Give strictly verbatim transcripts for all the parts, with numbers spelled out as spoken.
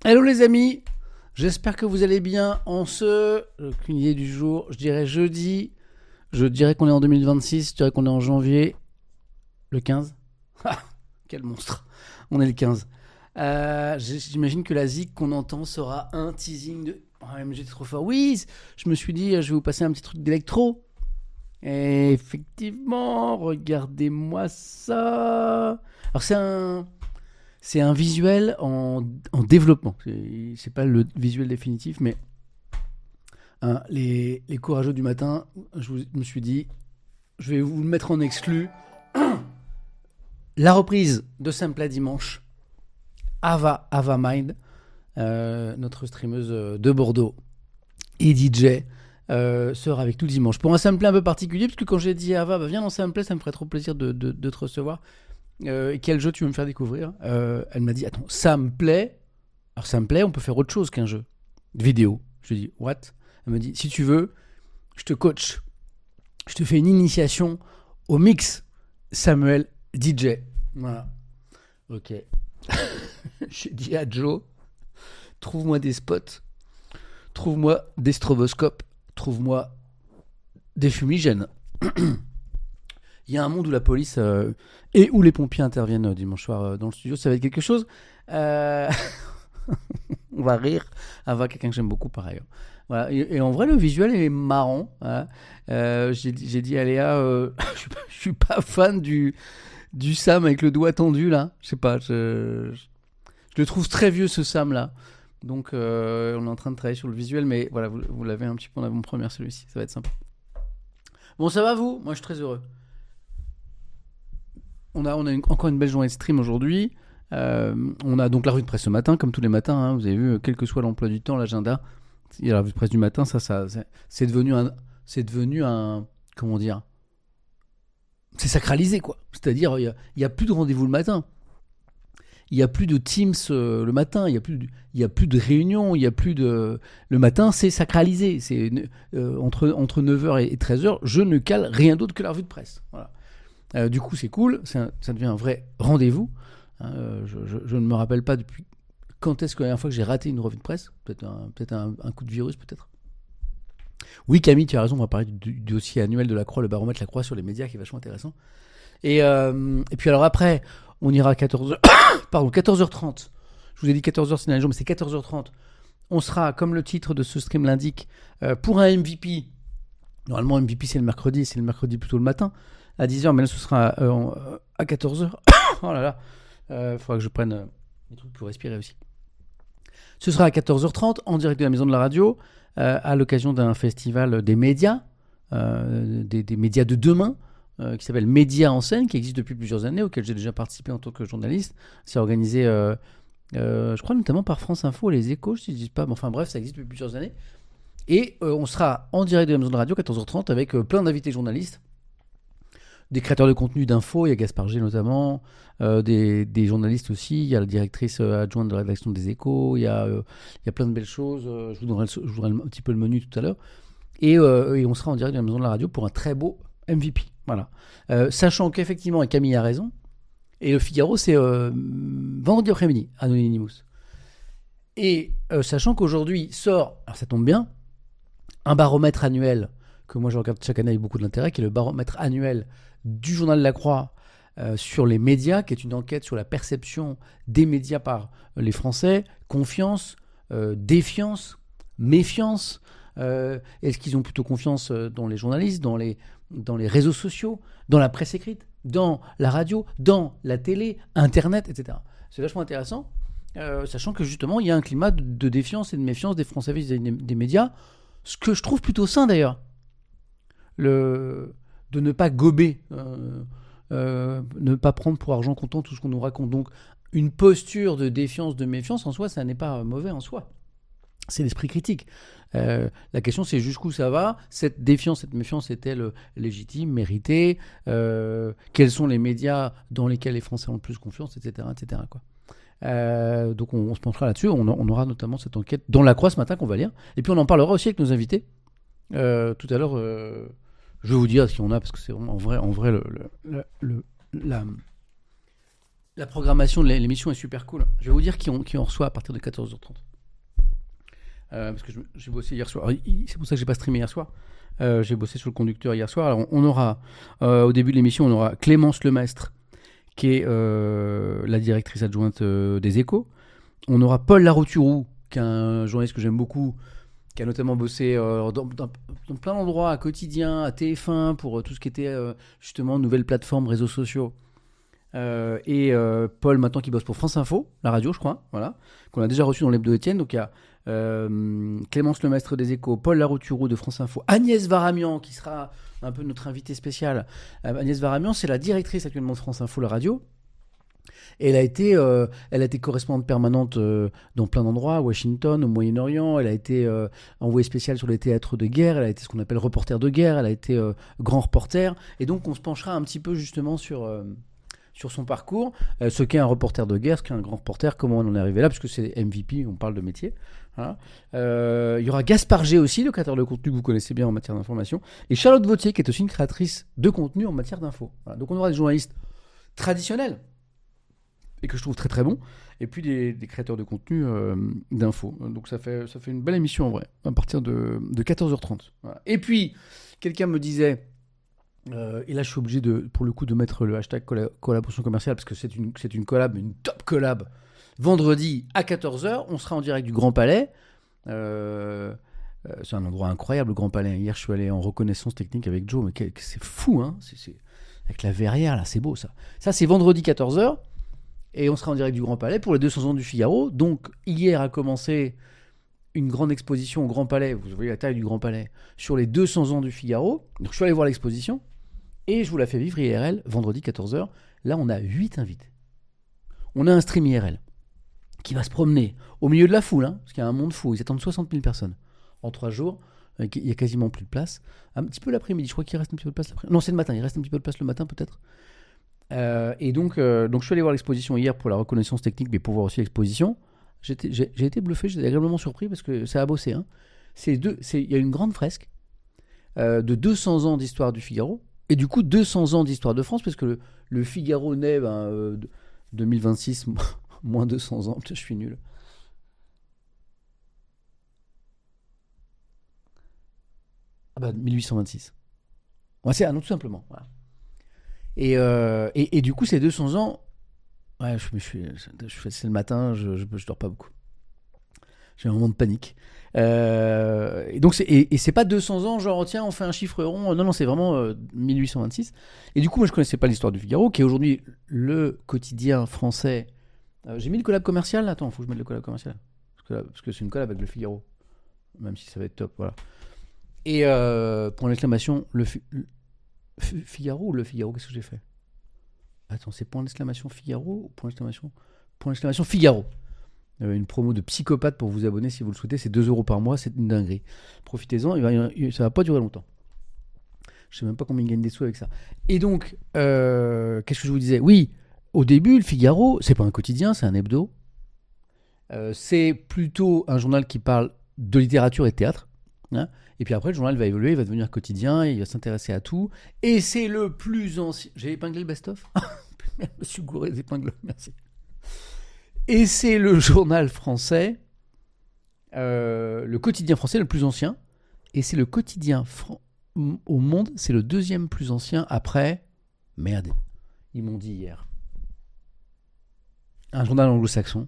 Hello les amis, j'espère que vous allez bien en ce, aucune idée du jour, je dirais jeudi, je dirais qu'on est en deux mille vingt-six, je dirais qu'on est en janvier, le quinze. Ah, quel monstre, on est le quinze. Euh, j'imagine que la zik qu'on entend sera un teasing de... Oh, M G, t'es trop fort. Oui, je me suis dit, je vais vous passer un petit truc d'électro. Et effectivement, regardez-moi ça. Alors c'est un... C'est un visuel en, en développement. C'est, c'est pas le visuel définitif, mais hein, les, les courageux du matin, je, vous, je me suis dit, je vais vous le mettre en exclu. La reprise de Sampla dimanche, Ava, Ava Mind, euh, notre streameuse de Bordeaux et D J, euh, sera avec nous dimanche. Pour un Sampla un peu particulier, parce que quand j'ai dit Ava, bah, viens dans Sampla, ça me ferait trop plaisir de, de, de te recevoir. Euh, et quel jeu tu veux me faire découvrir? euh, Elle m'a dit, attends, ça me plaît. Alors ça me plaît, on peut faire autre chose qu'un jeu vidéo. Je lui ai dit, what? Elle me dit, si tu veux, je te coach. Je te fais une initiation au mix Samuel D J. Voilà. Ok. J'ai dit à Joe, trouve-moi des spots, trouve-moi des stroboscopes, trouve-moi des fumigènes. Il y a un monde où la police euh, et où les pompiers interviennent euh, dimanche soir euh, dans le studio. Ça va être quelque chose. Euh... On va rire. Ava, quelqu'un que j'aime beaucoup par ailleurs. Voilà. Et, et en vrai, le visuel est marrant. Hein. Euh, j'ai, j'ai dit à Léa, euh, je, je suis pas fan du, du Sam avec le doigt tendu là. Je sais pas. Je, je, je le trouve très vieux ce Sam là. Donc euh, on est en train de travailler sur le visuel. Mais voilà, vous, vous l'avez un petit peu en avant-première celui-ci. Ça va être sympa. Bon, ça va vous? Moi, je suis très heureux. On a, on a une, encore une belle journée de stream aujourd'hui. Euh, on a donc la revue de presse ce matin, comme tous les matins. Hein, vous avez vu, quel que soit l'emploi du temps, l'agenda, il y a la revue de presse du matin. Ça, ça, c'est, c'est devenu un, c'est devenu un, comment dire, c'est sacralisé quoi. C'est-à-dire, il y a, il y a plus de rendez-vous le matin. Il y a plus de Teams euh, le matin. Il y a plus, de, il y a plus de réunions. Il y a plus de, le matin, c'est sacralisé. C'est euh, entre entre neuf heures et treize heures, je ne cale rien d'autre que la revue de presse. Voilà. Euh, du coup, c'est cool, c'est un, ça devient un vrai rendez-vous. Euh, je, je, je ne me rappelle pas depuis quand est-ce que la dernière fois que j'ai raté une revue de presse. Peut-être un, peut-être un, un coup de virus, peut-être. Oui, Camille, tu as raison, on va parler du, du dossier annuel de la Croix, le baromètre La Croix sur les médias, qui est vachement intéressant. Et, euh, et puis alors après, on ira à quatorze heures, pardon, quatorze heures trente. Je vous ai dit quatorze heures, c'est dans les jours, mais c'est quatorze heures trente. On sera, comme le titre de ce stream l'indique, euh, pour un M V P. Normalement, M V P, c'est le mercredi, c'est le mercredi plutôt le matin. À dix heures, mais là ce sera euh, à quatorze heures. Oh là là, il euh, faudra que je prenne euh, des trucs pour respirer aussi. Ce sera à quatorze heures trente, en direct de la Maison de la Radio, euh, à l'occasion d'un festival des médias, euh, des, des médias de demain, euh, qui s'appelle Médias en scène, qui existe depuis plusieurs années, auquel j'ai déjà participé en tant que journaliste. C'est organisé, euh, euh, je crois notamment par France Info et Les Échos, je ne dis pas, mais enfin bref, ça existe depuis plusieurs années. Et euh, on sera en direct de la Maison de la Radio, quatorze heures trente, avec euh, plein d'invités journalistes. Des créateurs de contenu d'infos, il y a Gaspard G notamment, euh, des, des journalistes aussi, il y a la directrice adjointe de la rédaction des Échos, il y a, euh, il y a plein de belles choses, euh, je vous donnerai, le, je vous donnerai un petit peu le menu tout à l'heure, et, euh, et on sera en direct de la Maison de la Radio pour un très beau M V P, voilà. Euh, sachant qu'effectivement, et Camille a raison, et le Figaro c'est euh, vendredi après-midi, Anonymous. Et euh, sachant qu'aujourd'hui sort, alors ça tombe bien, un baromètre annuel, que moi je regarde chaque année avec beaucoup d'intérêt, qui est le baromètre annuel du Journal de la Croix euh, sur les médias, qui est une enquête sur la perception des médias par les Français, confiance, euh, défiance, méfiance. Euh, est-ce qu'ils ont plutôt confiance dans les journalistes, dans les, dans les réseaux sociaux, dans la presse écrite, dans la radio, dans la télé, Internet, et cetera. C'est vachement intéressant, euh, sachant que justement il y a un climat de, de défiance et de méfiance des Français vis-à-vis des médias, ce que je trouve plutôt sain d'ailleurs. Le, de ne pas gober, euh, euh, ne pas prendre pour argent comptant tout ce qu'on nous raconte. Donc, une posture de défiance, de méfiance, en soi, ça n'est pas mauvais en soi. C'est l'esprit critique. Euh, la question, c'est jusqu'où ça va. Cette défiance, cette méfiance est-elle légitime, méritée? euh, Quels sont les médias dans lesquels les Français ont le plus confiance, et cetera, et cetera quoi. Euh, donc, on, on se penchera là-dessus. On, on aura notamment cette enquête dans La Croix ce matin qu'on va lire. Et puis, on en parlera aussi avec nos invités. Euh, tout à l'heure... Euh, Je vais vous dire ce qu'on a, parce que c'est vraiment en vrai, en vrai le, le, le, la, La programmation de l'émission est super cool. Je vais vous dire qui on, qui on reçoit à partir de quatorze heures trente. Euh, parce que je- j'ai bossé hier soir. Alors, il- C'est pour ça que j'ai pas streamé hier soir. Euh, j'ai bossé sur le conducteur hier soir. Alors, on, on aura, euh, au début de l'émission, on aura Clémence Lemestre, qui est euh, la directrice adjointe euh, des Échos. On aura Paul Larouturou, qui est un journaliste que j'aime beaucoup, qui a notamment bossé euh, dans, dans- dans plein d'endroits, à Quotidien, à T F un, pour euh, tout ce qui était euh, justement nouvelles plateformes, réseaux sociaux. Euh, et euh, Paul, maintenant, qui bosse pour France Info, la radio, je crois, voilà, qu'on a déjà reçu dans l'hebdo Étienne. Donc il y a euh, Clémence Lemestre des Échos, Paul Larouturou de France Info, Agnès Varamian, qui sera un peu notre invitée spéciale. Euh, Agnès Varamian, c'est la directrice actuellement de France Info, la radio. Et elle a été, euh, elle a été correspondante permanente euh, dans plein d'endroits, à Washington, au Moyen-Orient. Elle a été euh, envoyée spéciale sur les théâtres de guerre. Elle a été ce qu'on appelle reporter de guerre. Elle a été euh, grand reporter. Et donc, on se penchera un petit peu justement sur, euh, sur son parcours, euh, ce qu'est un reporter de guerre, ce qu'est un grand reporter, comment on en est arrivé là, parce que c'est M V P, on parle de métier. Voilà. Euh, il y aura Gaspard G aussi, le créateur de contenu que vous connaissez bien en matière d'information, et Charlotte Vautier, qui est aussi une créatrice de contenu en matière d'info. Voilà. Donc, on aura des journalistes traditionnels et que je trouve très très bon, et puis des, des créateurs de contenu euh, d'infos. Donc ça fait, ça fait une belle émission en vrai, à partir de, de quatorze heures trente. Voilà. Et puis, quelqu'un me disait, euh, et là je suis obligé de, pour le coup de mettre le hashtag colla- collaboration commerciale, parce que c'est une, c'est une collab, une top collab, vendredi à quatorze heures, on sera en direct du Grand Palais. Euh, euh, c'est un endroit incroyable, le Grand Palais. Hier je suis allé en reconnaissance technique avec Joe, mais quel- c'est fou, hein, c'est, c'est, avec la verrière là, c'est beau ça. Ça c'est vendredi quatorze heures. Et on sera en direct du Grand Palais pour les deux cents ans du Figaro. Donc, hier a commencé une grande exposition au Grand Palais. Vous voyez la taille du Grand Palais. Sur les deux cents ans du Figaro. Donc, je suis allé voir l'exposition. Et je vous la fais vivre I R L, vendredi quatorze heures. Là, on a huit invités. On a un stream I R L qui va se promener au milieu de la foule. Hein, parce qu'il y a un monde fou. Ils attendent soixante mille personnes. En trois jours, il y a quasiment plus de place. Un petit peu l'après-midi. Je crois qu'il reste un petit peu de place l'après-midi. Non, c'est le matin. Il reste un petit peu de place le matin, peut-être. Euh, et donc, euh, donc, je suis allé voir l'exposition hier pour la reconnaissance technique, mais pour voir aussi l'exposition. J'étais, j'ai, j'ai été bluffé, j'étais agréablement surpris parce que ça a bossé. Hein. C'est deux, c'est, il y a une grande fresque euh, de deux cents ans d'histoire du Figaro, et du coup deux cents ans d'histoire de France, parce que le, le Figaro naît ben, euh, deux mille vingt-six, moins deux cents ans. Putain, je suis nul. Ah bah, mille huit cent vingt-six. Ouais, c'est ah, non, tout simplement. Voilà. Et, euh, et, et du coup, ces deux cents ans, ouais, je, je suis, je fais, c'est le matin, je, je, je dors pas beaucoup. J'ai un moment de panique. Euh, et donc, c'est, et, et c'est pas deux cents ans, genre, tiens, on fait un chiffre rond. Non, non, c'est vraiment euh, mille huit cent vingt-six. Et du coup, moi, je connaissais pas l'histoire du Figaro, qui est aujourd'hui le quotidien français. Euh, j'ai mis le collab commercial. Attends, faut que je mette le collab commercial. Parce que, parce que c'est une collab avec le Figaro. Même si ça va être top, voilà. Et euh, pour l'exclamation, le, le Figaro ou le Figaro, qu'est-ce que j'ai fait? Attends, c'est point d'exclamation Figaro ou point d'exclamation Point d'exclamation Figaro. Euh, une promo de psychopathe pour vous abonner si vous le souhaitez. C'est deux euros par mois, c'est une dinguerie. Profitez-en, il va, il, ça va pas durer longtemps. Je sais même pas combien ils gagnent des sous avec ça. Et donc, euh, qu'est-ce que je vous disais? Oui, au début, le Figaro, c'est pas un quotidien, c'est un hebdo. Euh, c'est plutôt un journal qui parle de littérature et de théâtre. Hein. Et puis après, le journal va évoluer, il va devenir quotidien, il va s'intéresser à tout. Et c'est le plus ancien. J'ai épinglé le best-of. Je me suis gouré d'épingles, merci. Et c'est le journal français, euh, le quotidien français le plus ancien. Et c'est le quotidien fran- au monde, c'est le deuxième plus ancien après. Merde, ils m'ont dit hier. Un journal anglo-saxon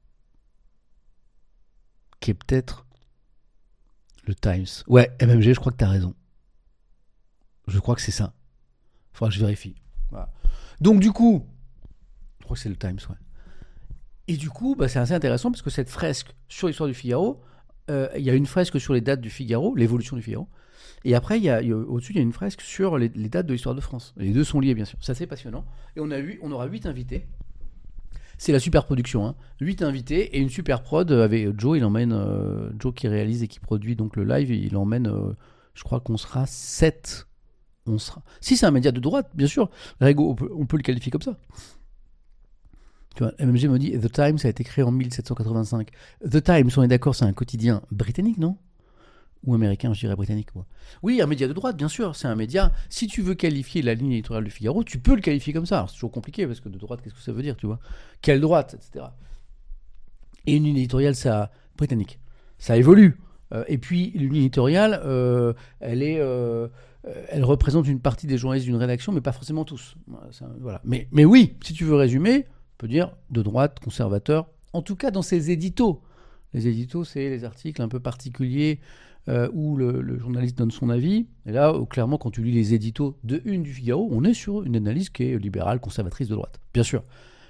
qui est peut-être le Times. Ouais, M M G, je crois que t'as raison. Je crois que c'est ça. Faudra que je vérifie. Voilà. Donc du coup, je crois que c'est le Times, ouais. Et du coup, bah, c'est assez intéressant parce que cette fresque sur l'histoire du Figaro, euh, il y a une fresque sur les dates du Figaro, l'évolution du Figaro. Et après, il y a, il y a, au-dessus, il y a une fresque sur les, les dates de l'histoire de France. Les deux sont liés, bien sûr. C'est assez passionnant. Et on, a eu, on aura huit invités. C'est la super production, hein. huit invités et une super prod avec Joe. Il emmène euh, Joe qui réalise et qui produit donc le live. Il emmène, euh, je crois qu'on sera sept. On sera. Si c'est un média de droite, bien sûr. Rego, on peut, on peut le qualifier comme ça. Tu vois, M M G me dit The Times a été créé en mille sept cent quatre-vingt-cinq. The Times, on est d'accord, c'est un quotidien britannique, non? Ou américain, je dirais britannique. Quoi. Oui, un média de droite, bien sûr, c'est un média. Si tu veux qualifier la ligne éditoriale du Figaro, tu peux le qualifier comme ça. Alors, c'est toujours compliqué, parce que de droite, qu'est-ce que ça veut dire, tu vois ? Quelle droite, et cetera. Et une ligne éditoriale, ça, britannique, ça évolue. Euh, et puis, une ligne éditoriale, euh, elle, est, euh, elle représente une partie des journalistes d'une rédaction, mais pas forcément tous. Ça, voilà. mais, mais oui, si tu veux résumer, on peut dire de droite, conservateur, en tout cas dans ses éditos. Les éditos, c'est les articles un peu particuliers euh, où le, le journaliste donne son avis. Et là, euh, clairement, quand tu lis les éditos de une du Figaro, on est sur une analyse qui est libérale, conservatrice de droite, bien sûr.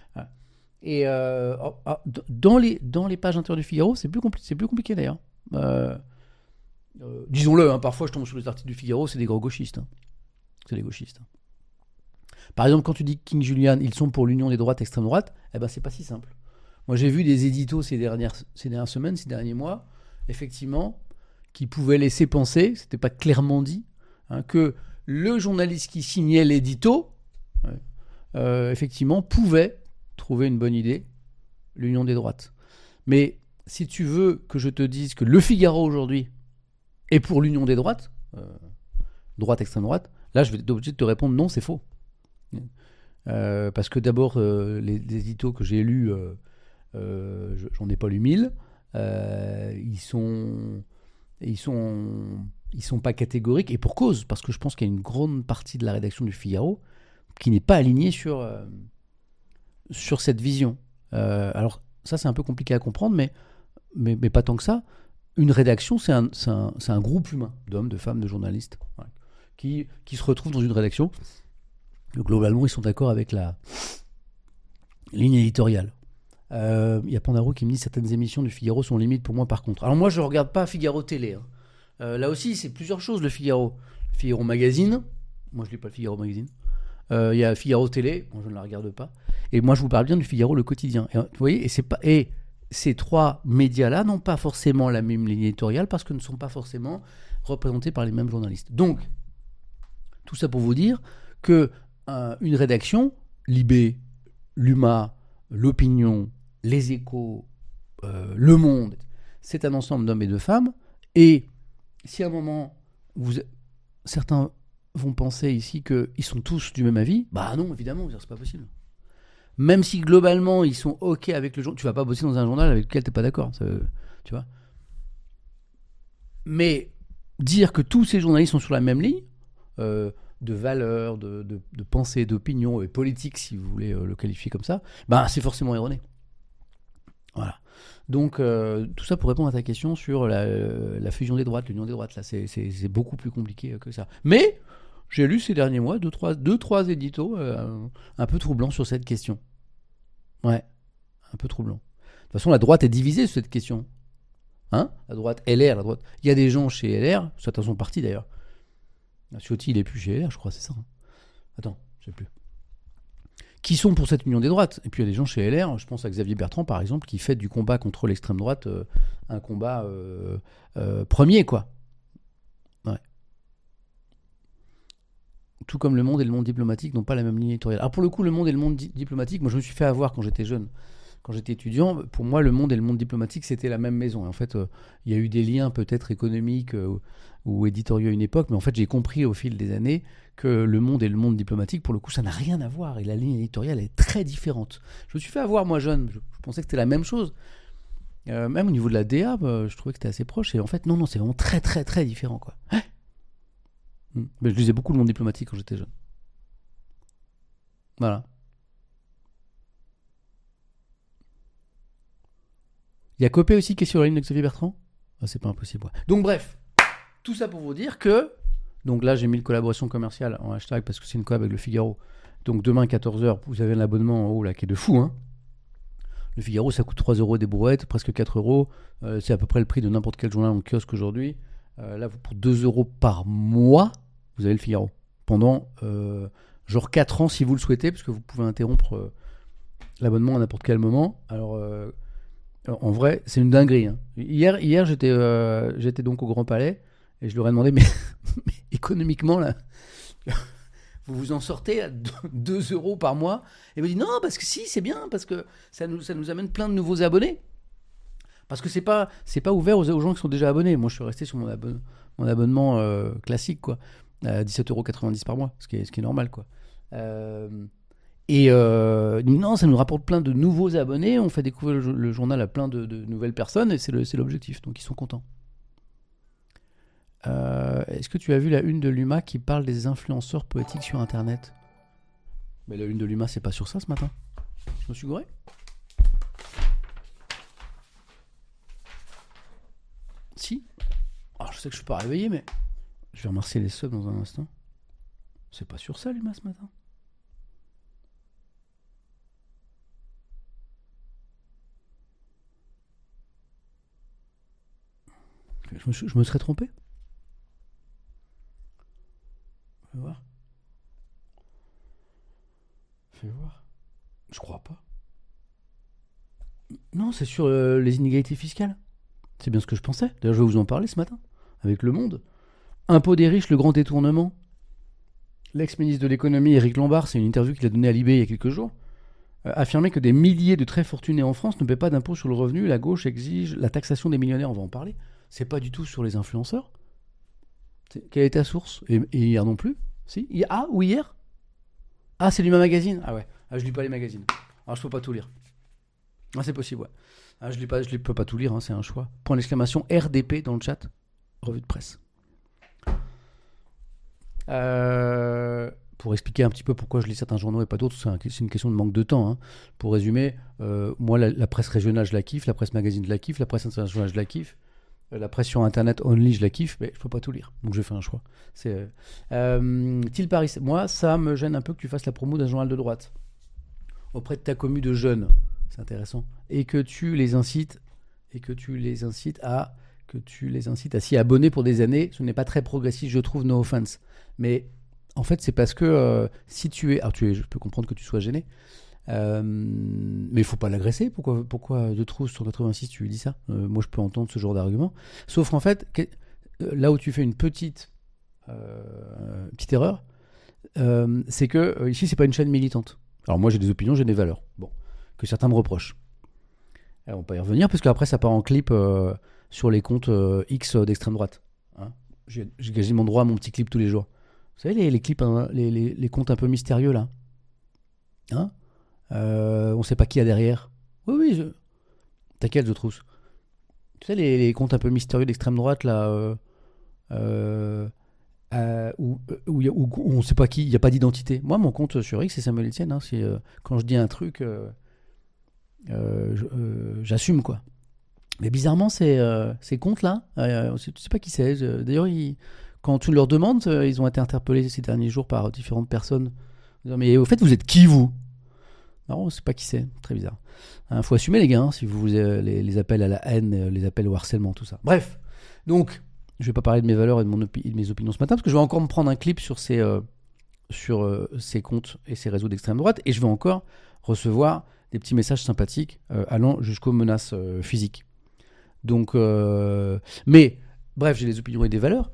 Et euh, oh, oh, dans, les, dans les pages intérieures du Figaro, c'est plus, compli- c'est plus compliqué d'ailleurs. Euh, euh, disons-le, hein, parfois je tombe sur les articles du Figaro, c'est des gros gauchistes. Hein. C'est des gauchistes. Par exemple, quand tu dis King Julian, ils sont pour l'union des droites extrême droite, eh ben c'est pas si simple. Moi j'ai vu des éditos ces dernières, ces dernières semaines, ces derniers mois, effectivement, qui pouvaient laisser penser, c'était pas clairement dit, hein, que le journaliste qui signait l'édito, ouais, euh, effectivement, pouvait trouver une bonne idée, l'union des droites. Mais si tu veux que je te dise que le Figaro aujourd'hui est pour l'union des droites, euh, droite, extrême droite, là je vais être obligé de te répondre non, c'est faux. Euh, parce que d'abord, euh, les, les éditos que j'ai lus, euh, euh, j'en ai pas lu mille, euh, ils sont... ils sont... ils sont pas catégoriques, et pour cause, parce que je pense qu'il y a une grande partie de la rédaction du Figaro qui n'est pas alignée sur... Euh, sur cette vision. Euh, alors, ça, c'est un peu compliqué à comprendre, mais, mais, mais pas tant que ça. Une rédaction, c'est un, c'est un, c'est un groupe humain d'hommes, de femmes, de journalistes, ouais, qui, qui se retrouvent dans une rédaction. Globalement, ils sont d'accord avec la ligne éditoriale. Il euh, y a Pandaro qui me dit certaines émissions du Figaro sont limites pour moi, par contre. Alors, moi, je ne regarde pas Figaro Télé. Hein. Euh, là aussi, c'est plusieurs choses, le Figaro. Le Figaro Magazine. Moi, je ne lis pas le Figaro Magazine. Il euh, y a Figaro Télé, moi je ne la regarde pas. Et moi je vous parle bien du Figaro Le Quotidien. Et, vous voyez, et, c'est pas, et ces trois médias-là n'ont pas forcément la même ligne éditoriale parce que ne sont pas forcément représentés par les mêmes journalistes. Donc, tout ça pour vous dire que euh, une rédaction, Libé, l'U M A, L'Opinion, Les Échos, euh, Le Monde, c'est un ensemble d'hommes et de femmes. Et si à un moment, vous, certains vont penser ici qu'ils sont tous du même avis, bah non, évidemment, c'est pas possible. Même si globalement ils sont ok avec le journal, tu vas pas bosser dans un journal avec lequel t'es pas d'accord, ça, tu vois. Mais dire que tous ces journalistes sont sur la même ligne, euh, de valeurs, de, de, de pensée, d'opinion et politique, si vous voulez euh, le qualifier comme ça, bah c'est forcément erroné. Voilà. Donc euh, tout ça pour répondre à ta question sur la, la fusion des droites, l'union des droites, là, c'est, c'est, c'est beaucoup plus compliqué que ça. Mais j'ai lu ces derniers mois deux, trois, deux, trois éditos euh, un peu troublants sur cette question. Ouais, un peu troublant. De toute façon, la droite est divisée sur cette question. Hein ? La droite, L R, la droite. Il y a des gens chez L R, certains sont partis d'ailleurs. Ciotti, il est plus chez L R, je crois, c'est ça. Hein. Attends, je sais plus. Qui sont pour cette union des droites. Et puis il y a des gens chez L R, je pense à Xavier Bertrand par exemple, qui fait du combat contre l'extrême droite euh, un combat euh, euh, premier, quoi. Ouais. Tout comme le Monde et le Monde diplomatique n'ont pas la même ligne éditoriale. Alors pour le coup, le Monde et le Monde di- diplomatique, moi je me suis fait avoir quand j'étais jeune. Quand j'étais étudiant, pour moi, le Monde et le Monde diplomatique, c'était la même maison. Et en fait, euh, il y a eu des liens peut-être économiques euh, ou éditoriaux à une époque, mais en fait, j'ai compris au fil des années que le Monde et le Monde diplomatique, pour le coup, ça n'a rien à voir. Et la ligne éditoriale est très différente. Je me suis fait avoir, moi, jeune. Je, je pensais que c'était la même chose. Euh, même au niveau de la D A, bah, je trouvais que c'était assez proche. Et en fait, non, non, c'est vraiment très, très, très différent, quoi. Ouais. Mais je lisais beaucoup le Monde diplomatique quand j'étais jeune. Voilà. Il y a Copé aussi qui est sur la ligne de Xavier Bertrand. Ah, c'est pas impossible. Ouais. Donc bref, tout ça pour vous dire que, donc là j'ai mis le collaboration commerciale en hashtag parce que c'est une collab avec le Figaro. Donc demain quatorze heures, vous avez un abonnement en haut là qui est de fou. Hein. Le Figaro ça coûte trois euros des brouettes, presque quatre euros. Euh, c'est à peu près le prix de n'importe quel journal en kiosque aujourd'hui. Euh, là pour deux euros par mois, vous avez le Figaro. Pendant euh, genre quatre ans si vous le souhaitez, parce que vous pouvez interrompre euh, l'abonnement à n'importe quel moment. Alors... Euh, En vrai, c'est une dinguerie. Hein. Hier, hier j'étais, euh, j'étais donc au Grand Palais et je leur ai demandé, mais, mais économiquement, là, vous vous en sortez à deux euros par mois ? Et ils me disent, non, parce que si, c'est bien, parce que ça nous, ça nous amène plein de nouveaux abonnés. Parce que c'est pas, c'est pas ouvert aux, aux gens qui sont déjà abonnés. Moi, je suis resté sur mon, abonne, mon abonnement euh, classique, quoi, à dix-sept euros quatre-vingt-dix par mois, ce qui est, ce qui est normal, quoi. Euh, et euh, non, ça nous rapporte plein de nouveaux abonnés. On fait découvrir le, le journal à plein de, de nouvelles personnes, et c'est, le, c'est l'objectif. Donc, ils sont contents. Euh, est-ce que tu as vu la une de l'U M A qui parle des influenceurs poétiques sur Internet? Mais la une de l'U M A, c'est pas sur ça ce matin. Je me suis gouré? Si. Alors, je sais que je suis pas réveillé, mais je vais remercier les subs dans un instant. C'est pas sur ça, l'U M A, ce matin. Je me, je me serais trompé? Fais voir. Fais voir. Je crois pas. Non, c'est sur euh, les inégalités fiscales. C'est bien ce que je pensais. D'ailleurs, je vais vous en parler ce matin. Avec Le Monde. Impôt des riches, le grand détournement. L'ex-ministre de l'économie, Éric Lombard, c'est une interview qu'il a donnée à Libé il y a quelques jours, euh, affirmait que des milliers de très fortunés en France ne paient pas d'impôt sur le revenu. La gauche exige la taxation des millionnaires. On va en parler. C'est pas du tout sur les influenceurs. C'est... Quelle est ta source? et, et hier non plus? Si? Ah, ou hier? Ah, c'est du même magazine? Ah ouais. Ah, je lis pas les magazines. Alors, je peux pas tout lire. Ah, c'est possible, ouais. Ah, je lis pas, je lis, peux pas tout lire, hein, c'est un choix. Point d'exclamation R D P dans le chat. Revue de presse. Euh, pour expliquer un petit peu pourquoi je lis certains journaux et pas d'autres, c'est, un, c'est une question de manque de temps. Hein. Pour résumer, euh, moi, la, la presse régionale, je la kiffe, la presse magazine, je la kiffe, la presse internationale, je la kiffe, euh, la presse sur Internet only, je la kiffe, mais je peux pas tout lire. Donc, je fais un choix. C'est, euh, euh, Thiel Paris, moi, ça me gêne un peu que tu fasses la promo d'un journal de droite auprès de ta commu de jeunes. C'est intéressant. Et que tu les incites, et que tu les incites à, que tu les incites à s'y abonner pour des années. Ce n'est pas très progressif, je trouve, no offense. Mais en fait, c'est parce que euh, si tu es, alors tu es, je peux comprendre que tu sois gêné, euh, mais il faut pas l'agresser. Pourquoi, pourquoi de Trousse sur quatre-vingt-six tu lui dis ça? euh, Moi, je peux entendre ce genre d'argument. Sauf en fait, que, euh, là où tu fais une petite, euh, petite erreur, euh, c'est que euh, ici, c'est pas une chaîne militante. Alors moi, j'ai des opinions, j'ai des valeurs. Bon. Que certains me reprochent. Alors, on peut y revenir, parce qu'après, ça part en clip euh, sur les comptes euh, X d'extrême droite. Hein, j'ai, j'ai quasiment droit à mon petit clip tous les jours. Vous savez, les, les clips, hein, les, les, les comptes un peu mystérieux, là. Hein euh, on sait pas qui y a derrière. Oui, oui, je... T'inquiète, je trousse. Tu sais, les, les comptes un peu mystérieux d'extrême droite, là, euh, euh, euh, où, où, où, où on sait pas qui, il n'y a pas d'identité. Moi, mon compte sur X, c'est Samuel Etienne. Hein, c'est, euh, quand je dis un truc... Euh, Euh, je, euh, j'assume, quoi. Mais bizarrement, ces, euh, ces comptes-là, euh, tu sais pas qui c'est. Euh, d'ailleurs, ils, quand tu leur demandes, euh, ils ont été interpellés ces derniers jours par différentes personnes. Mais au fait, vous êtes qui, vous? Non, on sait pas qui c'est. Très bizarre. Il hein, faut assumer, les gars, hein, si vous euh, les, les appels à la haine, euh, les appels au harcèlement, tout ça. Bref. Donc, je vais pas parler de mes valeurs et de, mon opi- de mes opinions ce matin, parce que je vais encore me prendre un clip sur ces, euh, sur, euh, ces comptes et ces réseaux d'extrême droite, et je vais encore recevoir des petits messages sympathiques euh, allant jusqu'aux menaces euh, physiques. Donc, euh, mais, bref, j'ai des opinions et des valeurs,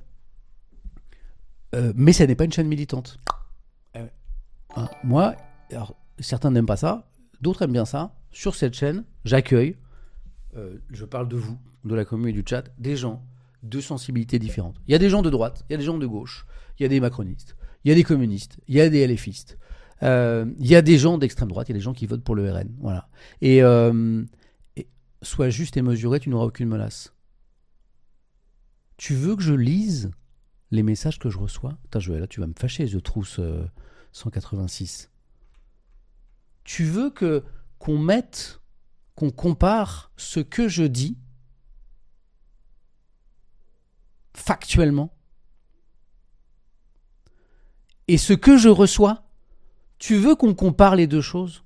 euh, mais ça n'est pas une chaîne militante. Euh, hein, moi, alors, certains n'aiment pas ça, d'autres aiment bien ça. Sur cette chaîne, j'accueille, euh, je parle de vous, de la commune et du chat, des gens de sensibilités différentes. Il y a des gens de droite, il y a des gens de gauche, il y a des macronistes, il y a des communistes, il y a des LFistes. Il euh, y a des gens d'extrême droite, il y a des gens qui votent pour le R N. Voilà. Et, euh, et sois juste et mesuré, tu n'auras aucune menace. Tu veux que je lise les messages que je reçois? Putain, je, là, tu vas me fâcher, The Trousse euh, cent quatre-vingt-six. Tu veux que, qu'on mette, qu'on compare ce que je dis factuellement et ce que je reçois? Tu veux qu'on compare les deux choses?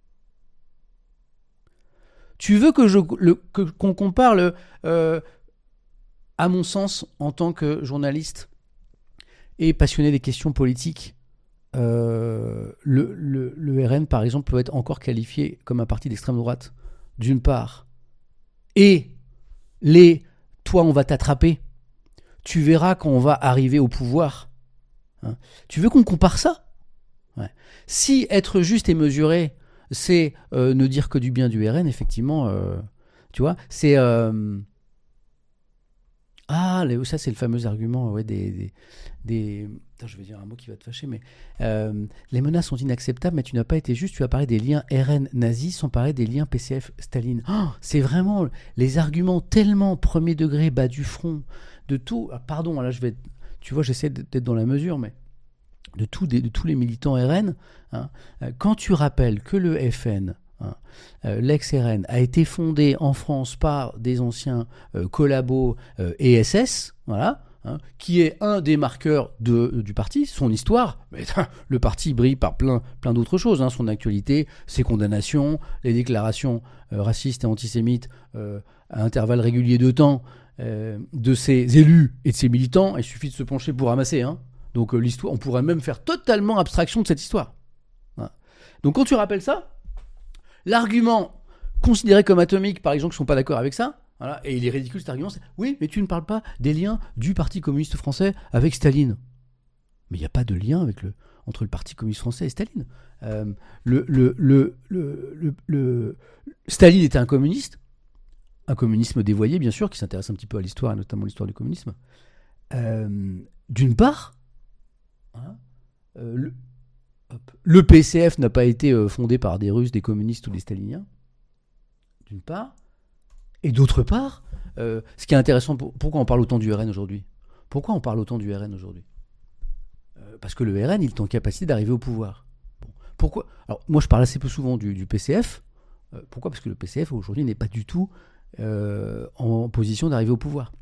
Tu veux que je, le, que, qu'on compare, le, euh, à mon sens, en tant que journaliste et passionné des questions politiques, euh, le, le, le R N, par exemple, peut être encore qualifié comme un parti d'extrême droite, d'une part. Et les « toi, on va t'attraper », tu verras quand on va arriver au pouvoir. Hein. Tu veux qu'on compare ça? Ouais. Si être juste et mesuré, c'est euh, ne dire que du bien du R N, effectivement, euh, Tu vois, c'est... euh, Ah, les- ça c'est le fameux argument ouais, des... des, des- Attends, je vais dire un mot qui va te fâcher, mais... euh, les menaces sont inacceptables, mais tu n'as pas été juste, tu as parlé des liens R N nazis sans parler des liens P C F Staline. Oh, c'est vraiment les arguments tellement premier degré, bas du front, de tout... Ah, pardon, là je vais... être- Tu vois, j'essaie d'être dans la mesure, mais... De, tout des- de tous les militants R N, hein, euh, quand tu rappelles que le F N... hein, euh, l'ex-R N a été fondé en France par des anciens euh, collabos euh, et S S, voilà, hein, qui est un des marqueurs de, du parti, son histoire. Mais le parti brille par plein, plein d'autres choses, hein, son actualité, ses condamnations, les déclarations euh, racistes et antisémites euh, à intervalles réguliers de temps euh, de ses élus et de ses militants. Il suffit de se pencher pour ramasser. Hein. Donc euh, l'histoire, on pourrait même faire totalement abstraction de cette histoire. Voilà. Donc quand tu rappelles ça, l'argument considéré comme atomique par les gens qui ne sont pas d'accord avec ça, voilà, et il est ridicule cet argument, c'est oui, mais tu ne parles pas des liens du Parti communiste français avec Staline. Mais il n'y a pas de lien avec le, entre le Parti communiste français et Staline. Euh, le, le, le, le, le, le- Staline était un communiste, un communisme dévoyé, bien sûr, qui s'intéresse un petit peu à l'histoire, et notamment l'histoire du communisme. Euh, d'une part, hein, euh, le, hop, le P C F n'a pas été euh, fondé par des Russes, des communistes ou des staliniens, d'une part. Et d'autre part, euh, ce qui est intéressant, pour, pourquoi on parle autant du R N aujourd'hui ? Pourquoi on parle autant du R N aujourd'hui ? euh, Parce que le R N, il est en capacité d'arriver au pouvoir. Bon. Pourquoi ? Alors, moi, je parle assez peu souvent du, du P C F. Euh, pourquoi ? Parce que le P C F, aujourd'hui, n'est pas du tout euh, en position d'arriver au pouvoir.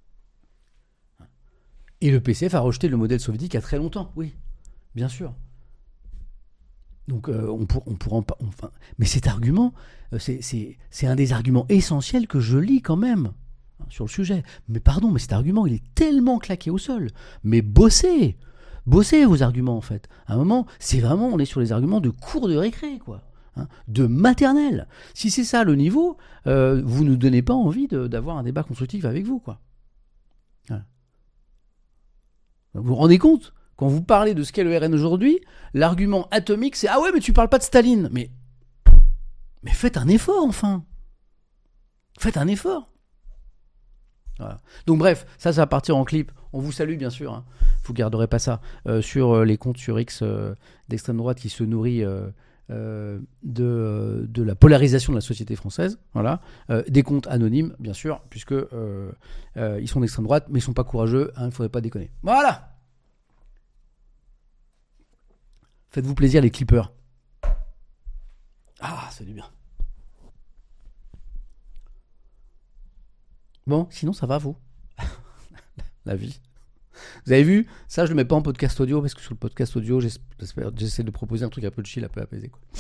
Et le P C F a rejeté le modèle soviétique il y a très longtemps, oui, bien sûr. Donc euh, on, pour, on pourra en pa- enfin, mais cet argument, euh, c'est, c'est, c'est un des arguments essentiels que je lis quand même hein, sur le sujet. Mais pardon, mais cet argument, il est tellement claqué au sol. Mais bossez, bossez vos arguments en fait. À un moment, c'est vraiment, on est sur les arguments de cours de récré, quoi, hein, de maternelle. Si c'est ça le niveau, euh, vous ne nous donnez pas envie de, d'avoir un débat constructif avec vous, quoi. Voilà. Vous vous rendez compte ? Quand vous parlez de ce qu'est le R N aujourd'hui, l'argument atomique, c'est « Ah ouais, mais tu parles pas de Staline !» Mais, mais faites un effort, enfin. Faites un effort. Voilà. Donc bref, ça, ça va partir en clip. On vous salue, bien sûr. Hein. Vous garderez pas ça euh, sur euh, les comptes sur X euh, d'extrême droite qui se nourrit euh, euh, de, euh, de la polarisation de la société française. Voilà. Euh, des comptes anonymes, bien sûr, puisque euh, euh, ils sont d'extrême droite, mais ils sont pas courageux. Hein, il ne faudrait pas déconner. Voilà. Faites-vous plaisir, les clippers. Ah, c'est du bien. Bon, sinon, ça va, vous la vie. Vous avez vu ? Ça, je le mets pas en podcast audio, parce que sur le podcast audio, j'espère, j'essaie de proposer un truc un peu de chill, un peu apaisé, quoi.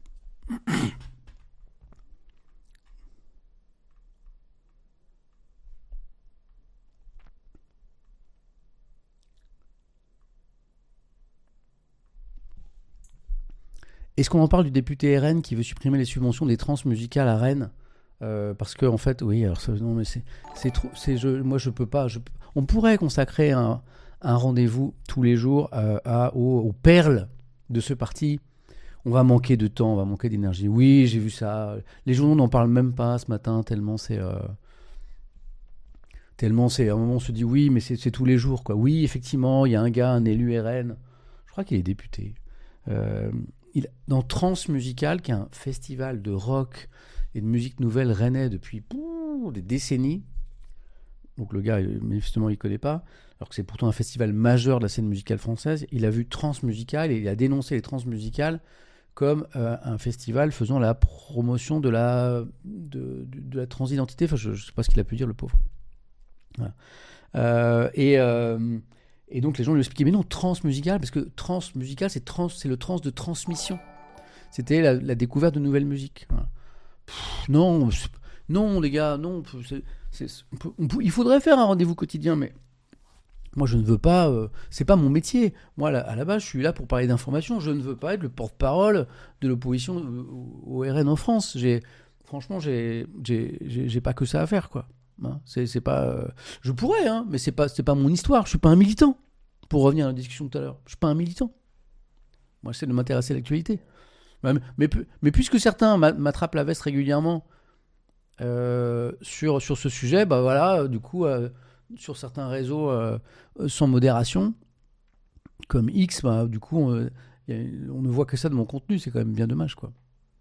Est-ce qu'on en parle du député R N qui veut supprimer les subventions des trans musicales à Rennes ? Euh, parce que en fait, oui, alors ça, non, mais c'est, c'est trop, c'est, je, moi je peux pas. Je, on pourrait consacrer un, un rendez-vous tous les jours euh, à, aux, aux perles de ce parti. On va manquer de temps, on va manquer d'énergie. Oui, j'ai vu ça. Les journaux n'en parlent même pas ce matin tellement c'est, euh, tellement c'est. À un moment, on se dit oui, mais c'est, c'est tous les jours, quoi. Oui, effectivement, il y a un gars, un élu R N. Je crois qu'il est député. Euh, il, dans Transmusical, qui est un festival de rock et de musique nouvelle rennais depuis pouh, des décennies. Donc le gars, manifestement, il ne connaît pas, alors que c'est pourtant un festival majeur de la scène musicale française. Il a vu Transmusical et il a dénoncé les Transmusicales comme euh, un festival faisant la promotion de la, de, de, de la transidentité. Enfin, je ne sais pas ce qu'il a pu dire, le pauvre. Voilà. Euh, et, euh, et donc les gens lui expliquaient, mais non, Transmusical, parce que Transmusical, c'est, trans, c'est le trans de transmission. C'était la, la découverte de nouvelles musiques. Voilà. Pff, non, non, les gars, non. C'est, c'est, on peut, on peut, il faudrait faire un rendez-vous quotidien, mais moi, je ne veux pas. Euh, c'est pas mon métier. Moi, là, à la base, je suis là pour parler d'information. Je ne veux pas être le porte-parole de l'opposition au, au R N en France. J'ai, franchement, j'ai, j'ai, j'ai, j'ai pas que ça à faire, quoi. Hein, c'est, c'est pas. Euh, je pourrais, hein, mais c'est pas, c'est pas mon histoire. Je suis pas un militant. Pour revenir à la discussion tout à l'heure, je suis pas un militant. Moi, j'essaie de m'intéresser à l'actualité. Mais, mais, mais puisque certains m'attrapent la veste régulièrement, euh, sur, sur ce sujet, bah voilà, euh, du coup, euh, sur certains réseaux euh, sans modération, comme X, bah, du coup, on, y a, on ne voit que ça de mon contenu, c'est quand même bien dommage, quoi.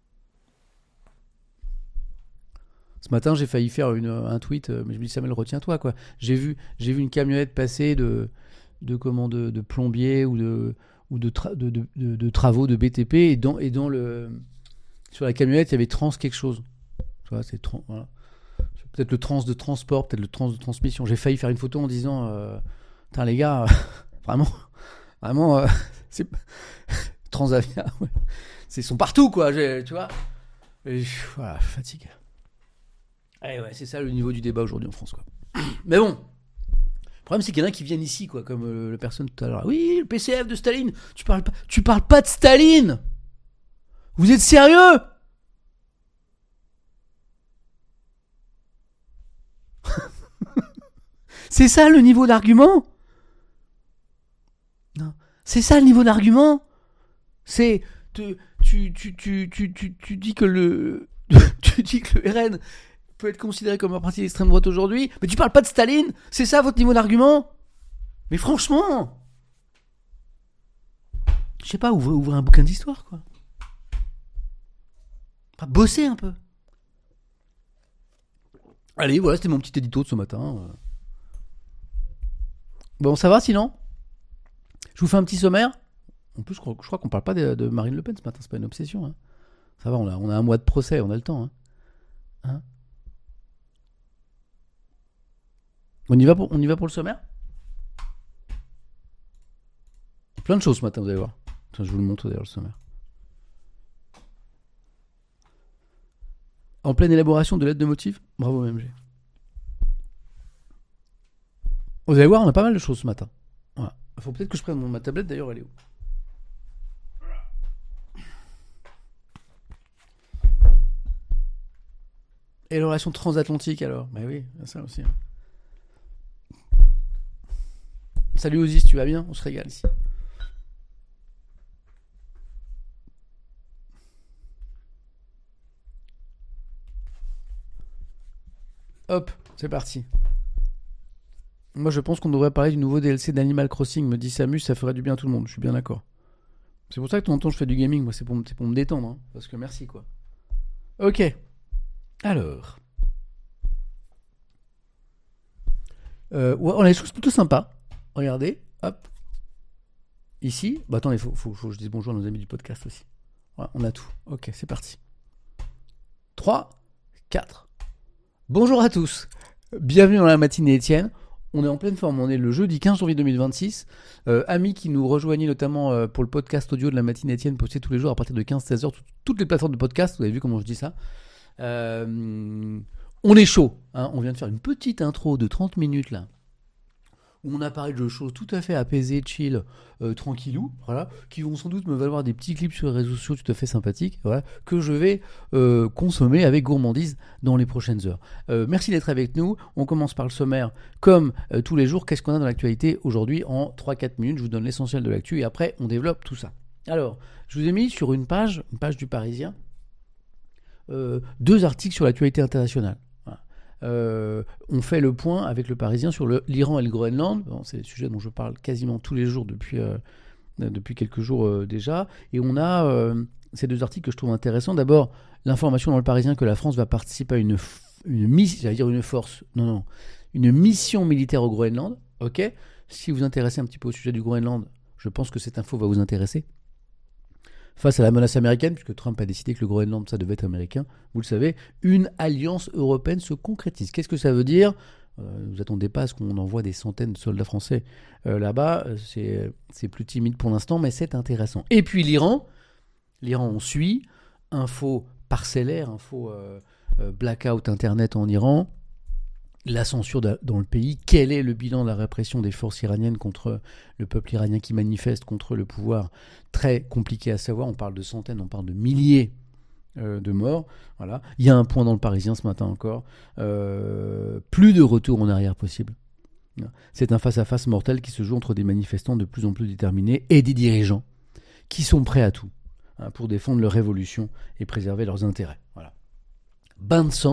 Ce matin, j'ai failli faire une, un tweet, euh, mais je me dis, Samuel, retiens-toi, quoi. J'ai vu, j'ai vu une camionnette passer de, de, comment, de, de plombier ou, de, ou de, tra- de, de, de, de travaux de B T P, et dans, et dans le, sur la camionnette, il y avait trans quelque chose. Tu vois, c'est trans, voilà. Peut-être le trans de transport, peut-être le trans de transmission. J'ai failli faire une photo en disant, euh, putain, les gars, vraiment, vraiment, euh, c'est Transavia, ouais. C'est, ils sont partout, quoi, j'ai, tu vois. Et, voilà, fatigue. Eh ouais, c'est ça le niveau du débat aujourd'hui en France, quoi. Mais bon, le problème c'est qu'il y en a qui viennent ici, quoi, comme euh, la personne tout à l'heure. Oui, le P C F de Staline. Tu parles pas, tu parles pas de Staline. Vous êtes sérieux? C'est ça le niveau d'argument? Non, c'est ça le niveau d'argument. C'est tu tu tu tu tu tu, tu dis que le tu dis que le R N peut être considéré comme un parti d'extrême droite aujourd'hui, mais tu parles pas de Staline. C'est ça votre niveau d'argument? Mais franchement, je sais pas, ouvrir, ouvrir un bouquin d'histoire, quoi. Enfin, bosser un peu. Allez, voilà, c'était mon petit édito de ce matin. Bon, ça va sinon? Je vous fais un petit sommaire. En plus, je crois, je crois qu'on parle pas de, de Marine Le Pen ce matin, c'est pas une obsession. Hein. Ça va, on a, on a un mois de procès, on a le temps. Hein. Hein, on, y va pour, on y va pour le sommaire? Plein de choses ce matin, vous allez voir. Tiens, je vous le montre d'ailleurs, le sommaire. En pleine élaboration de lettre de motif. Bravo, M G. Vous allez voir, on a pas mal de choses ce matin. Voilà. Il faut peut-être que je prenne mon, ma tablette, d'ailleurs, elle est où? Et les relations transatlantiques, alors? Bah oui, ça aussi. Salut Ozis, tu vas bien? On se régale ici. Hop, c'est parti. Moi, je pense qu'on devrait parler du nouveau D L C d'Animal Crossing, me dit Samus, ça ferait du bien à tout le monde. Je suis bien d'accord. C'est pour ça que de temps en temps, je fais du gaming. Moi, c'est pour, c'est pour me détendre. Hein, parce que merci, quoi. Ok. Alors. Euh, ouais, on a des choses plutôt sympas. Regardez. Hop. Ici. Bah, attendez, il faut, faut, faut que je dise bonjour à nos amis du podcast aussi. Voilà, on a tout. Ok, c'est parti. trois, quatre. Bonjour à tous. Bienvenue dans la matinée Étienne. On est en pleine forme, on est le jeudi quinze janvier deux mille vingt-six. Euh, amis qui nous rejoignent notamment euh, pour le podcast audio de la matinée Étienne, posté tous les jours à partir de quinze seize heures, tout, toutes les plateformes de podcast, vous avez vu comment je dis ça. Euh, on est chaud, hein, on vient de faire une petite intro de trente minutes là, où on a parlé de choses tout à fait apaisées, chill, euh, tranquillou, voilà, qui vont sans doute me valoir des petits clips sur les réseaux sociaux tout à fait sympathiques, voilà, que je vais euh, consommer avec gourmandise dans les prochaines heures. Euh, merci d'être avec nous. On commence par le sommaire, comme euh, tous les jours. Qu'est-ce qu'on a dans l'actualité aujourd'hui en trois quatre minutes? Je vous donne l'essentiel de l'actu et après on développe tout ça. Alors, je vous ai mis sur une page, une page du Parisien, euh, deux articles sur l'actualité internationale. Euh, on fait le point avec le Parisien sur le, l'Iran et le Groenland. Bon, c'est des sujets dont je parle quasiment tous les jours depuis, euh, depuis quelques jours euh, déjà. Et on a euh, ces deux articles que je trouve intéressants. D'abord, l'information dans le Parisien que la France va participer à une, une mission, j'allais dire une force, non, non, une mission militaire au Groenland. Ok. Si vous vous intéressez un petit peu au sujet du Groenland, je pense que cette info va vous intéresser. Face à la menace américaine, puisque Trump a décidé que le Groenland, ça devait être américain, vous le savez, une alliance européenne se concrétise. Qu'est-ce que ça veut dire ? euh, Vous attendez pas à ce qu'on envoie des centaines de soldats français euh, là-bas. C'est, c'est plus timide pour l'instant, mais c'est intéressant. Et puis l'Iran. L'Iran, on suit. Info parcellaire, info euh, euh, blackout Internet en Iran. La censure dans le pays, quel est le bilan de la répression des forces iraniennes contre le peuple iranien qui manifeste contre le pouvoir? Très compliqué à savoir, on parle de centaines, on parle de milliers euh, de morts. Voilà. Il y a un point dans le Parisien ce matin encore, euh, plus de retour en arrière possible. C'est un face-à-face mortel qui se joue entre des manifestants de plus en plus déterminés et des dirigeants qui sont prêts à tout hein, pour défendre leur révolution et préserver leurs intérêts. Voilà. Bain de sang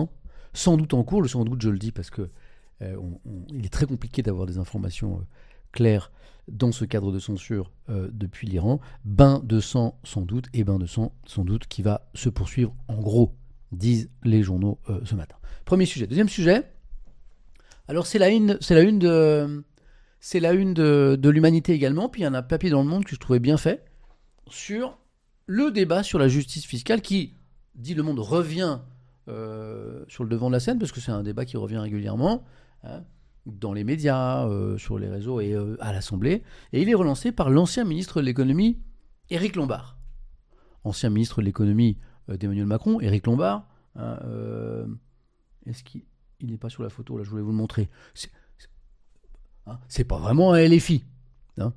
sans doute en cours. Le sans doute, je le dis parce que euh, on, on, il est très compliqué d'avoir des informations euh, claires dans ce cadre de censure euh, depuis l'Iran. Bain de sang sans doute, et bain de sang sans doute qui va se poursuivre en gros, disent les journaux euh, ce matin. Premier sujet. Deuxième sujet. Alors c'est la une, c'est la une de, c'est la une de, de l'Humanité également. Puis il y a un papier dans Le Monde que je trouvais bien fait sur le débat sur la justice fiscale qui, dit Le Monde, revient euh, sur le devant de la scène parce que c'est un débat qui revient régulièrement. Hein, dans les médias, euh, sur les réseaux et euh, à l'Assemblée. Et il est relancé par l'ancien ministre de l'économie, Éric Lombard. Ancien ministre de l'économie euh, d'Emmanuel Macron, Éric Lombard. Hein, euh, est-ce qu'il n'est pas sur la photo, là, je voulais vous le montrer. C'est, c'est, hein, c'est pas vraiment un L F I. Hein.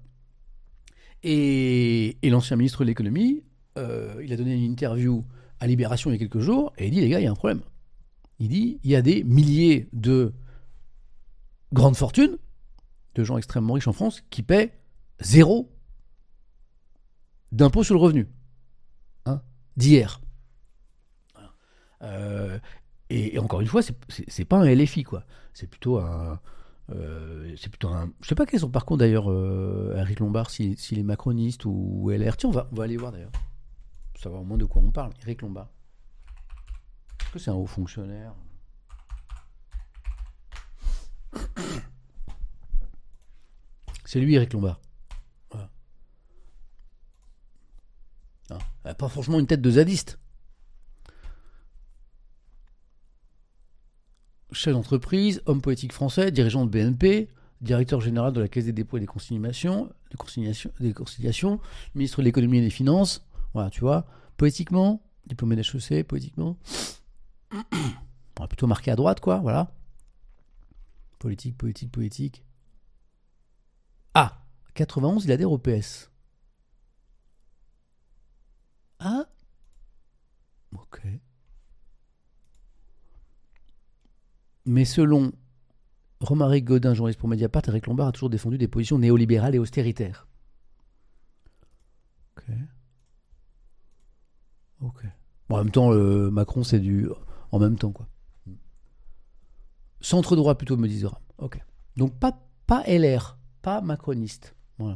Et, et l'ancien ministre de l'économie, euh, il a donné une interview à Libération il y a quelques jours, et il dit, les gars, il y a un problème. Il dit, il y a des milliers de grande fortune, de gens extrêmement riches en France, qui paient zéro d'impôt sur le revenu. Hein, d'hier. Voilà. Euh, et, et encore une fois, c'est, c'est, c'est pas un L F I, quoi. C'est plutôt un... Euh, c'est plutôt un... Je sais pas quel est son parcours, d'ailleurs, euh, Éric Lombard, s'il, s'il est macroniste ou L R. Tiens, on va, on va aller voir, d'ailleurs. Pour savoir au moins de quoi on parle. Éric Lombard. Est-ce que c'est un haut fonctionnaire ? C'est lui, Éric Lombard. Voilà. Hein, il n'a pas franchement une tête de zadiste. Chef d'entreprise, homme politique français, dirigeant de B N P, directeur général de la Caisse des dépôts et des consignations, des consignations, des conciliations, ministre de l'économie et des finances. Voilà, tu vois. Politiquement, diplômé d'H E C, politiquement, on va plutôt marqué à droite, quoi. Voilà. Politique, politique, politique. Ah, quatre-vingt-onze, il adhère au P S. Ah, ok. Mais selon Romaric Godin, journaliste pour Mediapart, Éric Lombard a toujours défendu des positions néolibérales et austéritaires. Ok. Ok. Bon, en même temps, euh, Macron, c'est du... En même temps, quoi. Centre droit plutôt, me disent. Ok. Donc, pas, pas L R, pas macroniste. Voilà.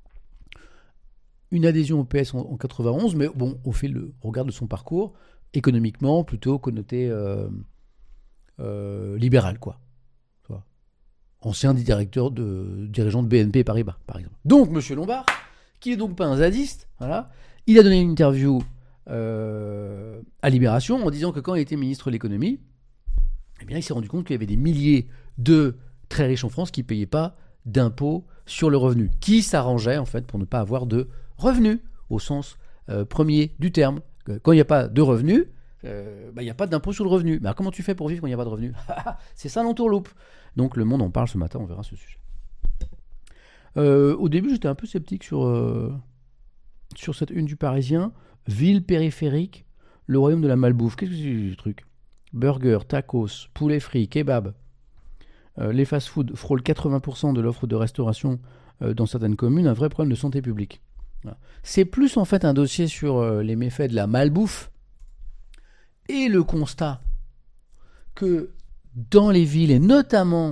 Une adhésion au P S en, en quatre-vingt-onze, mais bon, au fil de, au regard de son parcours, économiquement, plutôt connoté euh, euh, libéral, quoi. Voilà. Ancien directeur de, dirigeant de B N P Paribas, par exemple. Donc, M. Lombard, qui n'est donc pas un zadiste, voilà, il a donné une interview euh, à Libération en disant que quand il était ministre de l'économie, eh bien, il s'est rendu compte qu'il y avait des milliers de très riches en France qui ne payaient pas d'impôt sur le revenu, qui s'arrangeaient en fait pour ne pas avoir de revenus au sens euh, premier du terme. Quand il n'y a pas de revenus, euh, bah, il n'y a pas d'impôt sur le revenu. Mais alors, comment tu fais pour vivre quand il n'y a pas de revenus ? C'est ça l'entourloupe. Donc le Monde en parle ce matin, on verra ce sujet. Euh, au début, j'étais un peu sceptique sur, euh, sur cette une du Parisien. Ville périphérique, le royaume de la malbouffe. Qu'est-ce que c'est ce truc ? Burgers, tacos, poulet frit, kebab. Euh, les fast-food frôlent quatre-vingts pour cent de l'offre de restauration euh, dans certaines communes, un vrai problème de santé publique. Voilà. C'est plus en fait un dossier sur euh, les méfaits de la malbouffe et le constat que dans les villes, et notamment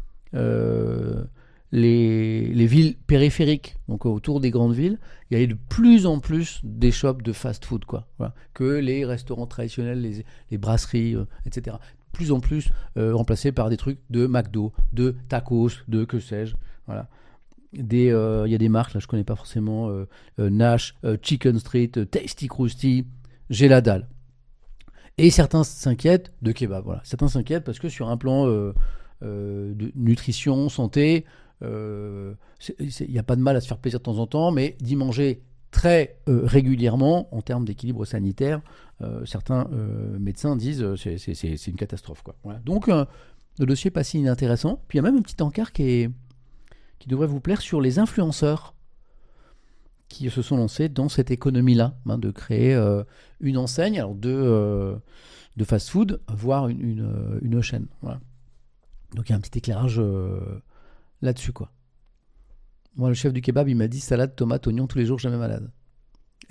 euh, les, les villes périphériques, donc autour des grandes villes, il y a de plus en plus des shops de fast-food, quoi, voilà, que les restaurants traditionnels, les, les brasseries, euh, et cetera. De plus en plus euh, remplacés par des trucs de McDo, de tacos, de que sais-je, voilà. Des, il euh, y a des marques, là je connais pas forcément, euh, euh, Nash, euh, Chicken Street, euh, Tasty Krusty, j'ai la dalle. Et certains s'inquiètent de kebab, voilà. Certains s'inquiètent parce que sur un plan euh, euh, de nutrition, santé, il euh, n'y a pas de mal à se faire plaisir de temps en temps, mais d'y manger très euh, régulièrement, en termes d'équilibre sanitaire, euh, certains euh, médecins disent euh, c'est, c'est, c'est, c'est une catastrophe, quoi. Voilà. Donc euh, le dossier n'est pas si inintéressant. Puis il y a même un petit encart qui, est, qui devrait vous plaire sur les influenceurs qui se sont lancés dans cette économie-là, hein, de créer euh, une enseigne, alors de, euh, de fast-food, voire une, une, une chaîne. Voilà. Donc il y a un petit éclairage euh, là-dessus, quoi. Moi, le chef du kebab, il m'a dit salade, tomate, oignon, tous les jours, jamais malade.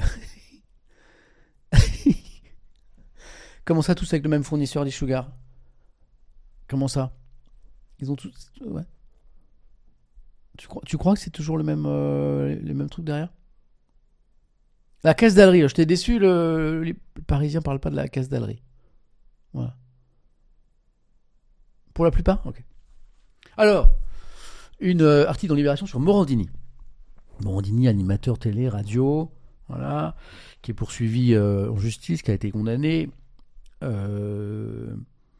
Comment ça, tous avec le même fournisseur, dit Sugar ? Comment ça? Ils ont tous... Ouais. Tu crois, tu crois que c'est toujours le même, euh, les mêmes trucs derrière? La caisse d'Allery, je t'ai déçu, le, les Parisiens parlent pas de la caisse d'Allery. Voilà. Pour la plupart? Ok. Alors, une euh, article dans Libération sur Morandini. Morandini, animateur télé, radio, voilà, qui est poursuivi euh, en justice, qui a été condamné, euh,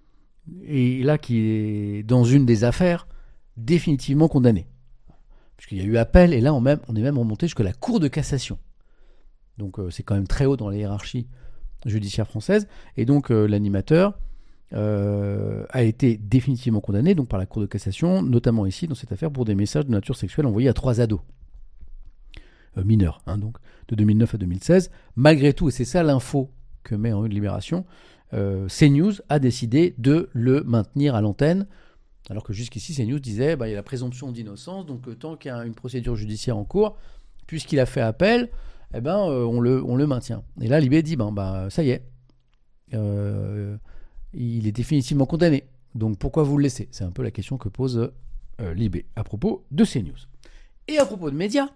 et là qui est dans une des affaires définitivement condamné. Puisqu'il y a eu appel, et là on, même, on est même remonté jusqu'à la Cour de cassation. Donc euh, c'est quand même très haut dans la hiérarchie judiciaire française, et donc euh, l'animateur euh, a été définitivement condamné donc, par la Cour de cassation, notamment ici dans cette affaire pour des messages de nature sexuelle envoyés à trois ados. Euh, mineurs, hein, donc de deux mille neuf à deux mille seize. Malgré tout, et c'est ça l'info que met en une Libération, euh, CNews a décidé de le maintenir à l'antenne, alors que jusqu'ici CNews disait bah, il y a la présomption d'innocence, donc euh, tant qu'il y a une procédure judiciaire en cours, puisqu'il a fait appel, eh ben, euh, on, le, on le maintient. Et là, Libé dit ben, bah, ça y est, euh, il est définitivement condamné, donc pourquoi vous le laissez? C'est un peu la question que pose euh, Libé à propos de CNews. Et à propos de médias,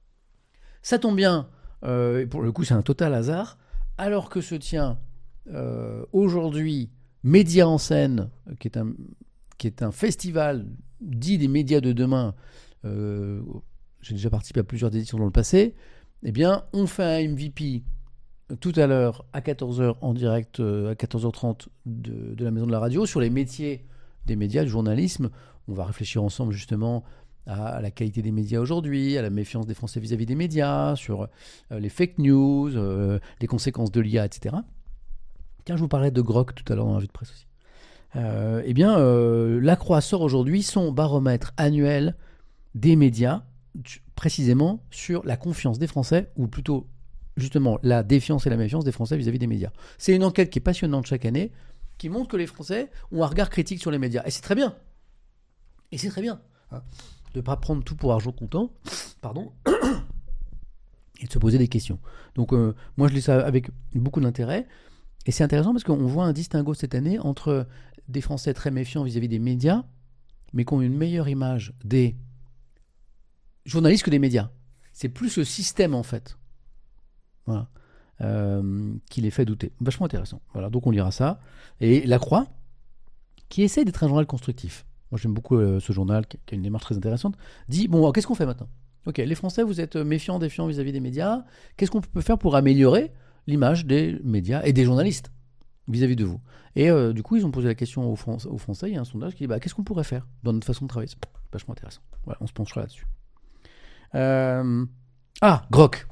ça tombe bien, euh, et pour le coup c'est un total hasard, alors que se tient euh, aujourd'hui Média en scène, qui est, un, qui est un festival dit des médias de demain, euh, j'ai déjà participé à plusieurs éditions dans le passé, eh bien on fait un M V P tout à l'heure à quatorze heures en direct, euh, à quatorze heures trente de, de la Maison de la Radio, sur les métiers des médias, du journalisme. On va réfléchir ensemble justement à la qualité des médias aujourd'hui, à la méfiance des Français vis-à-vis des médias, sur euh, les fake news, euh, les conséquences de l'I A, et cetera. Tiens, je vous parlais de Grok tout à l'heure dans la revue de presse aussi. Euh, eh bien, euh, la Croix sort aujourd'hui son baromètre annuel des médias, précisément sur la confiance des Français, ou plutôt, justement, la défiance et la méfiance des Français vis-à-vis des médias. C'est une enquête qui est passionnante chaque année, qui montre que les Français ont un regard critique sur les médias. Et c'est très bien. Et c'est très bien. Hein. De ne pas prendre tout pour argent comptant, pardon, et de se poser des questions. Donc euh, moi je lis ça avec beaucoup d'intérêt, et c'est intéressant parce qu'on voit un distinguo cette année entre des Français très méfiants vis-à-vis des médias, mais qui ont une meilleure image des journalistes que des médias. C'est plus le système en fait, voilà, euh, qui les fait douter. Vachement intéressant. Voilà, donc on lira ça. Et La Croix, qui essaie d'être un journal constructif. Moi j'aime beaucoup euh, ce journal qui a une démarche très intéressante, dit bon, qu'est-ce qu'on fait maintenant? Ok, les Français, vous êtes méfiants, défiants vis-à-vis des médias, qu'est-ce qu'on peut faire pour améliorer l'image des médias et des journalistes vis-à-vis de vous? Et euh, du coup, ils ont posé la question aux, Fran- aux Français, il y a un sondage qui dit bah, qu'est-ce qu'on pourrait faire dans notre façon de travailler? C'est vachement intéressant. Voilà, on se penchera là-dessus. Euh... Ah, Grok.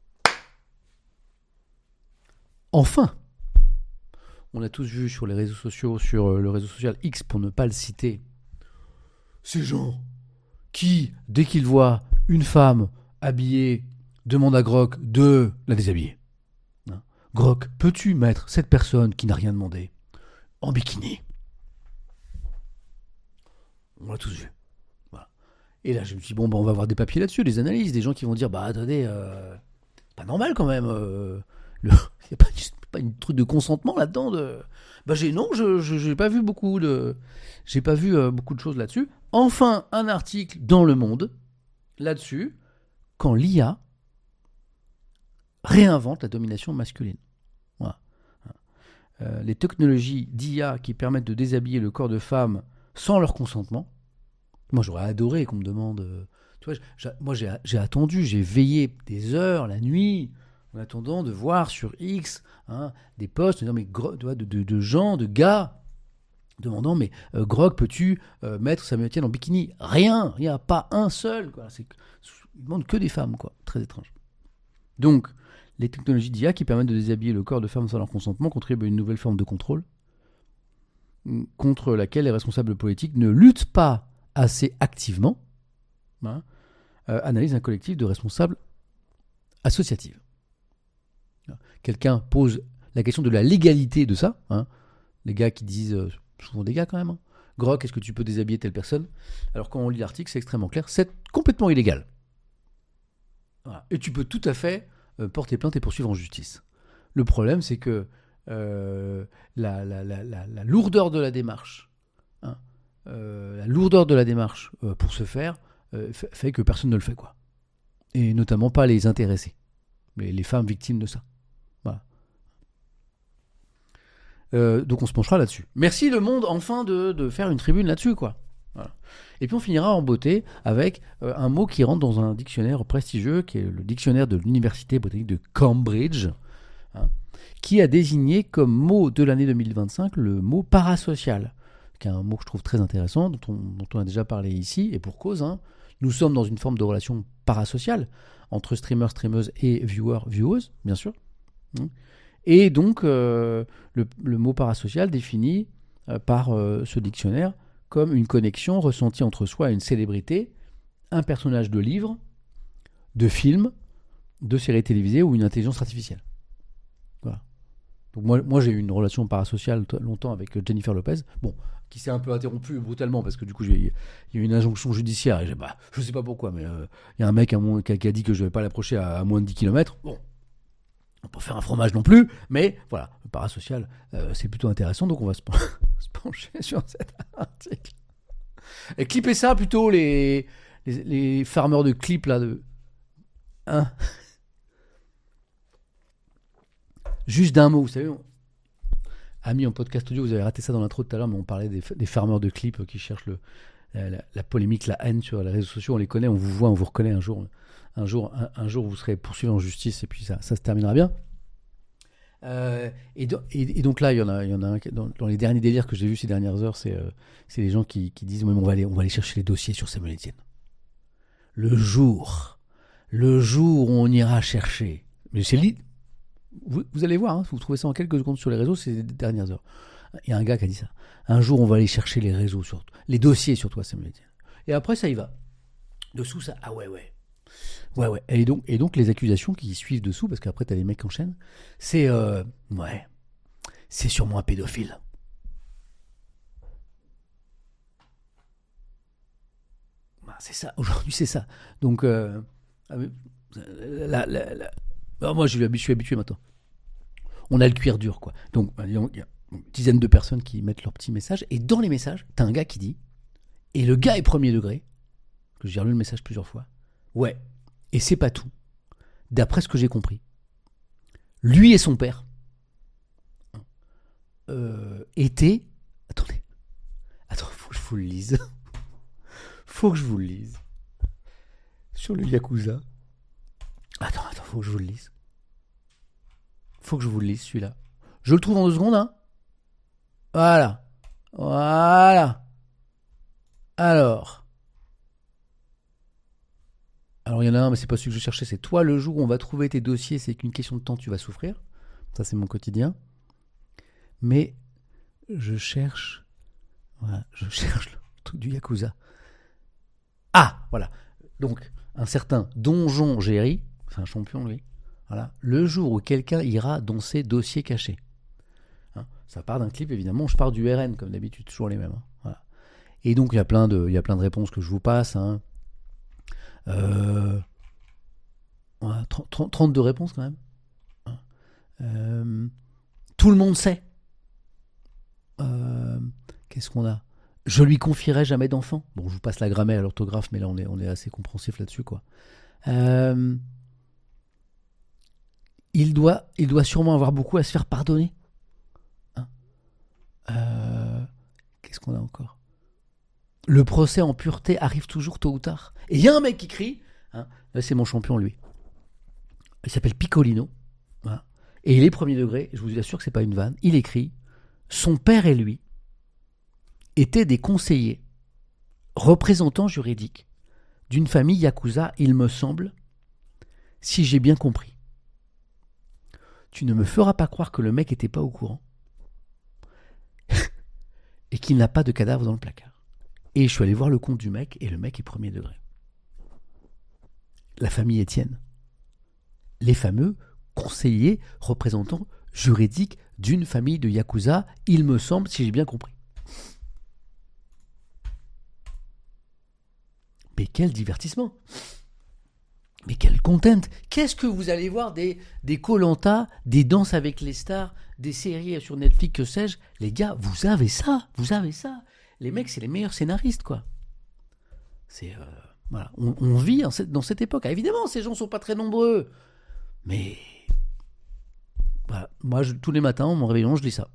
Enfin, on a tous vu sur les réseaux sociaux, sur le réseau social X pour ne pas le citer, ces gens qui, dès qu'ils voient une femme habillée, demandent à Grok de la déshabiller. Hein? Grok, peux-tu mettre cette personne qui n'a rien demandé en bikini? On l'a tous vu. Voilà. Et là, je me suis dit, bon, bah, on va avoir des papiers là-dessus, des analyses, des gens qui vont dire, bah attendez, euh, c'est pas normal quand même. Euh, le... Il n'y a pas, pas une truc de consentement là-dedans. De... Bah, j'ai, non, je n'ai pas vu beaucoup de, j'ai pas vu euh, beaucoup de choses là-dessus. Enfin, un article dans Le Monde là-dessus, quand l'I A réinvente la domination masculine. Voilà. Euh, les technologies d'I A qui permettent de déshabiller le corps de femmes sans leur consentement. Moi, j'aurais adoré qu'on me demande. Euh, tu vois, j'ai, moi, j'ai, j'ai attendu, j'ai veillé des heures la nuit en attendant de voir sur X hein, des posts mais, de, de, de gens, de gars demandant mais euh, Grok, peux-tu euh, mettre Samuel Etienne en bikini? Rien, il n'y a pas un seul. Quoi. C'est, ils demandent que des femmes, quoi. Très étrange. Donc, les technologies d'I A qui permettent de déshabiller le corps de femmes sans leur consentement contribuent à une nouvelle forme de contrôle contre laquelle les responsables politiques ne luttent pas assez activement. Hein, euh, analyse un collectif de responsables associatifs. Quelqu'un pose la question de la légalité de ça. Hein. Les gars qui disent, euh, souvent des gars quand même, hein, Grok, est-ce que tu peux déshabiller telle personne? Alors quand on lit l'article, c'est extrêmement clair, c'est complètement illégal. Voilà. Et tu peux tout à fait euh, porter plainte et poursuivre en justice. Le problème, c'est que euh, la, la, la, la, la lourdeur de la démarche hein, euh, la lourdeur de la démarche euh, pour ce faire euh, fait, fait que personne ne le fait, quoi. Et notamment pas les intéressés, les, les femmes victimes de ça. Voilà. Euh, donc on se penchera là-dessus. Merci Le Monde, enfin, de, de faire une tribune là-dessus, quoi. Voilà. Et puis on finira en beauté avec euh, un mot qui rentre dans un dictionnaire prestigieux, qui est le dictionnaire de l'Université britannique de Cambridge, hein, qui a désigné comme mot de l'année deux mille vingt-cinq le mot parasocial, qui est un mot que je trouve très intéressant, dont on, dont on a déjà parlé ici, et pour cause, hein, nous sommes dans une forme de relation parasociale entre streamers, streameuses et viewers, viewers, bien sûr. Et donc, euh, le, le mot parasocial défini euh, par euh, ce dictionnaire comme une connexion ressentie entre soi et une célébrité, un personnage de livre, de film, de série télévisée ou une intelligence artificielle. Voilà. Donc moi, moi j'ai eu une relation parasociale t- longtemps avec Jennifer Lopez, bon, qui s'est un peu interrompue brutalement parce que du coup il y a eu une injonction judiciaire et j'ai, bah, je sais pas pourquoi, mais il euh, y a un mec à moins, qui, a, qui a dit que je ne vais pas l'approcher à, à moins de dix kilomètres. Bon, on peut pas faire un fromage non plus, mais voilà, le parasocial euh, c'est plutôt intéressant, donc on va se, pen- se pencher sur cet article. Et clipper ça plutôt, les, les, les farmers de clips là, de... Hein. Juste d'un mot, vous savez, on... amis en podcast audio, vous avez raté ça dans l'intro tout à l'heure, mais on parlait des, des farmers de clips qui cherchent le, la, la, la polémique, la haine sur les réseaux sociaux. On les connaît, on vous voit, on vous reconnaît un jour. Un jour, un, un jour vous serez poursuivi en justice et puis ça, ça se terminera bien. Euh, et, do, et, et donc là, il y en a, il y en a un dans, dans les derniers délires que j'ai vus ces dernières heures, c'est, euh, c'est les gens qui, qui disent, ouais, on va aller, on va aller chercher les dossiers sur Samuel Etienne. Le jour, le jour où on ira chercher, mais c'est li- vous, vous allez voir, hein, vous trouvez ça en quelques secondes sur les réseaux ces dernières heures. Il y a un gars qui a dit ça. Un jour, on va aller chercher les réseaux sur les dossiers sur toi, Samuel Etienne. Et après, ça y va. Dessous, ça, ah ouais, ouais. Ouais, ouais. Et donc, et donc, les accusations qui suivent dessous, parce qu'après, t'as les mecs qui enchaînent, c'est, euh, ouais, c'est sûrement un pédophile. Bah, c'est ça, aujourd'hui, c'est ça. Donc, euh, là, là, là. Alors moi, je suis habitué maintenant. On a le cuir dur, quoi. Donc, il y a une dizaine de personnes qui mettent leur petit message, et dans les messages, t'as un gars qui dit, et le gars est premier degré, que j'ai relu le message plusieurs fois, ouais. Et c'est pas tout. D'après ce que j'ai compris, lui et son père euh, étaient... Attendez. Attends, faut que je vous le lise. Faut que je vous le lise. Sur le Yakuza. Attends, attends, faut que je vous le lise. Faut que je vous le lise, celui-là. Je le trouve en deux secondes, hein. Voilà. Voilà. Alors... Alors il y en a un, mais c'est pas celui que je cherchais, c'est toi le jour où on va trouver tes dossiers, c'est qu'une question de temps, tu vas souffrir. Ça c'est mon quotidien. Mais je cherche, voilà, je cherche le truc du Yakuza. Ah, voilà. Donc un certain Donjon Géry, c'est un champion lui. Voilà. Le jour où quelqu'un ira dans ses dossiers cachés. Hein, ça part d'un clip évidemment. Je pars du R N comme d'habitude, toujours les mêmes. Hein, voilà. Et donc il y a plein de, il y a plein de réponses que je vous passe. Hein. Euh, ouais, trente, trente-deux réponses quand même. Euh, tout le monde sait. Euh, qu'est-ce qu'on a ? Je lui confierai jamais d'enfant. Bon, je vous passe la grammaire et l'orthographe, mais là on est, on est assez compréhensif là-dessus, quoi. Euh, il doit, il doit sûrement avoir beaucoup à se faire pardonner. Hein euh, qu'est-ce qu'on a encore ? Le procès en pureté arrive toujours tôt ou tard. Et il y a un mec qui crie, hein, là c'est mon champion lui, il s'appelle Piccolino, voilà, et il est premier degré, je vous assure que c'est pas une vanne, il écrit, son père et lui étaient des conseillers, représentants juridiques d'une famille Yakuza, il me semble, si j'ai bien compris. Tu ne me feras pas croire que le mec était pas au courant et qu'il n'a pas de cadavre dans le placard. Et je suis allé voir le compte du mec, et le mec est premier degré. La famille Etienne. Les fameux conseillers représentants juridiques d'une famille de Yakuza, il me semble, si j'ai bien compris. Mais quel divertissement! Mais quel content! Qu'est-ce que vous allez voir des des Koh-Lanta, des Danses avec les stars, des séries sur Netflix, que sais-je? Les gars, vous avez ça, vous avez ça. Les mecs, c'est les meilleurs scénaristes, quoi. C'est... Euh, voilà. On, on vit en cette, dans cette époque. Ah, évidemment, ces gens sont pas très nombreux. Mais... Voilà. Moi, je, tous les matins, en me réveillant, je lis ça.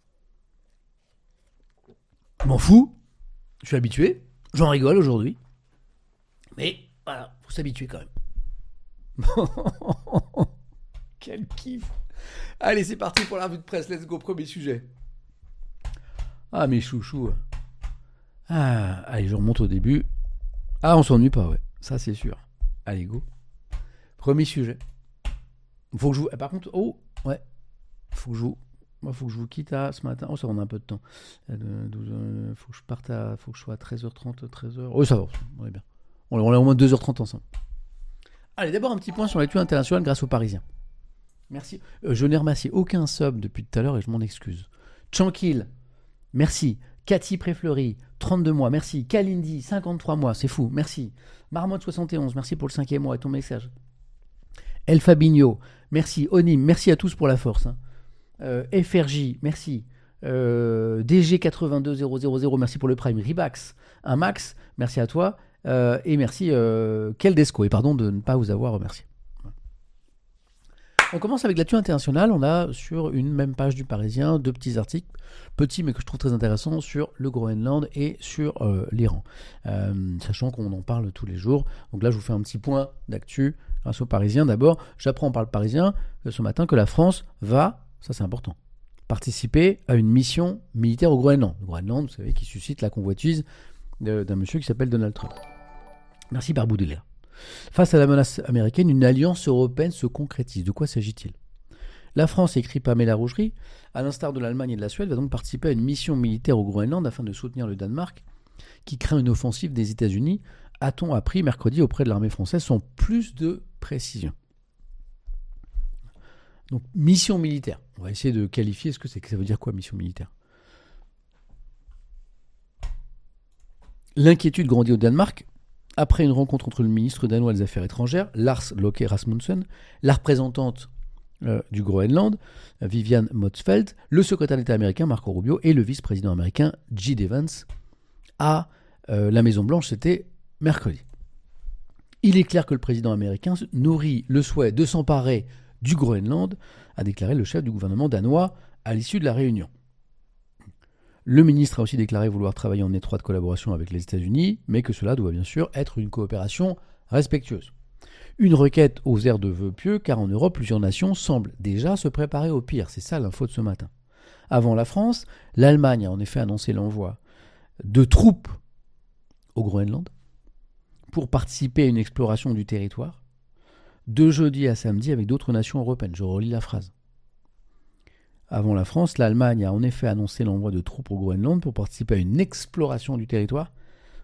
Je m'en fous. Je suis habitué. J'en rigole aujourd'hui. Mais, voilà, faut s'habituer quand même. Quel kiff. Allez, c'est parti pour la revue de presse. Let's go, premier sujet. Ah, mes chouchous. Ah, allez, je remonte au début. Ah, on s'ennuie pas, ouais. Ça, c'est sûr. Allez, go. Premier sujet. Faut que je vous... Ah, par contre, oh, ouais. Faut que je vous... Moi, faut que je vous quitte à ce matin. Oh, ça, on a un peu de temps. douze heures... Faut que je parte à... Faut que je sois à treize heures trente, treize heures. Oh, ça va. On est bien. On est au moins deux heures trente ensemble. Allez, d'abord, un petit point sur l'actu internationale grâce aux Parisiens. Merci. Euh, je n'ai remercié aucun sub depuis tout à l'heure et je m'en excuse. Tranquille. Merci. Cathy Préfleury, trente-deux mois, merci. Kalindi, cinquante-trois mois, c'est fou, merci. Marmotte soixante et onze, merci pour le cinquième mois et ton message. El Fabinho, merci. Onim, merci à tous pour la force. Hein. Euh, F R J, merci. Euh, D G quatre-vingt-deux mille, merci pour le prime. Ribax, un max, merci à toi. Euh, et merci euh, Keldesco, et pardon de ne pas vous avoir remercié. On commence avec l'actu internationale. On a sur une même page du Parisien deux petits articles, petits mais que je trouve très intéressants, sur le Groenland et sur euh, l'Iran. Euh, sachant qu'on en parle tous les jours. Donc là, je vous fais un petit point d'actu grâce au Parisien. D'abord, j'apprends par le Parisien euh, ce matin que la France va, ça c'est important, participer à une mission militaire au Groenland. Le Groenland, vous savez, qui suscite la convoitise de, d'un monsieur qui s'appelle Donald Trump. Merci Barboudelia. Face à la menace américaine, une alliance européenne se concrétise. De quoi s'agit-il ? La France, écrit Pamela Rougerie, à l'instar de l'Allemagne et de la Suède, va donc participer à une mission militaire au Groenland afin de soutenir le Danemark, qui craint une offensive des États-Unis, a-t-on appris mercredi auprès de l'armée française, sans plus de précision. Donc, mission militaire. On va essayer de qualifier ce que c'est. Que ça veut dire quoi, mission militaire ? L'inquiétude grandit au Danemark. Après une rencontre entre le ministre danois des Affaires étrangères, Lars Løkke Rasmussen, la représentante euh, du Groenland, Viviane Motzfeldt, le secrétaire d'État américain Marco Rubio et le vice-président américain J D Vance à euh, la Maison-Blanche, c'était mercredi. Il est clair que le président américain nourrit le souhait de s'emparer du Groenland, a déclaré le chef du gouvernement danois à l'issue de la réunion. Le ministre a aussi déclaré vouloir travailler en étroite collaboration avec les États-Unis, mais que cela doit bien sûr être une coopération respectueuse. Une requête aux airs de vœux pieux, car en Europe, plusieurs nations semblent déjà se préparer au pire. C'est ça l'info de ce matin. Avant la France, l'Allemagne a en effet annoncé l'envoi de troupes au Groenland pour participer à une exploration du territoire, de jeudi à samedi avec d'autres nations européennes. Je relis la phrase. Avant la France, l'Allemagne a en effet annoncé l'envoi de troupes au Groenland pour participer à une exploration du territoire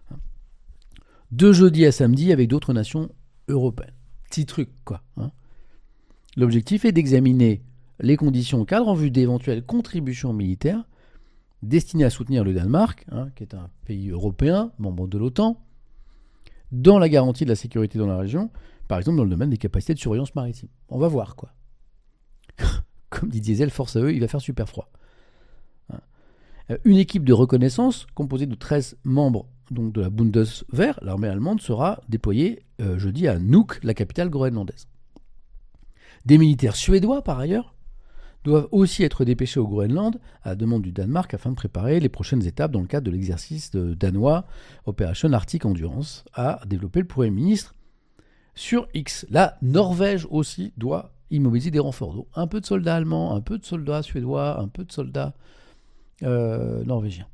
de jeudi à samedi avec d'autres nations européennes. Petit truc, quoi. Hein. L'objectif est d'examiner les conditions cadres en vue d'éventuelles contributions militaires destinées à soutenir le Danemark, hein, qui est un pays européen, membre de l'OTAN, dans la garantie de la sécurité dans la région, par exemple dans le domaine des capacités de surveillance maritime. On va voir, quoi. Comme dit Diesel, force à eux, il va faire super froid. Une équipe de reconnaissance, composée de treize membres donc de la Bundeswehr, l'armée allemande, sera déployée euh, jeudi à Nuuk, la capitale groenlandaise. Des militaires suédois, par ailleurs, doivent aussi être dépêchés au Groenland à la demande du Danemark afin de préparer les prochaines étapes dans le cadre de l'exercice de danois Operation Arctic Endurance, a développé le Premier ministre sur X. La Norvège aussi doit immobiliser des renforts d'eau. Un peu de soldats allemands, un peu de soldats suédois, un peu de soldats euh, norvégiens.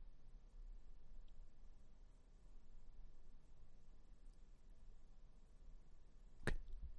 Okay.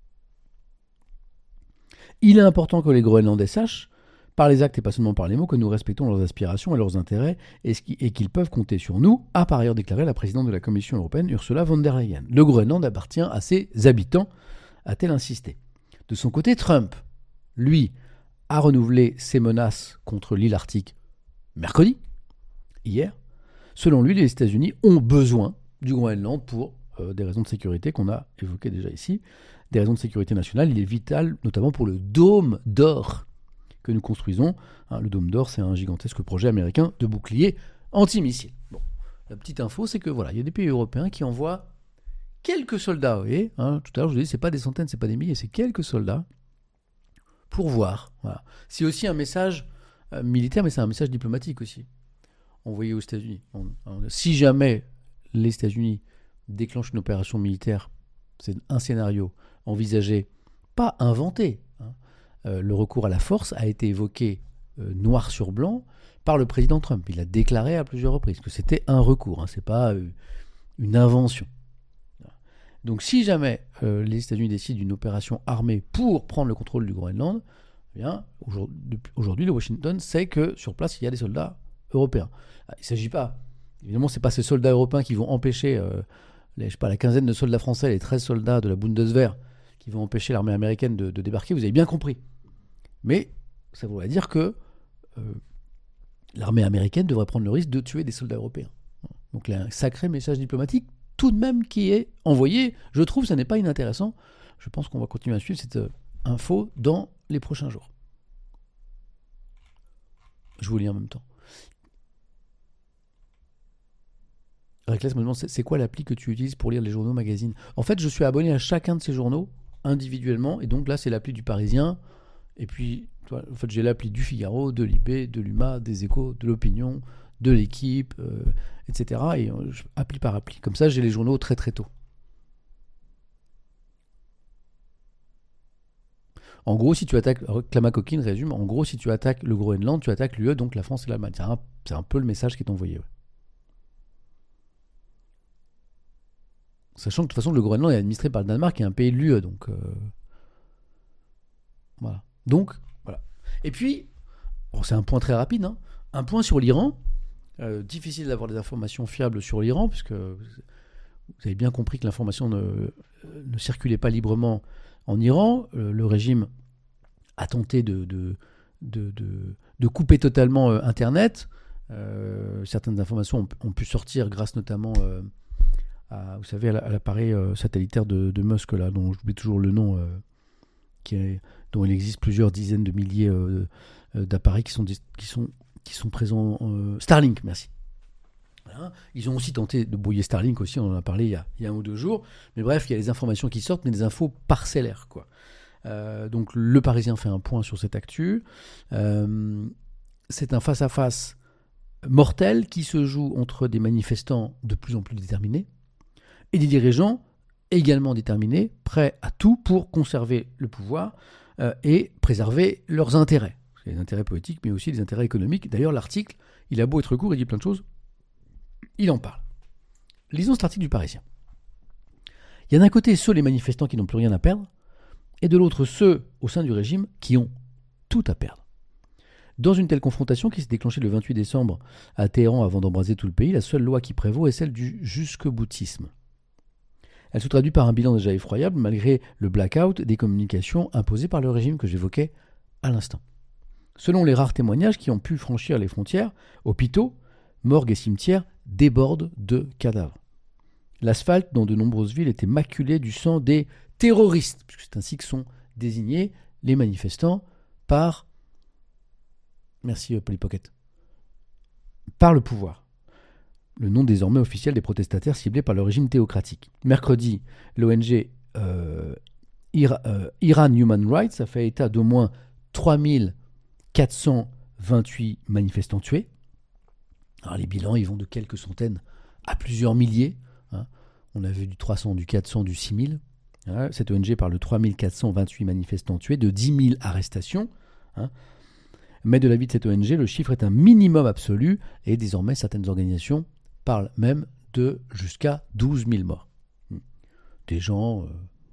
Il est important que les Groenlandais sachent, par les actes et pas seulement par les mots, que nous respectons leurs aspirations et leurs intérêts et, et qu'ils peuvent compter sur nous, a par ailleurs déclaré la présidente de la Commission européenne, Ursula von der Leyen. Le Groenland appartient à ses habitants, a-t-elle insisté. De son côté, Trump, lui, a renouvelé ses menaces contre l'île Arctique mercredi, hier. Selon lui, les États-Unis ont besoin du Groenland pour euh, des raisons de sécurité qu'on a évoquées déjà ici, des raisons de sécurité nationale. Il est vital, notamment pour le dôme d'or que nous construisons. Hein, le dôme d'or, c'est un gigantesque projet américain de bouclier antimissiles. Bon, la petite info, c'est que voilà, il y a des pays européens qui envoient quelques soldats, vous voyez, hein, tout à l'heure je vous dis, c'est pas des centaines, c'est pas des milliers, c'est quelques soldats pour voir. Voilà. C'est aussi un message euh, militaire, mais c'est un message diplomatique aussi, envoyé aux États-Unis. On, on, si jamais les États-Unis déclenchent une opération militaire, c'est un scénario envisagé, pas inventé. Hein. Euh, le recours à la force a été évoqué euh, noir sur blanc par le président Trump. Il a déclaré à plusieurs reprises que c'était un recours, hein, c'est pas euh, une invention. Donc si jamais euh, les États-Unis décident d'une opération armée pour prendre le contrôle du Groenland, eh bien, aujourd'hui, aujourd'hui, le Washington sait que sur place, il y a des soldats européens. Il ne s'agit pas, évidemment, ce n'est pas ces soldats européens qui vont empêcher euh, les, je sais pas, la quinzaine de soldats français, les treize soldats de la Bundeswehr qui vont empêcher l'armée américaine de, de débarquer, vous avez bien compris. Mais ça voudrait dire que euh, l'armée américaine devrait prendre le risque de tuer des soldats européens. Donc il y a un sacré message diplomatique tout de même qui est envoyé. Je trouve que ça n'est pas inintéressant. Je pense qu'on va continuer à suivre cette euh, info dans les prochains jours. Je vous lis en même temps. Réclès me demande, c'est, c'est quoi l'appli que tu utilises pour lire les journaux, magazines ? En fait, je suis abonné à chacun de ces journaux individuellement, et donc là, c'est l'appli du Parisien, et puis, toi, en fait, j'ai l'appli du Figaro, de l'I B, de l'U M A, des Échos, de l'Opinion, de l'équipe, euh, et cetera. Et euh, appli par appli. Comme ça, j'ai les journaux très très tôt. En gros, si tu attaques, Clama Coquine résume, en gros, si tu attaques le Groenland, tu attaques l'U E, donc la France et l'Allemagne. C'est un, c'est un peu le message qui est envoyé. Ouais. Sachant que de toute façon, le Groenland est administré par le Danemark, qui est un pays de l'U E. Donc, euh, voilà. Donc, voilà. Et puis, bon, c'est un point très rapide, hein, un point sur l'Iran. Euh, difficile d'avoir des informations fiables sur l'Iran, puisque vous avez bien compris que l'information ne, ne circulait pas librement en Iran. Euh, le régime a tenté de, de, de, de, de couper totalement euh, Internet. Euh, certaines informations ont, ont pu sortir grâce notamment euh, à, vous savez, à l'appareil euh, satellitaire de, de Musk, là, dont j'oublie toujours le nom, euh, qui est, dont il existe plusieurs dizaines de milliers euh, d'appareils qui sont, qui sont qui sont présents. Euh, Starlink, merci. Voilà. Ils ont aussi tenté de brouiller Starlink aussi, on en a parlé il y a, il y a un ou deux jours. Mais bref, il y a des informations qui sortent, mais des infos parcellaires, quoi. Euh, donc le Parisien fait un point sur cette actu. Euh, c'est un face-à-face mortel qui se joue entre des manifestants de plus en plus déterminés et des dirigeants également déterminés, prêts à tout pour conserver le pouvoir euh, et préserver leurs intérêts. Les intérêts politiques, mais aussi les intérêts économiques. D'ailleurs, l'article, il a beau être court, il dit plein de choses, il en parle. Lisons cet article du Parisien. Il y a d'un côté ceux, les manifestants, qui n'ont plus rien à perdre, et de l'autre ceux, au sein du régime, qui ont tout à perdre. Dans une telle confrontation qui s'est déclenchée le vingt-huit décembre à Téhéran avant d'embraser tout le pays, la seule loi qui prévaut est celle du jusque-boutisme. Elle se traduit par un bilan déjà effroyable, malgré le blackout des communications imposées par le régime que j'évoquais à l'instant. Selon les rares témoignages qui ont pu franchir les frontières, hôpitaux, morgues et cimetières débordent de cadavres. L'asphalte dans de nombreuses villes était maculé du sang des terroristes, puisque c'est ainsi que sont désignés les manifestants par... Merci Polly Pocket. Par le pouvoir. Le nom désormais officiel des protestataires ciblés par le régime théocratique. Mercredi, l'O N G euh, Ira, euh, Iran Human Rights a fait état d'au moins trois mille quatre cent vingt-huit manifestants tués. Alors les bilans, ils vont de quelques centaines à plusieurs milliers. Hein. On a vu du trois cents, du quatre cents, du six mille. Hein. Cette O N G parle de trois mille quatre cent vingt-huit manifestants tués, de dix mille arrestations. Hein. Mais de l'avis de cette O N G, le chiffre est un minimum absolu et désormais certaines organisations parlent même de jusqu'à douze mille morts. Des gens, euh,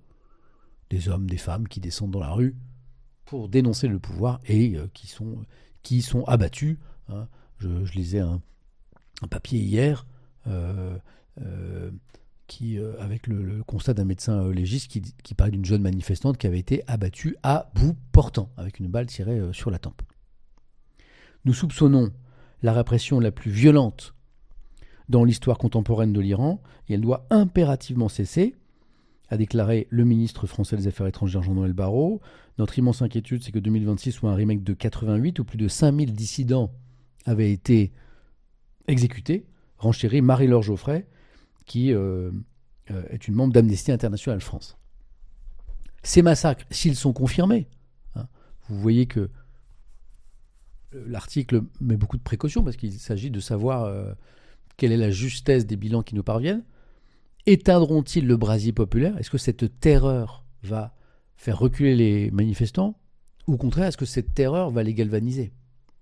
des hommes, des femmes qui descendent dans la rue pour dénoncer le pouvoir et euh, qui, sont, qui sont abattus. Hein. Je, je lisais un, un papier hier euh, euh, qui, euh, avec le, le constat d'un médecin euh, légiste qui, qui parlait d'une jeune manifestante qui avait été abattue à bout portant avec une balle tirée euh, sur la tempe. Nous soupçonnons la répression la plus violente dans l'histoire contemporaine de l'Iran et elle doit impérativement cesser, a déclaré le ministre français des Affaires étrangères Jean-Noël Barrot. Notre immense inquiétude, c'est que deux mille vingt-six soit un remake de quatre-vingt-huit où plus de cinq mille dissidents avaient été exécuté, renchérit Marie-Laure Geoffrey, qui euh, euh, est une membre d'Amnesty International France. Ces massacres, s'ils sont confirmés, hein, vous voyez que l'article met beaucoup de précautions parce qu'il s'agit de savoir euh, quelle est la justesse des bilans qui nous parviennent. Éteindront-ils le brasier populaire ? Est-ce que cette terreur va faire reculer les manifestants ? Ou au contraire, est-ce que cette terreur va les galvaniser ?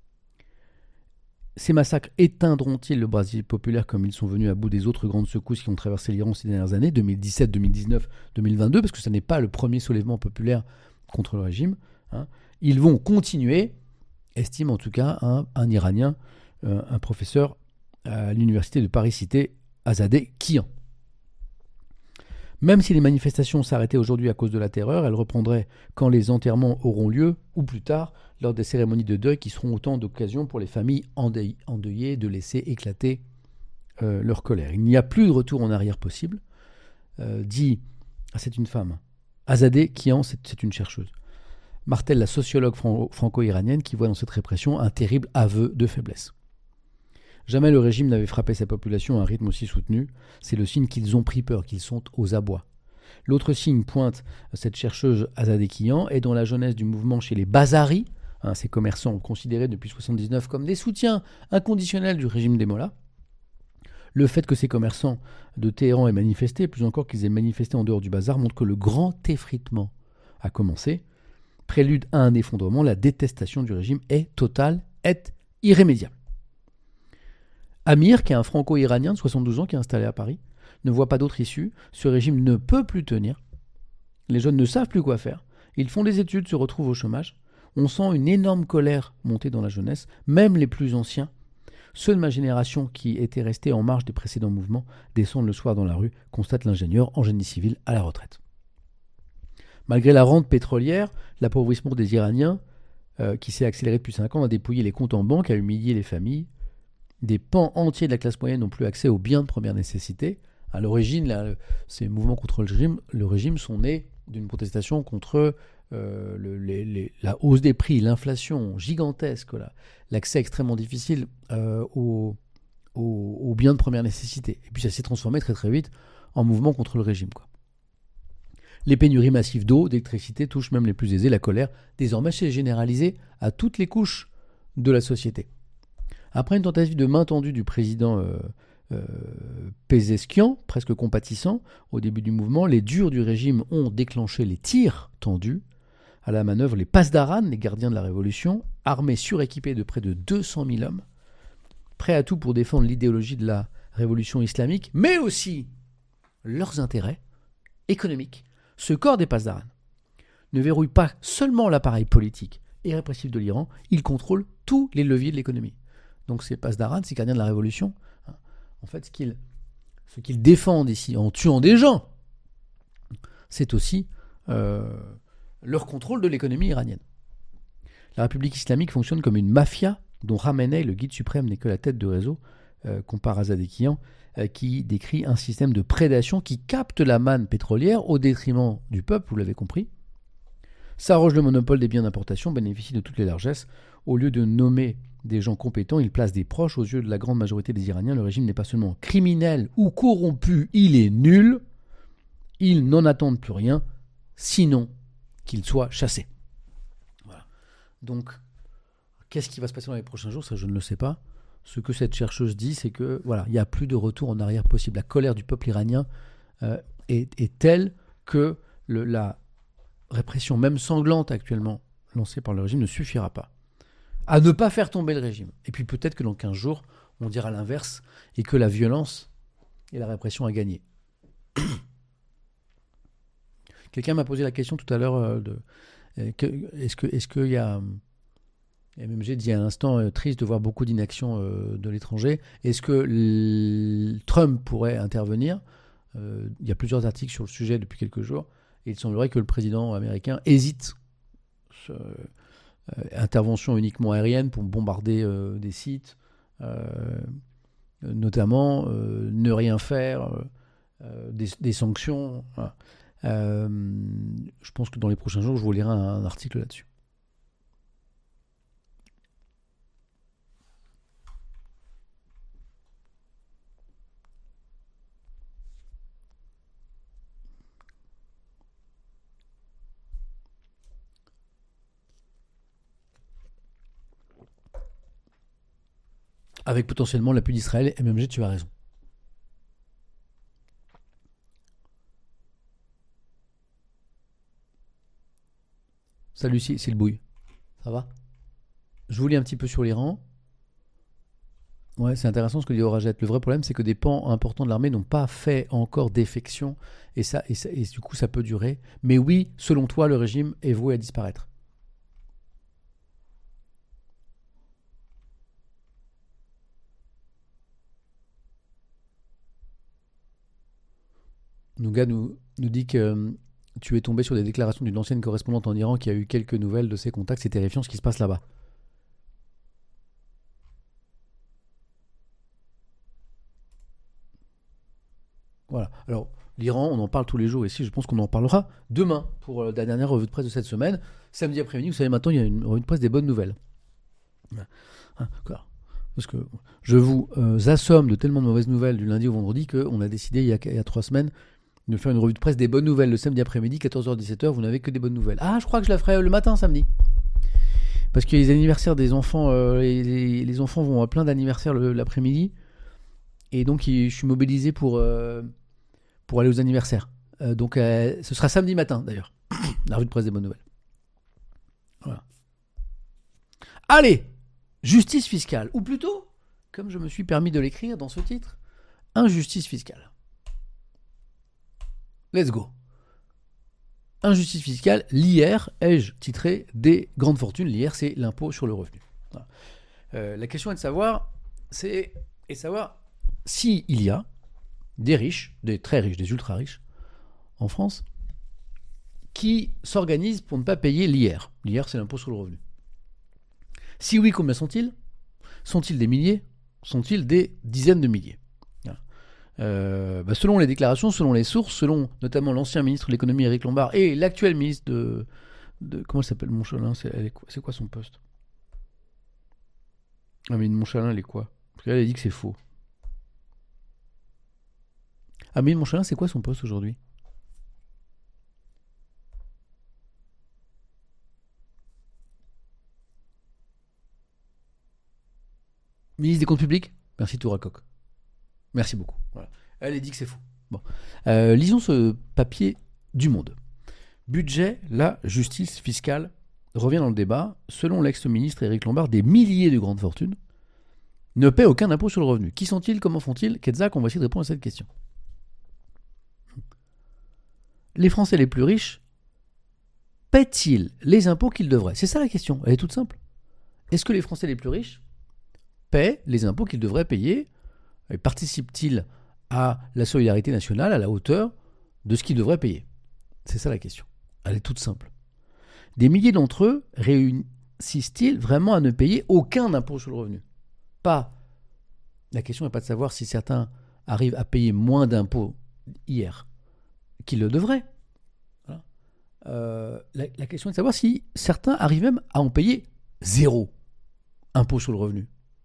Ces massacres éteindront-ils le brasier populaire comme ils sont venus à bout des autres grandes secousses qui ont traversé l'Iran ces dernières années, deux mille dix-sept, deux mille dix-neuf, deux mille vingt-deux, parce que ce n'est pas le premier soulèvement populaire contre le régime, hein. Ils vont continuer, estime en tout cas un, un Iranien, euh, un professeur à l'université de Paris-Cité, Azadeh Kian. Même si les manifestations s'arrêtaient aujourd'hui à cause de la terreur, elles reprendraient quand les enterrements auront lieu, ou plus tard, lors des cérémonies de deuil qui seront autant d'occasions pour les familles endeuillées, endeuillées de laisser éclater euh, leur colère. Il n'y a plus de retour en arrière possible, euh, dit, ah, c'est une femme, Azadeh Kian, c'est, c'est une chercheuse, martèle la sociologue fran- franco-iranienne qui voit dans cette répression un terrible aveu de faiblesse. Jamais le régime n'avait frappé sa population à un rythme aussi soutenu. C'est le signe qu'ils ont pris peur, qu'ils sont aux abois. L'autre signe, pointe cette chercheuse Azadeh Kian, est dans la jeunesse du mouvement chez les Bazaris, hein, ces commerçants considérés depuis soixante-dix-neuf comme des soutiens inconditionnels du régime des Mollahs. Le fait que ces commerçants de Téhéran aient manifesté, plus encore qu'ils aient manifesté en dehors du bazar, montre que le grand effritement a commencé. Prélude à un effondrement, la détestation du régime est totale, est irrémédiable. Amir, qui est un franco-iranien de soixante-douze ans qui est installé à Paris, ne voit pas d'autre issue. Ce régime ne peut plus tenir. Les jeunes ne savent plus quoi faire. Ils font des études, se retrouvent au chômage. On sent une énorme colère monter dans la jeunesse, même les plus anciens. Ceux de ma génération qui étaient restés en marge des précédents mouvements descendent le soir dans la rue, constate l'ingénieur en génie civil à la retraite. Malgré la rente pétrolière, l'appauvrissement des Iraniens, euh, qui s'est accéléré depuis cinq ans, a dépouillé les comptes en banque, a humilié les familles. Des pans entiers de la classe moyenne n'ont plus accès aux biens de première nécessité. À l'origine, là, ces mouvements contre le régime, le régime sont nés d'une protestation contre euh, le, les, les, la hausse des prix, l'inflation gigantesque, là, l'accès extrêmement difficile euh, aux, aux, aux biens de première nécessité. Et puis ça s'est transformé très très vite en mouvement contre le régime, quoi. Les pénuries massives d'eau, d'électricité touchent même les plus aisés. La colère, désormais, s'est généralisée à toutes les couches de la société. Après une tentative de main tendue du président euh, euh, Pézeskian, presque compatissant, au début du mouvement, les durs du régime ont déclenché les tirs tendus. À la manœuvre, les Pasdaran, les gardiens de la révolution, armés suréquipés de près de deux cent mille hommes, prêts à tout pour défendre l'idéologie de la révolution islamique, mais aussi leurs intérêts économiques. Ce corps des Pasdaran ne verrouille pas seulement l'appareil politique et répressif de l'Iran, il contrôle tous les leviers de l'économie. Donc ces Pasdaran, ces gardiens de la révolution, hein, en fait, ce qu'ils, ce qu'ils défendent ici en tuant des gens, c'est aussi euh, leur contrôle de l'économie iranienne. La République islamique fonctionne comme une mafia dont Khamenei, le guide suprême, n'est que la tête de réseau, euh, compare Azadeh Kian, euh, qui décrit un système de prédation qui capte la manne pétrolière au détriment du peuple, vous l'avez compris, s'arroge le monopole des biens d'importation, bénéficie de toutes les largesses. Au lieu de nommer des gens compétents, il place des proches. Aux yeux de la grande majorité des Iraniens, le régime n'est pas seulement criminel ou corrompu, il est nul. Ils n'en attendent plus rien, sinon qu'il soit chassé. Voilà. Donc, qu'est-ce qui va se passer dans les prochains jours ? Ça, je ne le sais pas. Ce que cette chercheuse dit, c'est que voilà, il n'y a plus de retour en arrière possible. La colère du peuple iranien euh, est, est telle que le, la répression, même sanglante actuellement lancée par le régime, ne suffira pas à ne pas faire tomber le régime. Et puis peut-être que dans quinze jours, on dira l'inverse et que la violence et la répression a gagné. Quelqu'un m'a posé la question tout à l'heure euh, de euh, que, est-ce que est-ce qu'il y a M M G dit à l'instant euh, triste de voir beaucoup d'inaction euh, de l'étranger. Est-ce que l- Trump pourrait intervenir ? euh, Il y a plusieurs articles sur le sujet depuis quelques jours. Et il semblerait que le président américain hésite. Ce, Euh, intervention uniquement aérienne pour bombarder euh, des sites, euh, notamment euh, ne rien faire, euh, des, des sanctions. Voilà. Euh, je pense que dans les prochains jours, je vous lirai un, un article là-dessus. avec potentiellement l'appui d'Israël. M M G, tu as raison. Salut, c'est le bouille. Ça va? Je vous lis un petit peu sur l'Iran. Ouais, c'est intéressant ce que dit Orajette. Le vrai problème, c'est que des pans importants de l'armée n'ont pas fait encore défection. Et, ça, et, ça, et du coup, ça peut durer. Mais oui, selon toi, le régime est voué à disparaître. Nougat nous, nous dit que euh, tu es tombé sur des déclarations d'une ancienne correspondante en Iran qui a eu quelques nouvelles de ses contacts. C'est terrifiant ce qui se passe là-bas. Voilà. Alors, l'Iran, on en parle tous les jours ici. Je pense qu'on en parlera demain pour euh, la dernière revue de presse de cette semaine. Samedi après-midi, vous savez, maintenant, il y a une revue de presse des bonnes nouvelles. Hein, parce que je vous euh, assomme de tellement de mauvaises nouvelles du lundi au vendredi qu'on a décidé, il y, a, il y a trois semaines, de faire une revue de presse des bonnes nouvelles le samedi après-midi, quatorze heures dix-sept heures. Vous n'avez que des bonnes nouvelles. Ah, je crois que je la ferai le matin, samedi. Parce qu'il y a les anniversaires des enfants. Euh, les, les, les enfants vont à plein d'anniversaires le, l'après-midi. Et donc, je suis mobilisé pour... Euh, pour aller aux anniversaires. Euh, donc, euh, ce sera samedi matin, d'ailleurs. La revue de presse des bonnes nouvelles. Voilà. Allez, justice fiscale. Ou plutôt, comme je me suis permis de l'écrire dans ce titre, injustice fiscale. Let's go. Injustice fiscale, l'I R, ai-je titré des grandes fortunes. L'I R, c'est l'impôt sur le revenu. Voilà. Euh, la question est de savoir, c'est et savoir s'il y a des riches, des très riches, des ultra riches, en France, qui s'organisent pour ne pas payer l'I R. L'I R, c'est l'impôt sur le revenu. Si oui, combien sont-ils? Sont-ils des milliers? Sont-ils des dizaines de milliers? euh, bah Selon les déclarations, selon les sources, selon notamment l'ancien ministre de l'économie Éric Lombard et l'actuel ministre de... de comment elle s'appelle, Montchalin? C'est, elle est, c'est quoi son poste? Ah mais Montchalin, elle est quoi? Parce qu'elle a dit que c'est faux. Amélie Montchalin, c'est quoi son poste aujourd'hui? Ministre des Comptes Publics? Merci Touracoc. Merci beaucoup. Voilà. Elle a dit que c'est faux. Bon. Euh, lisons ce papier du Monde. Budget, la justice fiscale revient dans le débat. Selon l'ex-ministre Éric Lombard, des milliers de grandes fortunes ne paient aucun impôt sur le revenu. Qui sont-ils? Comment font-ils? Quetzalcoatl, on va essayer de répondre à cette question. Les Français les plus riches paient-ils les impôts qu'ils devraient? C'est ça la question, elle est toute simple. Est-ce que les Français les plus riches paient les impôts qu'ils devraient payer? Et participent-ils à la solidarité nationale à la hauteur de ce qu'ils devraient payer? C'est ça la question. Elle est toute simple. Des milliers d'entre eux réussissent-ils vraiment à ne payer aucun impôt sur le revenu? Pas. La question n'est pas de savoir si certains arrivent à payer moins d'impôts hier qu'ils le devraient. Voilà. Euh, la, la question est de savoir si certains arrivent même à en payer zéro impôt sur le revenu.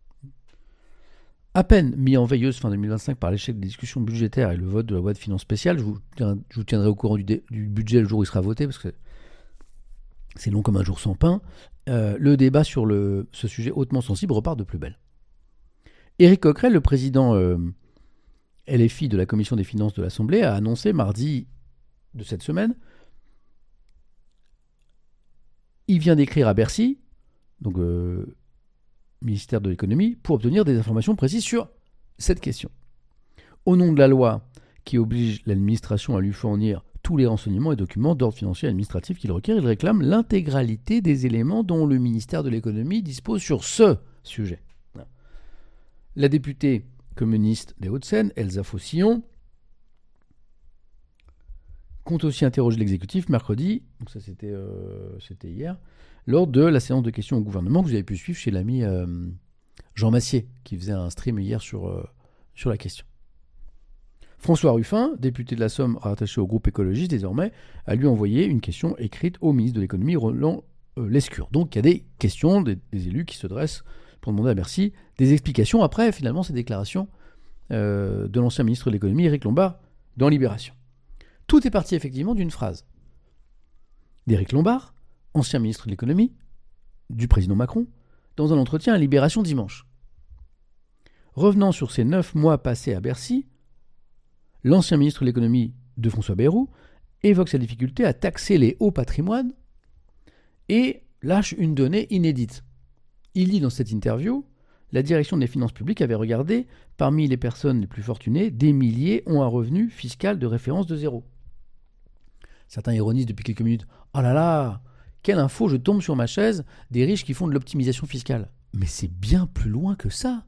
À peine mis en veilleuse fin deux mille vingt-cinq par l'échec des discussions budgétaires et le vote de la loi de finances spéciale, je vous, je vous tiendrai au courant du, dé, du budget le jour où il sera voté, parce que c'est long comme un jour sans pain, euh, le débat sur le, ce sujet hautement sensible repart de plus belle. Éric Coquerel, le président euh, L F I de la Commission des finances de l'Assemblée, a annoncé mardi de cette semaine, il vient d'écrire à Bercy, donc euh, ministère de l'économie, pour obtenir des informations précises sur cette question. Au nom de la loi qui oblige l'administration à lui fournir tous les renseignements et documents d'ordre financier et administratif qu'il requiert, il réclame l'intégralité des éléments dont le ministère de l'économie dispose sur ce sujet. La députée communiste des Hauts-de-Seine, Elsa Faucillon, compte aussi interroger l'exécutif mercredi, donc ça c'était, euh, c'était hier, lors de la séance de questions au gouvernement que vous avez pu suivre chez l'ami euh, Jean Massier, qui faisait un stream hier sur, euh, sur la question. François Ruffin, député de la Somme rattaché au groupe écologiste désormais, a lui envoyé une question écrite au ministre de l'économie Roland euh, Lescure. Donc il y a des questions des, des élus qui se dressent pour demander à Bercy des explications après finalement ces déclarations euh, de l'ancien ministre de l'économie Éric Lombard dans Libération. Tout est parti effectivement d'une phrase d'Éric Lombard, ancien ministre de l'économie, du président Macron, dans un entretien à Libération dimanche. Revenant sur ces neuf mois passés à Bercy, l'ancien ministre de l'économie de François Bayrou évoque sa difficulté à taxer les hauts patrimoines et lâche une donnée inédite. Il dit dans cette interview, la direction des finances publiques avait regardé, parmi les personnes les plus fortunées, des milliers ont un revenu fiscal de référence de zéro. Certains ironisent depuis quelques minutes. Oh là là, quelle info, je tombe sur ma chaise, des riches qui font de l'optimisation fiscale. Mais c'est bien plus loin que ça.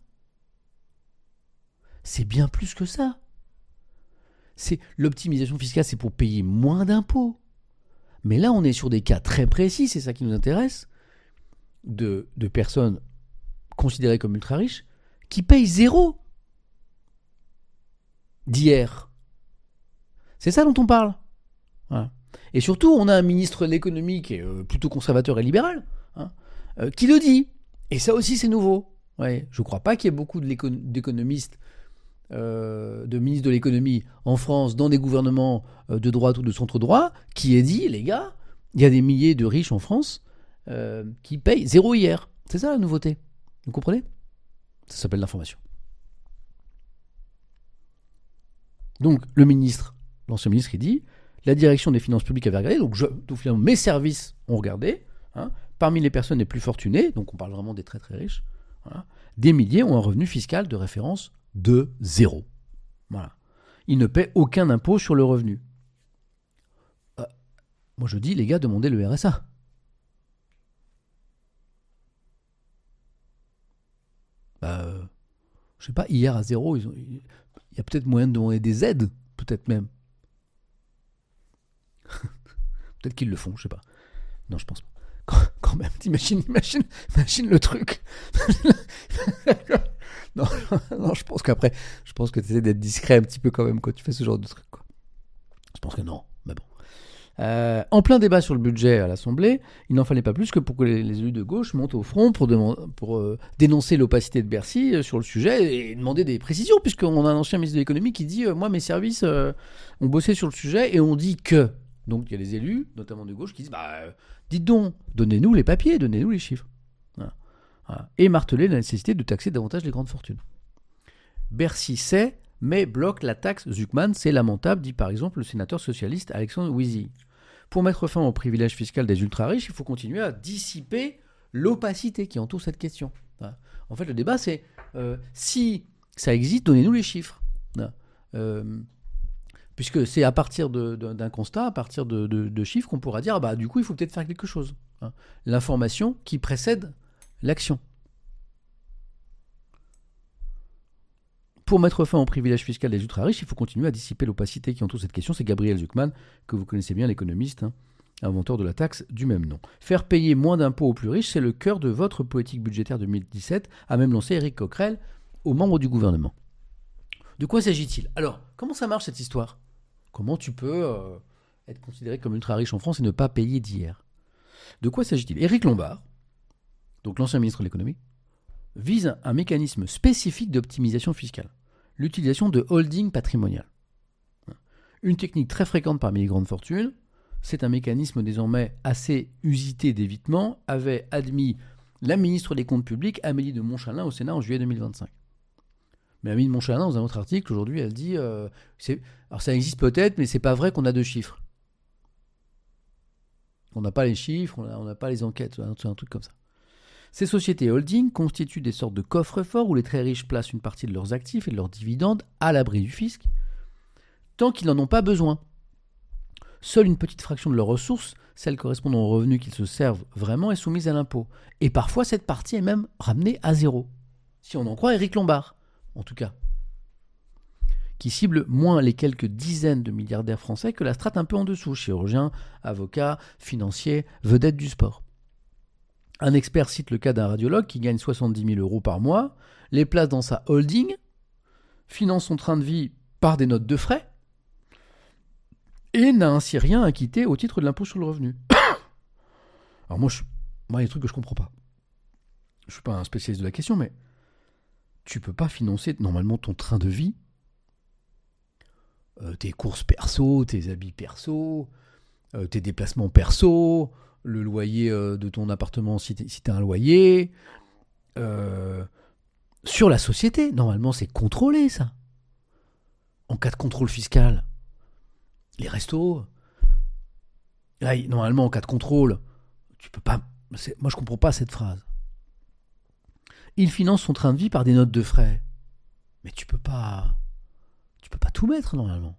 C'est bien plus que ça. C'est, l'optimisation fiscale, c'est pour payer moins d'impôts. Mais là, on est sur des cas très précis, c'est ça qui nous intéresse, de, de personnes considérées comme ultra riches qui payent zéro d'hier. C'est ça dont on parle. Voilà. Et surtout, on a un ministre de l'économie qui est euh, plutôt conservateur et libéral, hein, euh, qui le dit. Et ça aussi, c'est nouveau. Ouais, je ne crois pas qu'il y ait beaucoup de l'écon- d'économistes, euh, de ministres de l'économie en France, dans des gouvernements euh, de droite ou de centre-droit, qui aient dit, les gars, il y a des milliers de riches en France euh, qui payent zéro hier. C'est ça la nouveauté. Vous comprenez ? Ça s'appelle l'information. Donc, le ministre, l'ancien ministre, il dit... La direction des finances publiques avait regardé, donc, je, donc finalement mes services ont regardé, hein, parmi les personnes les plus fortunées, donc on parle vraiment des très très riches, voilà, des milliers ont un revenu fiscal de référence de zéro. Voilà. Ils ne paient aucun impôt sur le revenu. Euh, moi je dis, les gars, demandez le R S A. Bah, euh, je sais pas, hier à zéro, il y a peut-être moyen de demander des aides, peut-être même. Peut-être qu'ils le font, je sais pas. Non, je pense pas. Quand, quand même, t'imagines, imagine, imagine le truc. non, non, je pense qu'après, je pense que tu essaies d'être discret un petit peu quand même quand tu fais ce genre de truc, quoi. Je pense que non, mais bon. Euh, en plein débat sur le budget à l'Assemblée, il n'en fallait pas plus que pour que les, les élus de gauche montent au front pour, demander, pour euh, dénoncer l'opacité de Bercy euh, sur le sujet et demander des précisions, puisqu'on a un ancien ministre de l'économie qui dit euh, « Moi, mes services euh, ont bossé sur le sujet et on dit que… » Donc il y a les élus, notamment de gauche, qui disent bah, euh, dites donc, donnez-nous les papiers, donnez-nous les chiffres. Voilà. Voilà. Et marteler la nécessité de taxer davantage les grandes fortunes. Bercy sait, mais bloque la taxe Zuckman, c'est lamentable, dit par exemple le sénateur socialiste Alexandre Wizy. Pour mettre fin au privilège fiscal des ultra-riches, il faut continuer à dissiper l'opacité qui entoure cette question. Voilà. En fait, le débat, c'est euh, si ça existe, donnez-nous les chiffres. Voilà. Euh, Puisque c'est à partir de, de, d'un constat, à partir de, de, de chiffres, qu'on pourra dire, ah bah, du coup, il faut peut-être faire quelque chose. Hein. L'information qui précède l'action. Pour mettre fin au privilège fiscal des ultra-riches, il faut continuer à dissiper l'opacité qui entoure cette question. C'est Gabriel Zuckman, que vous connaissez bien, l'économiste, hein, inventeur de la taxe du même nom. Faire payer moins d'impôts aux plus riches, c'est le cœur de votre politique budgétaire deux mille dix-sept, a même lancé Éric Coquerel aux membres du gouvernement. De quoi s'agit-il ? Alors, comment ça marche cette histoire ? Comment tu peux euh, être considéré comme ultra riche en France et ne pas payer d'hier ? De quoi s'agit-il ? Éric Lombard, donc l'ancien ministre de l'économie, vise un mécanisme spécifique d'optimisation fiscale, l'utilisation de holding patrimonial. Une technique très fréquente parmi les grandes fortunes, c'est un mécanisme désormais assez usité d'évitement, avait admis la ministre des Comptes publics, Amélie de Montchalin, au Sénat en juillet deux mille vingt-cinq. Mais Amélie de Montchalin, dans un autre article, aujourd'hui, elle dit euh, c'est, alors ça existe peut-être, mais c'est pas vrai qu'on a deux chiffres. On n'a pas les chiffres, on n'a pas les enquêtes, c'est un truc comme ça. Ces sociétés holding constituent des sortes de coffres-forts où les très riches placent une partie de leurs actifs et de leurs dividendes à l'abri du fisc, tant qu'ils n'en ont pas besoin. Seule une petite fraction de leurs ressources, celle correspondant aux revenus qu'ils se servent vraiment, est soumise à l'impôt. Et parfois, cette partie est même ramenée à zéro. Si on en croit Éric Lombard, en tout cas, qui cible moins les quelques dizaines de milliardaires français que la strate un peu en dessous, chirurgiens, avocats, financiers, vedettes du sport. Un expert cite le cas d'un radiologue qui gagne soixante-dix mille euros par mois, les place dans sa holding, finance son train de vie par des notes de frais, et n'a ainsi rien à quitter au titre de l'impôt sur le revenu. Alors moi, je, moi, il y a des trucs que je comprends pas. Je suis pas un spécialiste de la question, mais tu peux pas financer normalement ton train de vie, euh, tes courses perso, tes habits perso, euh, tes déplacements perso, le loyer euh, de ton appartement si tu si as un loyer, euh, sur la société. Normalement, c'est contrôlé, ça. En cas de contrôle fiscal, les restos, là, normalement, en cas de contrôle, tu peux pas... c'est- moi, je comprends pas cette phrase. Il finance son train de vie par des notes de frais. Mais tu peux pas... Tu peux pas tout mettre, normalement.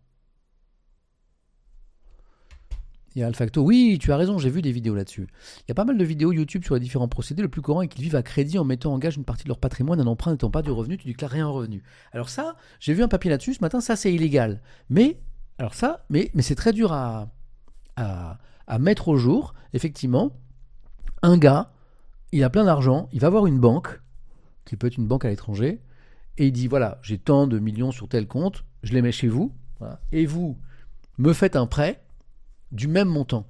Il y a Alfacto. Oui, tu as raison, j'ai vu des vidéos là-dessus. Il y a pas mal de vidéos YouTube sur les différents procédés. Le plus courant est qu'ils vivent à crédit en mettant en gage une partie de leur patrimoine. Un emprunt n'étant pas du revenu, tu déclares rien en revenu. Alors ça, j'ai vu un papier là-dessus ce matin, ça c'est illégal. Mais, alors ça, mais, mais c'est très dur à, à, à mettre au jour. Effectivement, un gars, il a plein d'argent, il va voir une banque, qui peut être une banque à l'étranger, et il dit, voilà, j'ai tant de millions sur tel compte, je les mets chez vous, voilà, et vous me faites un prêt du même montant.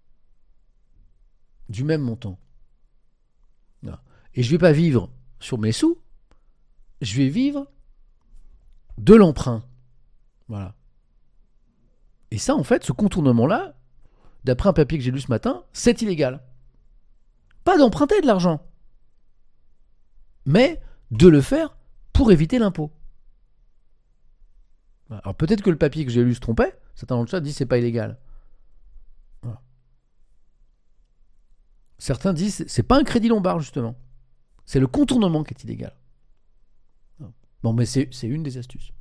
Du même montant. Voilà. Et je ne vais pas vivre sur mes sous, je vais vivre de l'emprunt. Voilà. Et ça, en fait, ce contournement-là, d'après un papier que j'ai lu ce matin, c'est illégal. Pas d'emprunter de l'argent, mais de le faire pour éviter l'impôt. Voilà. Alors peut-être que le papier que j'ai lu se trompait, certains dans le chat disent que c'est pas illégal. Voilà. Certains disent que c'est pas un crédit lombard, justement. C'est le contournement qui est illégal. Bon, mais c'est, c'est une des astuces.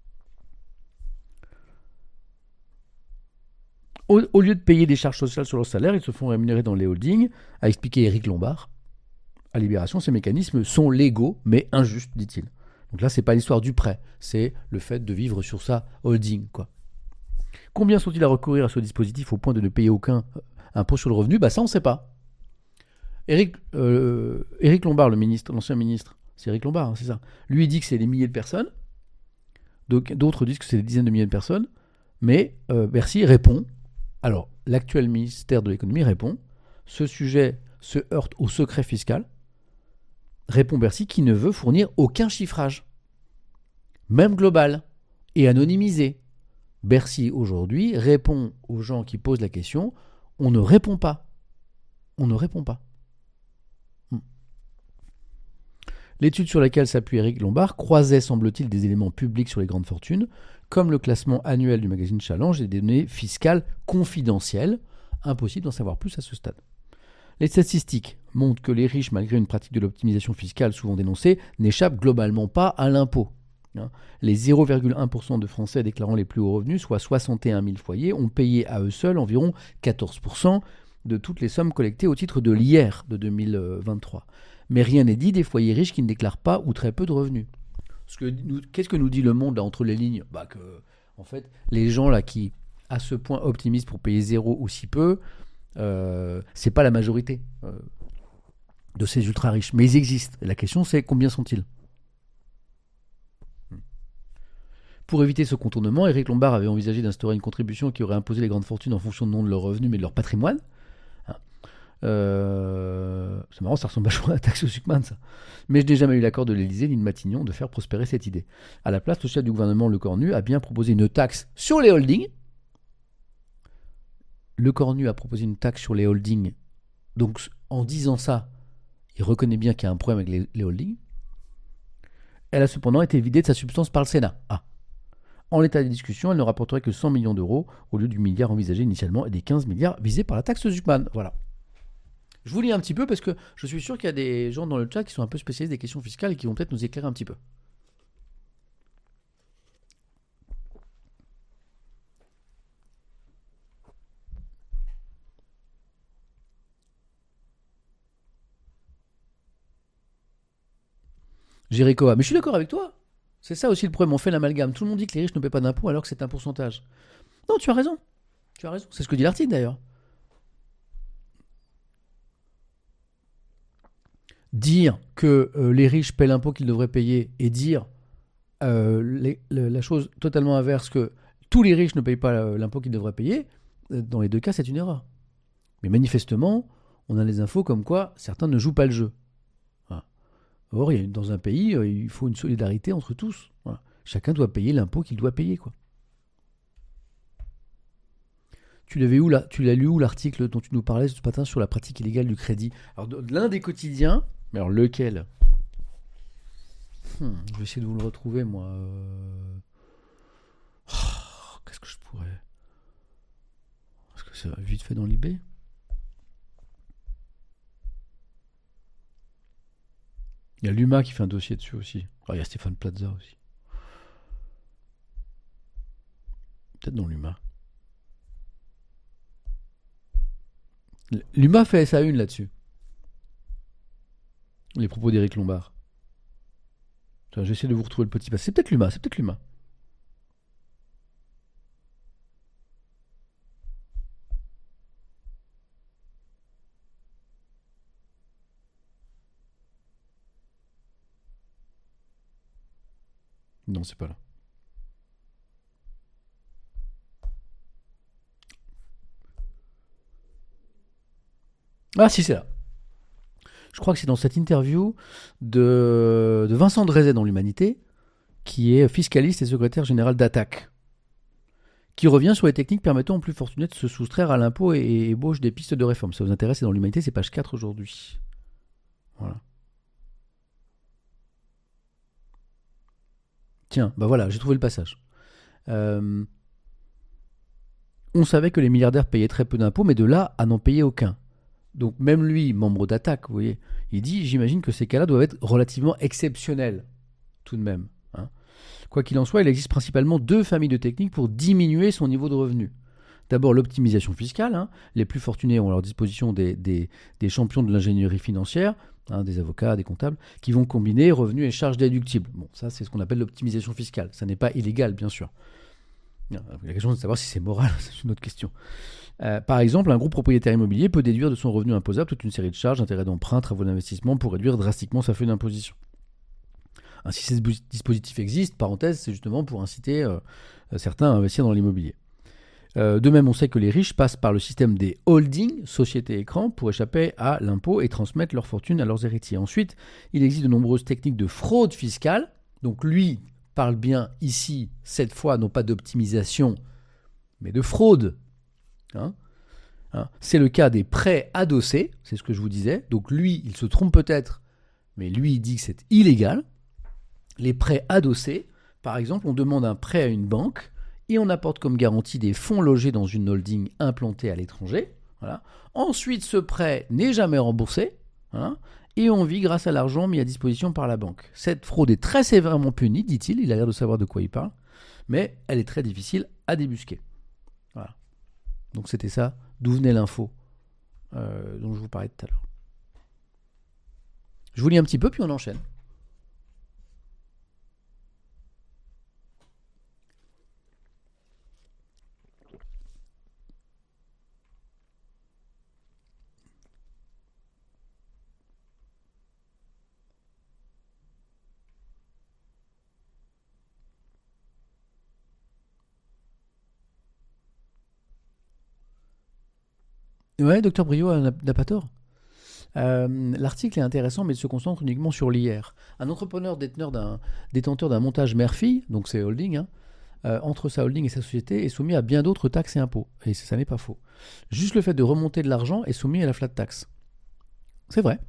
Au, au lieu de payer des charges sociales sur leur salaire, ils se font rémunérer dans les holdings, a expliqué Éric Lombard. À Libération, ces mécanismes sont légaux, mais injustes, dit-il. Donc là, c'est pas l'histoire du prêt, c'est le fait de vivre sur sa holding, quoi. Combien sont-ils à recourir à ce dispositif au point de ne payer aucun impôt sur le revenu ? Bah ça, on ne sait pas. Éric, euh, Éric Lombard, le ministre, l'ancien ministre, c'est Éric Lombard, hein, c'est ça. Lui, il dit que c'est des milliers de personnes. Donc, d'autres disent que c'est des dizaines de milliers de personnes. Mais euh, Bercy répond. Alors, l'actuel ministère de l'économie répond. Ce sujet se heurte au secret fiscal. Répond Bercy qui ne veut fournir aucun chiffrage, même global et anonymisé. Bercy aujourd'hui répond aux gens qui posent la question, on ne répond pas. On ne répond pas. Hmm. L'étude sur laquelle s'appuie Éric Lombard croisait, semble-t-il, des éléments publics sur les grandes fortunes, comme le classement annuel du magazine Challenge et des données fiscales confidentielles. Impossible d'en savoir plus à ce stade. Les statistiques montrent que les riches, malgré une pratique de l'optimisation fiscale souvent dénoncée, n'échappent globalement pas à l'impôt. Les zéro virgule un pour cent de Français déclarant les plus hauts revenus, soit soixante et un mille foyers, ont payé à eux seuls environ quatorze pour cent de toutes les sommes collectées au titre de l'I R de deux mille vingt-trois. Mais rien n'est dit des foyers riches qui ne déclarent pas ou très peu de revenus. Parce que nous, qu'est-ce que nous dit le monde là, entre les lignes ? Bah que, en fait, les gens là qui, à ce point, optimisent pour payer zéro ou si peu, euh, c'est pas la majorité euh, de ces ultra riches. Mais ils existent. Et la question c'est combien sont-ils ? Pour éviter ce contournement, Éric Lombard avait envisagé d'instaurer une contribution qui aurait imposé les grandes fortunes en fonction non de leurs revenus mais de leur patrimoine. Euh, c'est marrant, ça ressemble vachement à la taxe au Suckman, ça. Mais je n'ai jamais eu l'accord de l'Élysée ni de Matignon de faire prospérer cette idée. À la place, le chef du gouvernement, Le Cornu, a bien proposé une taxe sur les holdings. Le Cornu a proposé une taxe sur les holdings. Donc, en disant ça, il reconnaît bien qu'il y a un problème avec les, les holdings. Elle a cependant été vidée de sa substance par le Sénat. Ah. En l'état des discussions, elle ne rapporterait que cent millions d'euros au lieu du milliard envisagé initialement et des quinze milliards visés par la taxe Zuckman. Voilà. Je vous lis un petit peu parce que je suis sûr qu'il y a des gens dans le chat qui sont un peu spécialistes des questions fiscales et qui vont peut-être nous éclairer un petit peu. Jéricho, mais je suis d'accord avec toi. C'est ça aussi le problème, on fait l'amalgame. Tout le monde dit que les riches ne paient pas d'impôts alors que c'est un pourcentage. Non, tu as raison. Tu as raison. C'est ce que dit l'article d'ailleurs. Dire que euh, les riches paient l'impôt qu'ils devraient payer et dire euh, les, le, la chose totalement inverse, que tous les riches ne payent pas euh, l'impôt qu'ils devraient payer, euh, dans les deux cas, c'est une erreur. Mais manifestement, on a les infos comme quoi certains ne jouent pas le jeu. Voilà. Or, il y a, dans un pays, euh, il faut une solidarité entre tous. Voilà. Chacun doit payer l'impôt qu'il doit payer, quoi. Tu l'avais où là, tu l'as lu où l'article dont tu nous parlais ce matin sur la pratique illégale du crédit ? Alors, de, l'un des quotidiens, mais alors lequel ? Hmm, je vais essayer de vous le retrouver, moi. Euh... Oh, qu'est-ce que je pourrais... Est-ce que ça va vite fait dans l'I B? Il y a l'U M A qui fait un dossier dessus aussi. Oh, il y a Stéphane Plaza aussi. Peut-être dans l'U M A. L'U M A fait sa une là-dessus. Les propos d'Éric Lombard. Tiens, j'essaie de vous retrouver le petit passé. C'est peut-être l'U M A, c'est peut-être l'U M A. Non, c'est pas là. Ah si, c'est là. Je crois que c'est dans cette interview de, de Vincent Drezet dans l'Humanité, qui est fiscaliste et secrétaire général d'Attaque, qui revient sur les techniques permettant aux plus fortunés de se soustraire à l'impôt et, et ébauche des pistes de réforme. Ça vous intéresse, c'est dans l'Humanité, c'est page quatre aujourd'hui. Voilà. Tiens, bah voilà, j'ai trouvé le passage. Euh, on savait que les milliardaires payaient très peu d'impôts, mais de là à n'en payer aucun. Donc même lui, membre d'Attaque, vous voyez, il dit, j'imagine que ces cas-là doivent être relativement exceptionnels, tout de même. Hein. Quoi qu'il en soit, il existe principalement deux familles de techniques pour diminuer son niveau de revenu. D'abord, l'optimisation fiscale. Hein. Les plus fortunés ont à leur disposition des, des, des champions de l'ingénierie financière, hein, des avocats, des comptables, qui vont combiner revenus et charges déductibles. Bon, ça, c'est ce qu'on appelle l'optimisation fiscale. Ça n'est pas illégal, bien sûr. La question est de savoir si c'est moral, c'est une autre question. Euh, par exemple, un groupe propriétaire immobilier peut déduire de son revenu imposable toute une série de charges, intérêts d'emprunt, travaux d'investissement pour réduire drastiquement sa feuille d'imposition. Ainsi, ces dispositifs existent, parenthèse, c'est justement pour inciter euh, certains à investir dans l'immobilier. Euh, de même, on sait que les riches passent par le système des holdings, sociétés écrans, pour échapper à l'impôt et transmettre leur fortune à leurs héritiers. Ensuite, il existe de nombreuses techniques de fraude fiscale. Donc lui parle bien ici, cette fois, non pas d'optimisation, mais de fraude. Hein hein c'est le cas des prêts adossés, c'est ce que je vous disais. Donc lui, il se trompe peut-être, mais lui, il dit que c'est illégal. Les prêts adossés, par exemple, on demande un prêt à une banque et on apporte comme garantie des fonds logés dans une holding implantée à l'étranger. Voilà. Ensuite, ce prêt n'est jamais remboursé, hein, et on vit grâce à l'argent mis à disposition par la banque. Cette fraude est très sévèrement punie, dit-il, il a l'air de savoir de quoi il parle, mais elle est très difficile à débusquer. Voilà. Donc c'était ça, d'où venait l'info euh, dont je vous parlais tout à l'heure. Je vous lis un petit peu, puis on enchaîne. Ouais, docteur Brio n'a pas tort. Euh, L'article est intéressant, mais il se concentre uniquement sur l'I R. Un entrepreneur déteneur d'un, détenteur d'un montage mère-fille, donc c'est holding, hein, euh, entre sa holding et sa société, est soumis à bien d'autres taxes et impôts. Et ça, ça n'est pas faux. Juste le fait de remonter de l'argent est soumis à la flat tax. C'est vrai.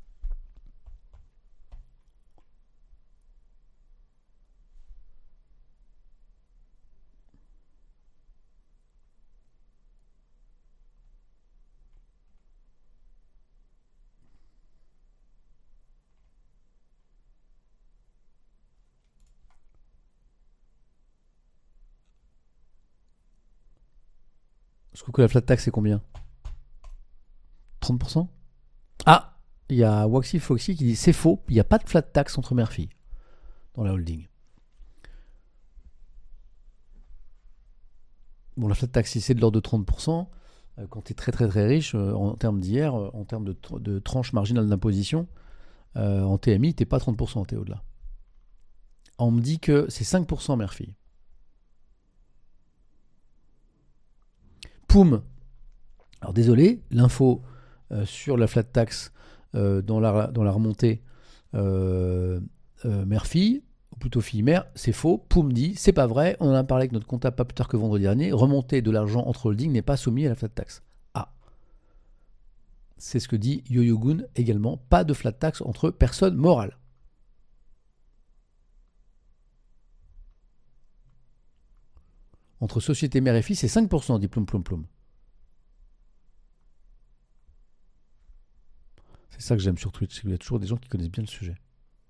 Je trouve que la flat tax, c'est combien? trente pour cent? Ah, il y a Waxy Foxy qui dit c'est faux, il n'y a pas de flat tax entre mère-fille dans la holding. Bon, la flat tax, si c'est de l'ordre de trente pour cent, euh, quand tu es très très très riche, euh, en termes d'I R, euh, en termes de, tr- de tranche marginale d'imposition, euh, en T M I, t'es pas trente pour cent, t'es au-delà. On me dit que c'est cinq pour cent mère-fille. Poum. Alors désolé, l'info euh, sur la flat tax euh, dans, la, dans la remontée euh, euh, mère-fille, ou plutôt fille-mère, c'est faux. Poum dit, c'est pas vrai, on en a parlé avec notre comptable pas plus tard que vendredi dernier, remonter de l'argent entre holding n'est pas soumis à la flat tax. Ah. C'est ce que dit Yo-Yo Gun également, pas de flat tax entre personnes morales. entre société mère et fille, c'est cinq pour cent, dit Ploum Ploum Ploum. C'est ça que j'aime sur Twitch, c'est qu'il y a toujours des gens qui connaissent bien le sujet.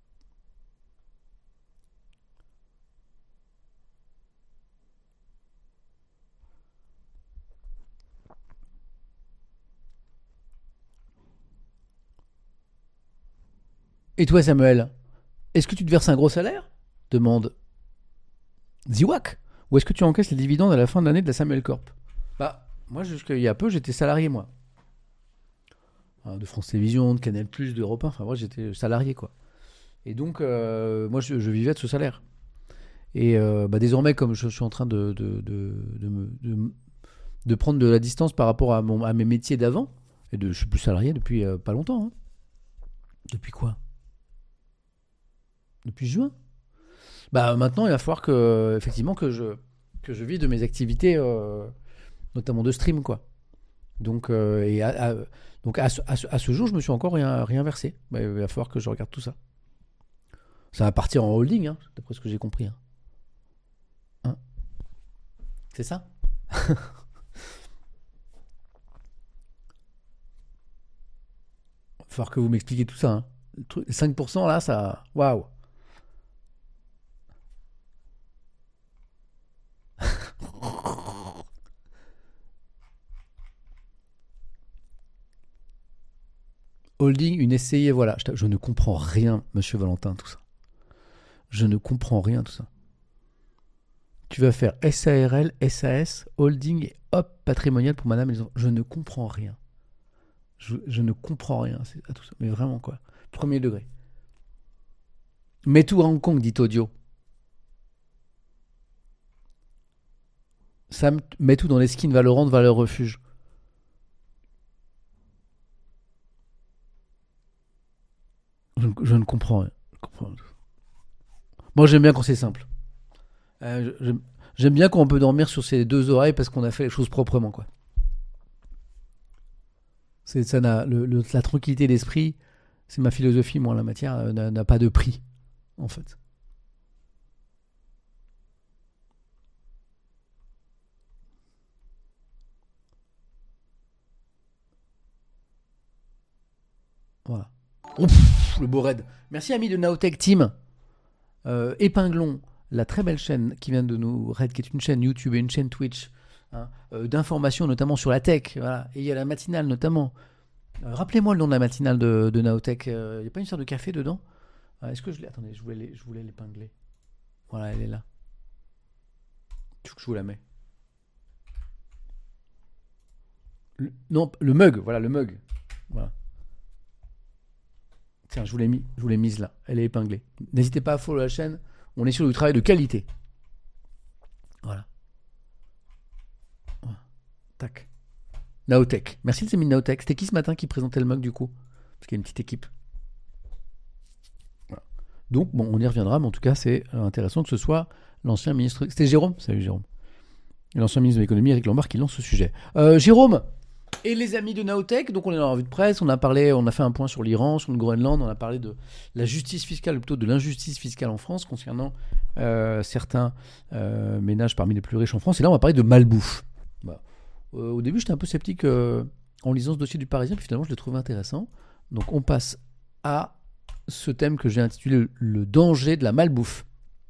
Et toi, Samuel, est-ce que tu te verses un gros salaire ? Demande Ziwak. Ou est-ce que tu encaisses les dividendes à la fin de l'année de la Samuel Corp ? Bah, moi, jusqu'il y a peu, j'étais salarié, moi. De France Télévisions, de Canal+, d'Europe un. Enfin, moi, j'étais salarié, quoi. Et donc, euh, moi, je, je vivais de ce salaire. Et euh, bah, désormais, comme je suis en train de, de, de, de, me, de, de prendre de la distance par rapport à, mon, à mes métiers d'avant, et de, je suis plus salarié depuis euh, pas longtemps. Hein. Depuis quoi ? Depuis juin. Bah maintenant, il va falloir que, effectivement, que je, que je vive de mes activités, euh, notamment de stream, quoi. Donc, euh, et à, à, donc à, ce, à, ce, à ce jour, je me suis encore rien, rien versé. Bah, il va falloir que je regarde tout ça. Ça va partir en holding, hein, d'après ce que j'ai compris. Hein. Hein C'est ça ? Il va falloir que vous m'expliquiez tout ça. Hein. cinq pour cent là, ça... Waouh. Holding, une S C I, et voilà. Je, je ne comprends rien, monsieur Valentin, tout ça. Je ne comprends rien, tout ça. Tu vas faire S A R L, S A S, holding et hop, patrimonial pour madame et les enfants. Je ne comprends rien. Je, je ne comprends rien à tout ça. Mais vraiment, quoi. Premier degré. Mets tout à Hong Kong, dit Audio. Sam, mets tout dans les skins Valorant, Valeur Refuge. Je, je ne comprends rien. Je comprends. Moi, j'aime bien quand c'est simple. Euh, j'aime, j'aime bien quand on peut dormir sur ses deux oreilles parce qu'on a fait les choses proprement, quoi. C'est, ça n'a, le, le, la tranquillité d'esprit, c'est ma philosophie, moi, en la matière, euh, n'a, n'a pas de prix, en fait. Voilà. Ouf, le beau raid. Merci, amis de Naotech Team. Euh, épinglons la très belle chaîne qui vient de nous raid, qui est une chaîne YouTube et une chaîne Twitch, hein, euh, d'informations notamment sur la tech. Voilà. Et il y a la matinale notamment. Euh, rappelez-moi le nom de la matinale de, de Naotech. Il euh, n'y a pas une sorte de café dedans ? euh, Est-ce que je l'ai ? Attendez, je voulais, je voulais l'épingler. Voilà, elle est là. Tu veux que je vous la mets ? le, Non, le mug. Voilà, le mug. Voilà. Tiens, je vous l'ai mis, je vous l'ai mise là. Elle est épinglée. N'hésitez pas à follow la chaîne. On est sur du travail de qualité. Voilà. voilà. Tac. Naotech. Merci les amis de Naotech. C'était qui ce matin qui présentait le mug du coup ? Parce qu'il y a une petite équipe. Voilà. Donc, bon, on y reviendra, mais en tout cas, c'est intéressant que ce soit l'ancien ministre. C'était Jérôme ? Salut Jérôme. Et l'ancien ministre de l'économie, Eric Lombard, qui lance ce sujet. Euh, Jérôme et les amis de Naotech, donc on est dans la revue de presse, on a parlé, on a fait un point sur l'Iran, sur le Groenland, on a parlé de la justice fiscale, ou plutôt de l'injustice fiscale en France concernant euh, certains euh, ménages parmi les plus riches en France. Et là, on va parler de malbouffe. Voilà. Euh, au début, j'étais un peu sceptique euh, en lisant ce dossier du Parisien, puis finalement, je l'ai trouvé intéressant. Donc, on passe à ce thème que j'ai intitulé le danger de la malbouffe.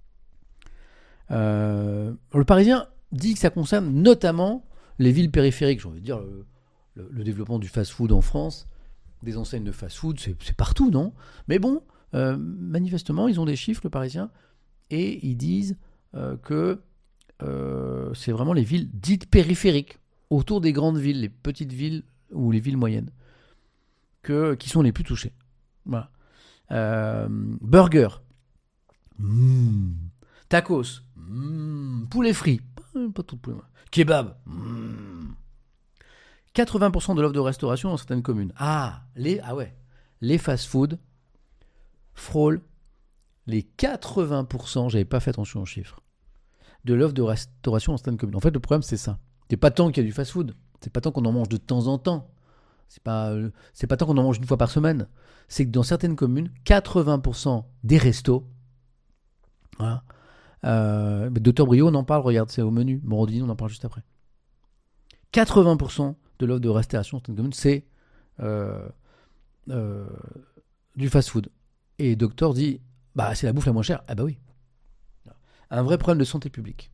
Euh, le Parisien dit que ça concerne notamment les villes périphériques, j'ai envie de dire le, le, le développement du fast-food en France, des enseignes de fast-food, c'est, c'est partout, non ? Mais bon, euh, manifestement, ils ont des chiffres, le Parisien, et ils disent euh, que euh, c'est vraiment les villes dites périphériques, autour des grandes villes, les petites villes ou les villes moyennes, que, qui sont les plus touchées. Voilà. Euh, burger. Mmh. Tacos. Mmh. Poulet frit. Pas tout de poulet. Kebab. Mmh. quatre-vingts pour cent de l'offre de restauration dans certaines communes. Ah, les, ah ouais. Les fast-food frôlent les quatre-vingts pour cent, j'avais pas fait attention aux chiffres, de l'offre de restauration dans certaines communes. En fait, le problème, c'est ça. C'est pas tant qu'il y a du fast-food. C'est pas tant qu'on en mange de temps en temps. C'est pas, euh, c'est pas tant qu'on en mange une fois par semaine. C'est que dans certaines communes, quatre-vingts pour cent des restos, voilà, Euh, Docteur Brio, on en parle, regarde, c'est au menu. Morandini, on en parle juste après. quatre-vingts pour cent de l'offre de restauration stand commune, c'est euh, euh, du fast-food. Et Docteur dit, bah c'est la bouffe la moins chère. Ah bah oui. Un vrai problème de santé publique.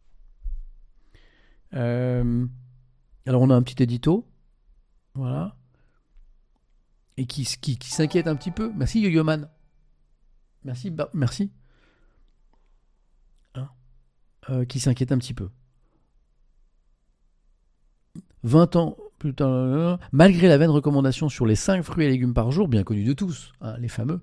Euh, alors on a un petit édito, voilà, et qui, qui, qui s'inquiète un petit peu. Merci Yo-Yo-Man. Merci, bah, merci. Hein euh, qui s'inquiète un petit peu. vingt ans plus tard, malgré la vaine recommandation sur les cinq fruits et légumes par jour, bien connus de tous, hein, les fameux,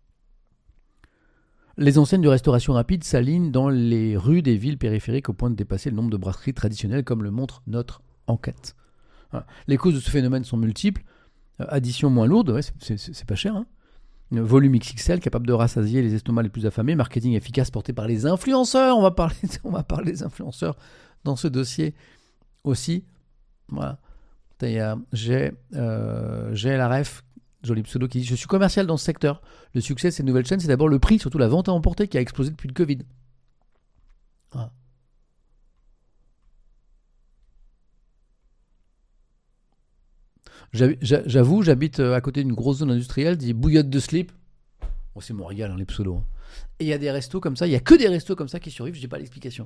les enseignes de restauration rapide s'alignent dans les rues des villes périphériques au point de dépasser le nombre de brasseries traditionnelles, comme le montre notre enquête. Voilà. Les causes de ce phénomène sont multiples. Euh, addition moins lourde, ouais, c'est, c'est, c'est pas cher. Hein. Volume X X L, capable de rassasier les estomacs les plus affamés. Marketing efficace porté par les influenceurs. On va parler, on va parler des influenceurs dans ce dossier aussi. Voilà. J'ai, euh, j'ai la ref, joli pseudo, qui dit « Je suis commercial dans ce secteur. Le succès de ces nouvelles chaînes, c'est d'abord le prix, surtout la vente à emporter qui a explosé depuis le Covid. » Voilà. J'avoue, j'habite à côté d'une grosse zone industrielle, dit bouillotte de slip. Bon, c'est mon régal, hein, les pseudos. Hein. Et il y a des restos comme ça, il n'y a que des restos comme ça qui survivent, je n'ai pas l'explication.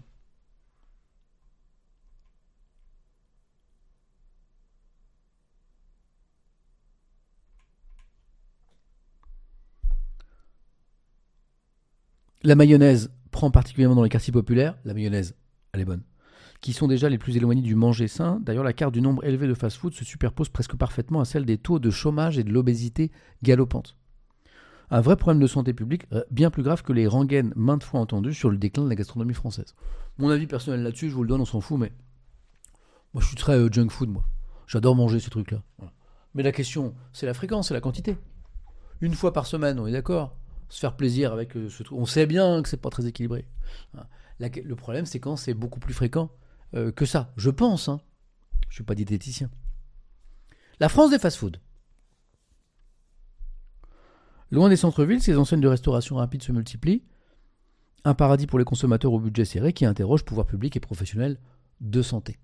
La mayonnaise prend particulièrement dans les quartiers populaires. La mayonnaise, elle est bonne. Qui sont déjà les plus éloignés du manger sain. D'ailleurs, la carte du nombre élevé de fast-food se superpose presque parfaitement à celle des taux de chômage et de l'obésité galopante. Un vrai problème de santé publique, bien plus grave que les rengaines maintes fois entendues sur le déclin de la gastronomie française. Mon avis personnel là-dessus, je vous le donne, on s'en fout, mais moi je suis très euh, junk food, moi. J'adore manger ces trucs-là. Voilà. Mais la question, c'est la fréquence, c'est la quantité. Une fois par semaine, on est d'accord. Se faire plaisir avec euh, ce truc. On sait bien que c'est pas très équilibré. La, le problème, c'est quand c'est beaucoup plus fréquent euh, que ça. Je pense, hein. Je suis pas diététicien. La France des fast-foods. Loin des centres-villes, ces enseignes de restauration rapide se multiplient. Un paradis pour les consommateurs au budget serré qui interroge pouvoir public et professionnels de santé.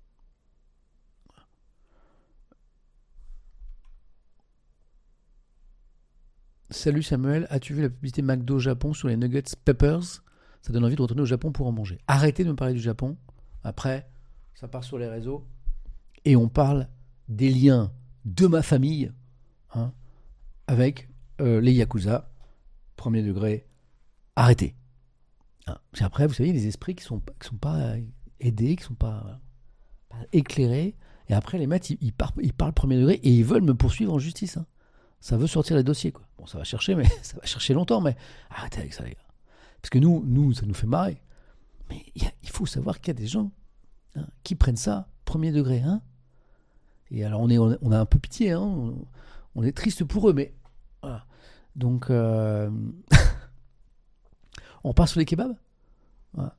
Salut Samuel, as-tu vu la publicité McDo Japon sur les nuggets Peppers ? Ça donne envie de retourner au Japon pour en manger. Arrêtez de me parler du Japon. Après, ça part sur les réseaux. Et on parle des liens de ma famille hein, avec euh, les Yakuza. Premier degré, arrêtez. Hein. Après, vous savez, il y a des esprits qui ne sont, qui sont pas aidés, qui ne sont pas, pas éclairés. Et après, les mecs, ils, ils, parlent, ils parlent premier degré et ils veulent me poursuivre en justice. Hein. Ça veut sortir les dossiers, quoi. Bon, ça va chercher, mais ça va chercher longtemps, mais arrêtez avec ça, les gars. Parce que nous, nous ça nous fait marrer. Mais y a, il faut savoir qu'il y a des gens hein, qui prennent ça premier degré. Hein. Et alors, on, est, on a un peu pitié. Hein. On, on est triste pour eux, mais voilà. Donc, euh... on part sur les kebabs. Voilà.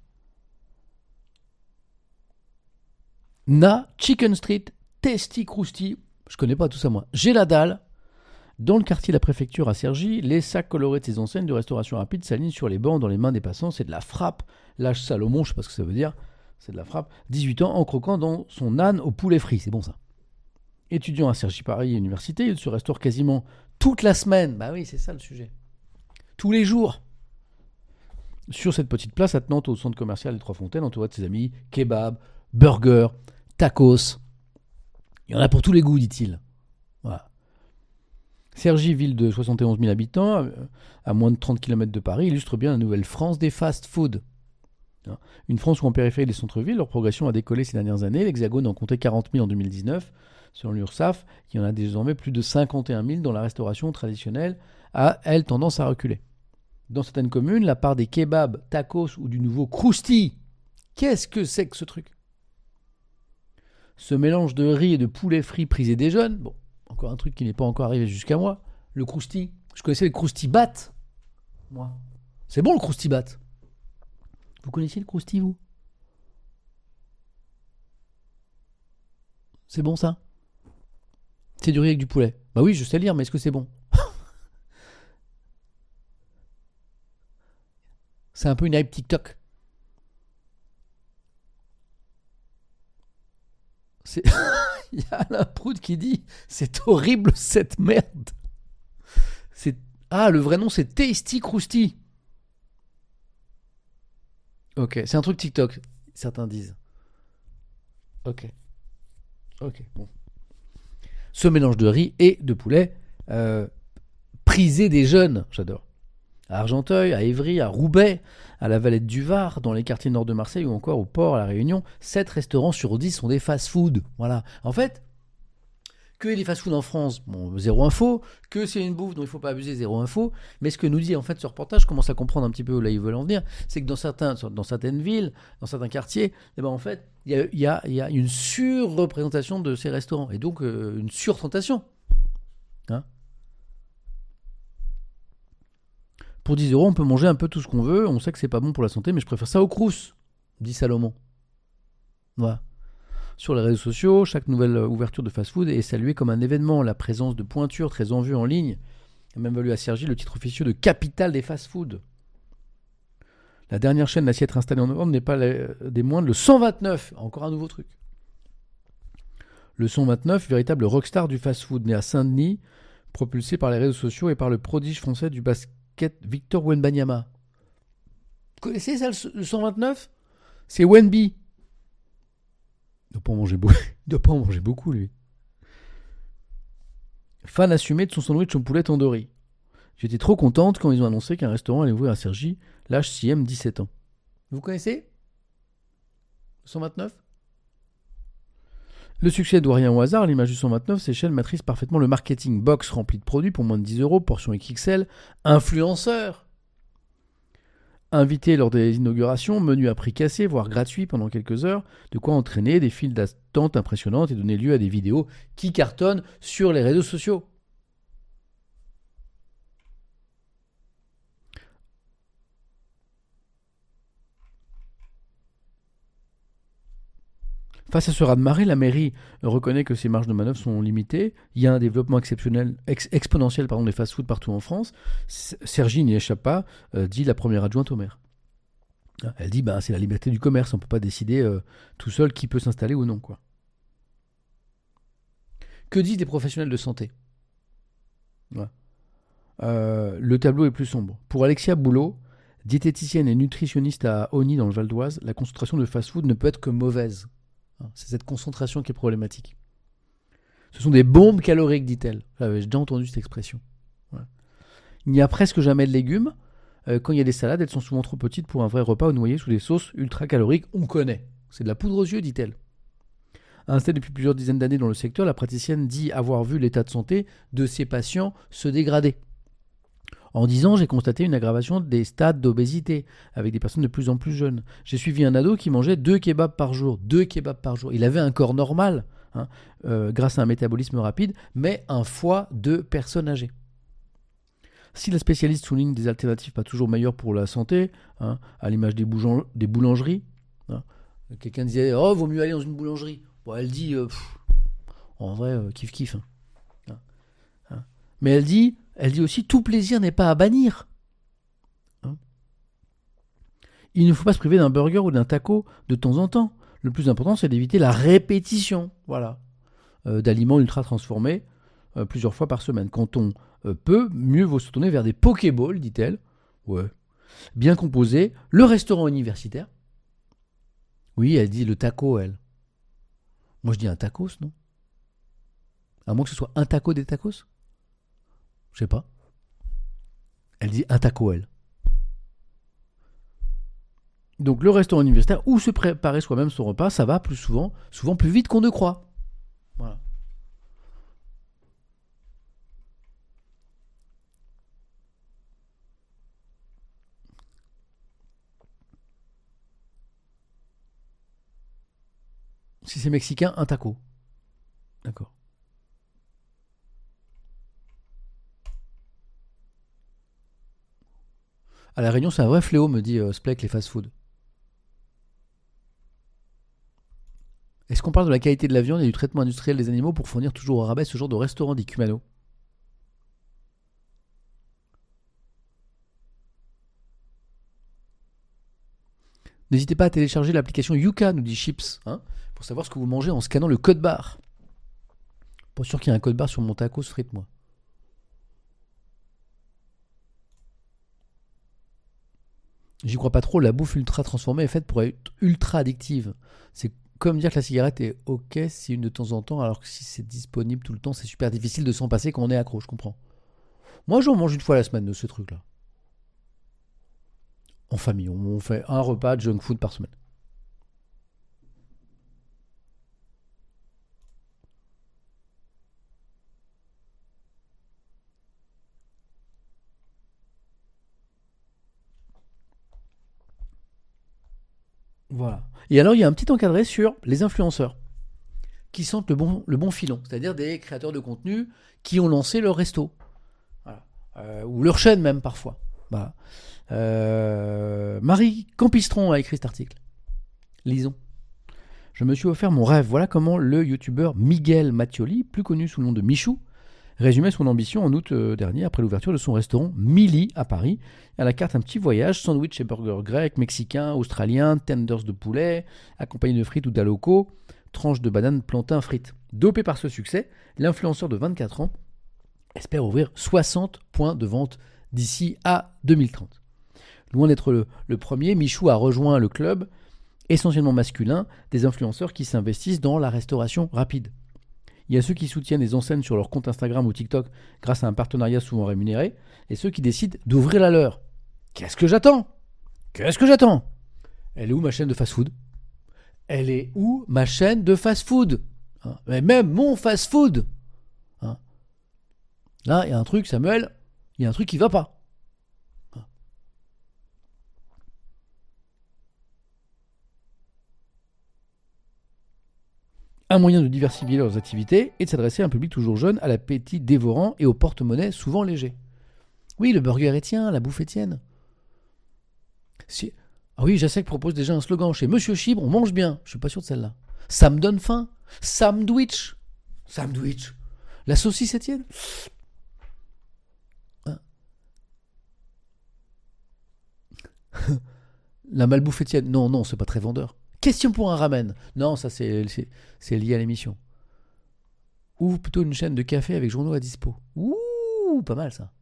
Na Chicken Street, Tasty Krusty. Je connais pas tout ça, moi. J'ai la dalle. Dans le quartier de la préfecture à Cergy, les sacs colorés de ces enseignes de restauration rapide s'alignent sur les bancs dans les mains des passants. C'est de la frappe. L'âge Salomon, je ne sais pas ce que ça veut dire. C'est de la frappe. dix-huit ans en croquant dans son âne au poulet frit. C'est bon ça. Étudiant à Cergy Paris Université, il se restaure quasiment toute la semaine. Bah oui, c'est ça le sujet. Tous les jours. Sur cette petite place attenante au centre commercial des Trois Fontaines, entouré de ses amis, kebab, burgers, tacos. Il y en a pour tous les goûts, dit-il. Voilà. Cergy, ville de soixante et onze mille habitants, à moins de trente kilomètres de Paris, illustre bien la nouvelle France des fast-food. Une France où en périphérie des centres-villes, leur progression a décollé ces dernières années. L'Hexagone en comptait quarante mille en deux mille dix-neuf. Selon l'URSSAF, il y en a désormais plus de cinquante et un mille dans la restauration traditionnelle, a, elle, tendance à reculer. Dans certaines communes, la part des kebabs, tacos ou du nouveau Krusty, qu'est-ce que c'est que ce truc ? Ce mélange de riz et de poulet frit prisé des jeunes, bon, encore un truc qui n'est pas encore arrivé jusqu'à moi, le Krusty. Je connaissais le Krusty Bat, moi. C'est bon le Krusty Bat. Vous connaissiez le Krusty, vous ? C'est bon ça ? C'est du riz avec du poulet. Bah oui, je sais lire, mais est-ce que c'est bon ? C'est un peu une hype TikTok. C'est... Il y a Alain Prout qui dit c'est horrible cette merde. C'est... Ah, le vrai nom c'est Tasty Krusty. Ok, c'est un truc TikTok, certains disent. Ok, ok, bon. Ce mélange de riz et de poulet, euh, prisé des jeunes, j'adore. À Argenteuil, à Évry, à Roubaix, à la Valette du Var, dans les quartiers nord de Marseille ou encore au port, à La Réunion, sept restaurants sur dix sont des fast-food. Voilà. En fait, que les fast-food en France, bon, zéro info, que c'est une bouffe dont il ne faut pas abuser, zéro info. Mais ce que nous dit en fait ce reportage, je commence à comprendre un petit peu où là ils veulent en venir, c'est que dans, certains, dans certaines villes, dans certains quartiers, eh ben, en fait, il y a, y, a, y a une surreprésentation de ces restaurants et donc euh, une surtentation. Hein. Pour dix euros, on peut manger un peu tout ce qu'on veut. On sait que c'est pas bon pour la santé, mais je préfère ça au Crous, dit Salomon. Voilà. Sur les réseaux sociaux, chaque nouvelle ouverture de fast-food est saluée comme un événement. La présence de pointures très en vue en ligne a même valu à Cergy le titre officieux de capitale des fast-food. La dernière chaîne d'assiette installée en novembre n'est pas les, des moindres, le cent vingt-neuf. Encore un nouveau truc. Le cent vingt-neuf, véritable rockstar du fast-food, né à Saint-Denis, propulsé par les réseaux sociaux et par le prodige français du basket Victor Wembanyama. Vous connaissez ça, le cent vingt-neuf ? C'est Wemby. Il ne doit pas en manger beaucoup. Il doit pas en manger beaucoup, lui. Fan assumé de son sandwich au poulet tandoori. J'étais trop contente quand ils ont annoncé qu'un restaurant allait ouvrir à Cergy, l'âge C M, dix-sept ans. Vous connaissez cent vingt-neuf ? Le succès doit rien au hasard. L'image du cent vingt-neuf, Seychelles maîtrise parfaitement le marketing. Box remplie de produits pour moins de dix euros, portion X X L, influenceurs. Invité lors des inaugurations, menu à prix cassé, voire gratuit pendant quelques heures, de quoi entraîner des files d'attente impressionnantes et donner lieu à des vidéos qui cartonnent sur les réseaux sociaux. Face à ce raz-de-marée, la mairie reconnaît que ses marges de manœuvre sont limitées. Il y a un développement exceptionnel, ex- exponentiel pardon, des fast-foods partout en France. Cergy n'y échappe pas, euh, dit la première adjointe au maire. Elle dit bah, c'est la liberté du commerce, on ne peut pas décider euh, tout seul qui peut s'installer ou non. Quoi. Que disent les professionnels de santé ? Ouais. euh, Le tableau est plus sombre. Pour Alexia Boulot, diététicienne et nutritionniste à Osny dans le Val d'Oise, la concentration de fast-food ne peut être que mauvaise. C'est cette concentration qui est problématique. Ce sont des bombes caloriques, dit-elle. J'avais déjà entendu cette expression. Voilà. Il n'y a presque jamais de légumes. Euh, quand il y a des salades, elles sont souvent trop petites pour un vrai repas ou noyées sous des sauces ultra caloriques. On connaît. C'est de la poudre aux yeux, dit-elle. Installée depuis plusieurs dizaines d'années dans le secteur, la praticienne dit avoir vu l'état de santé de ses patients se dégrader. En dix ans, j'ai constaté une aggravation des stades d'obésité avec des personnes de plus en plus jeunes. J'ai suivi un ado qui mangeait deux kebabs par jour. Deux kebabs par jour. Il avait un corps normal, hein, euh, grâce à un métabolisme rapide, mais un foie de personne âgée. Si la spécialiste souligne des alternatives pas toujours meilleures pour la santé, hein, à l'image des, bougeon- des boulangeries, hein, quelqu'un disait « Oh, vaut mieux aller dans une boulangerie ». Bon, elle dit euh, pff, « En vrai, euh, kiff kiff. Hein. Hein. » Mais elle dit... Elle dit aussi, tout plaisir n'est pas à bannir. Hein. Il ne faut pas se priver d'un burger ou d'un taco de temps en temps. Le plus important, c'est d'éviter la répétition, voilà, euh, d'aliments ultra transformés euh, plusieurs fois par semaine. Quand on euh, peut, mieux vaut se tourner vers des Pokéballs, dit-elle. Ouais. Bien composés. Le restaurant universitaire. Oui, elle dit le taco, elle. Moi, je dis un tacos, non ? À moins que ce soit un taco des tacos ? Je sais pas. Elle dit un taco, elle. Donc le restaurant universitaire ou se préparer soi-même son repas, ça va plus souvent, souvent plus vite qu'on ne croit. Voilà. Si c'est mexicain, un taco. D'accord. À La Réunion, c'est un vrai fléau, me dit euh, Splek, les fast-food. Est-ce qu'on parle de la qualité de la viande et du traitement industriel des animaux pour fournir toujours au rabais ce genre de restaurant, dit Kumano ? N'hésitez pas à télécharger l'application Yuka, nous dit Chips, hein, pour pour savoir ce que vous mangez en scannant le code barre. Pas sûr qu'il y ait un code barre sur mon tacos frites, moi. J'y crois pas trop, la bouffe ultra transformée est faite pour être ultra addictive. C'est comme dire que la cigarette est ok si une de temps en temps, alors que si c'est disponible tout le temps, c'est super difficile de s'en passer quand on est accro, je comprends. Moi, j'en mange une fois la semaine de ce truc-là. En famille, on fait un repas de junk food par semaine. Voilà. Et alors, il y a un petit encadré sur les influenceurs qui sentent le bon, le bon filon, c'est-à-dire des créateurs de contenu qui ont lancé leur resto. Voilà. Euh, ou leur chaîne même parfois. Voilà. Euh, Marie Campistron a écrit cet article. Lisons. Je me suis offert mon rêve. Voilà comment le youtubeur Miguel Mattioli, plus connu sous le nom de Michou, résumait son ambition en août dernier après l'ouverture de son restaurant Mili à Paris. À la carte, un petit voyage, sandwich et burger grec, mexicain, australien, tenders de poulet, accompagné de frites ou d'aloco, tranches de banane, plantain, frites. Dopé par ce succès, l'influenceur de vingt-quatre ans espère ouvrir soixante points de vente d'ici à deux mille trente. Loin d'être le, le premier, Michou a rejoint le club, essentiellement masculin, des influenceurs qui s'investissent dans la restauration rapide. Il y a ceux qui soutiennent les enseignes sur leur compte Instagram ou TikTok grâce à un partenariat souvent rémunéré, et ceux qui décident d'ouvrir la leur. Qu'est-ce que j'attends ? Qu'est-ce que j'attends ? Elle est où ma chaîne de fast-food ? Elle est où ma chaîne de fast-food ? Hein ? Mais même mon fast-food ! Hein ? Là, il y a un truc, Samuel, il y a un truc qui va pas. Hein ? Un moyen de diversifier leurs activités est de s'adresser à un public toujours jeune, à l'appétit dévorant et au porte-monnaie souvent léger. Oui, le burger est tien, la bouffe est tienne. Si... Ah oui, Jacek propose déjà un slogan chez Monsieur Chibre, on mange bien. Je suis pas sûr de celle-là. Ça me donne faim. Samdwich. Samdwich. La saucisse est tienne. Hein? La malbouffe est tienne. Non, non, c'est pas très vendeur. Question pour un ramen. Non, ça c'est, c'est, c'est lié à l'émission. Ou plutôt une chaîne de café avec journaux à dispo. Ouh, pas mal ça.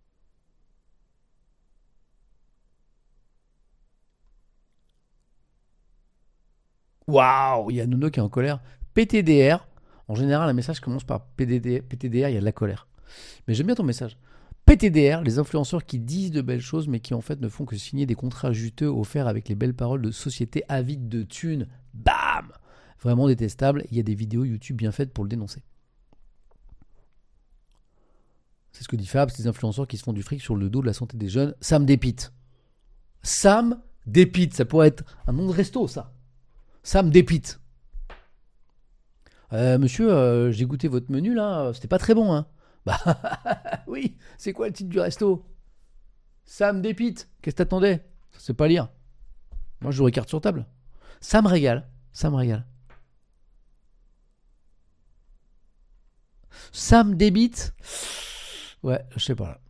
Waouh, il y a Nono qui est en colère. P T D R. En général, un message commence par P T D R, P T D R, il y a de la colère. Mais j'aime bien ton message. P T D R, les influenceurs qui disent de belles choses, mais qui en fait ne font que signer des contrats juteux offerts avec les belles paroles de sociétés avides de thunes. Bam ! Vraiment détestable. Il y a des vidéos YouTube bien faites pour le dénoncer. C'est ce que dit Fab, ces influenceurs qui se font du fric sur le dos de la santé des jeunes. Ça me dépite. Ça me dépite. Ça pourrait être un nom de resto, ça. Ça me dépite. Euh, monsieur, euh, j'ai goûté votre menu là, c'était pas très bon, hein. Bah oui, c'est quoi le titre du resto ? Ça me dépite. Qu'est-ce que t'attendais ? Ça sait pas lire. Moi, je jouerai carte sur table. Ça me régale. Ça me régale. Ça me débite. Ouais, je sais pas là.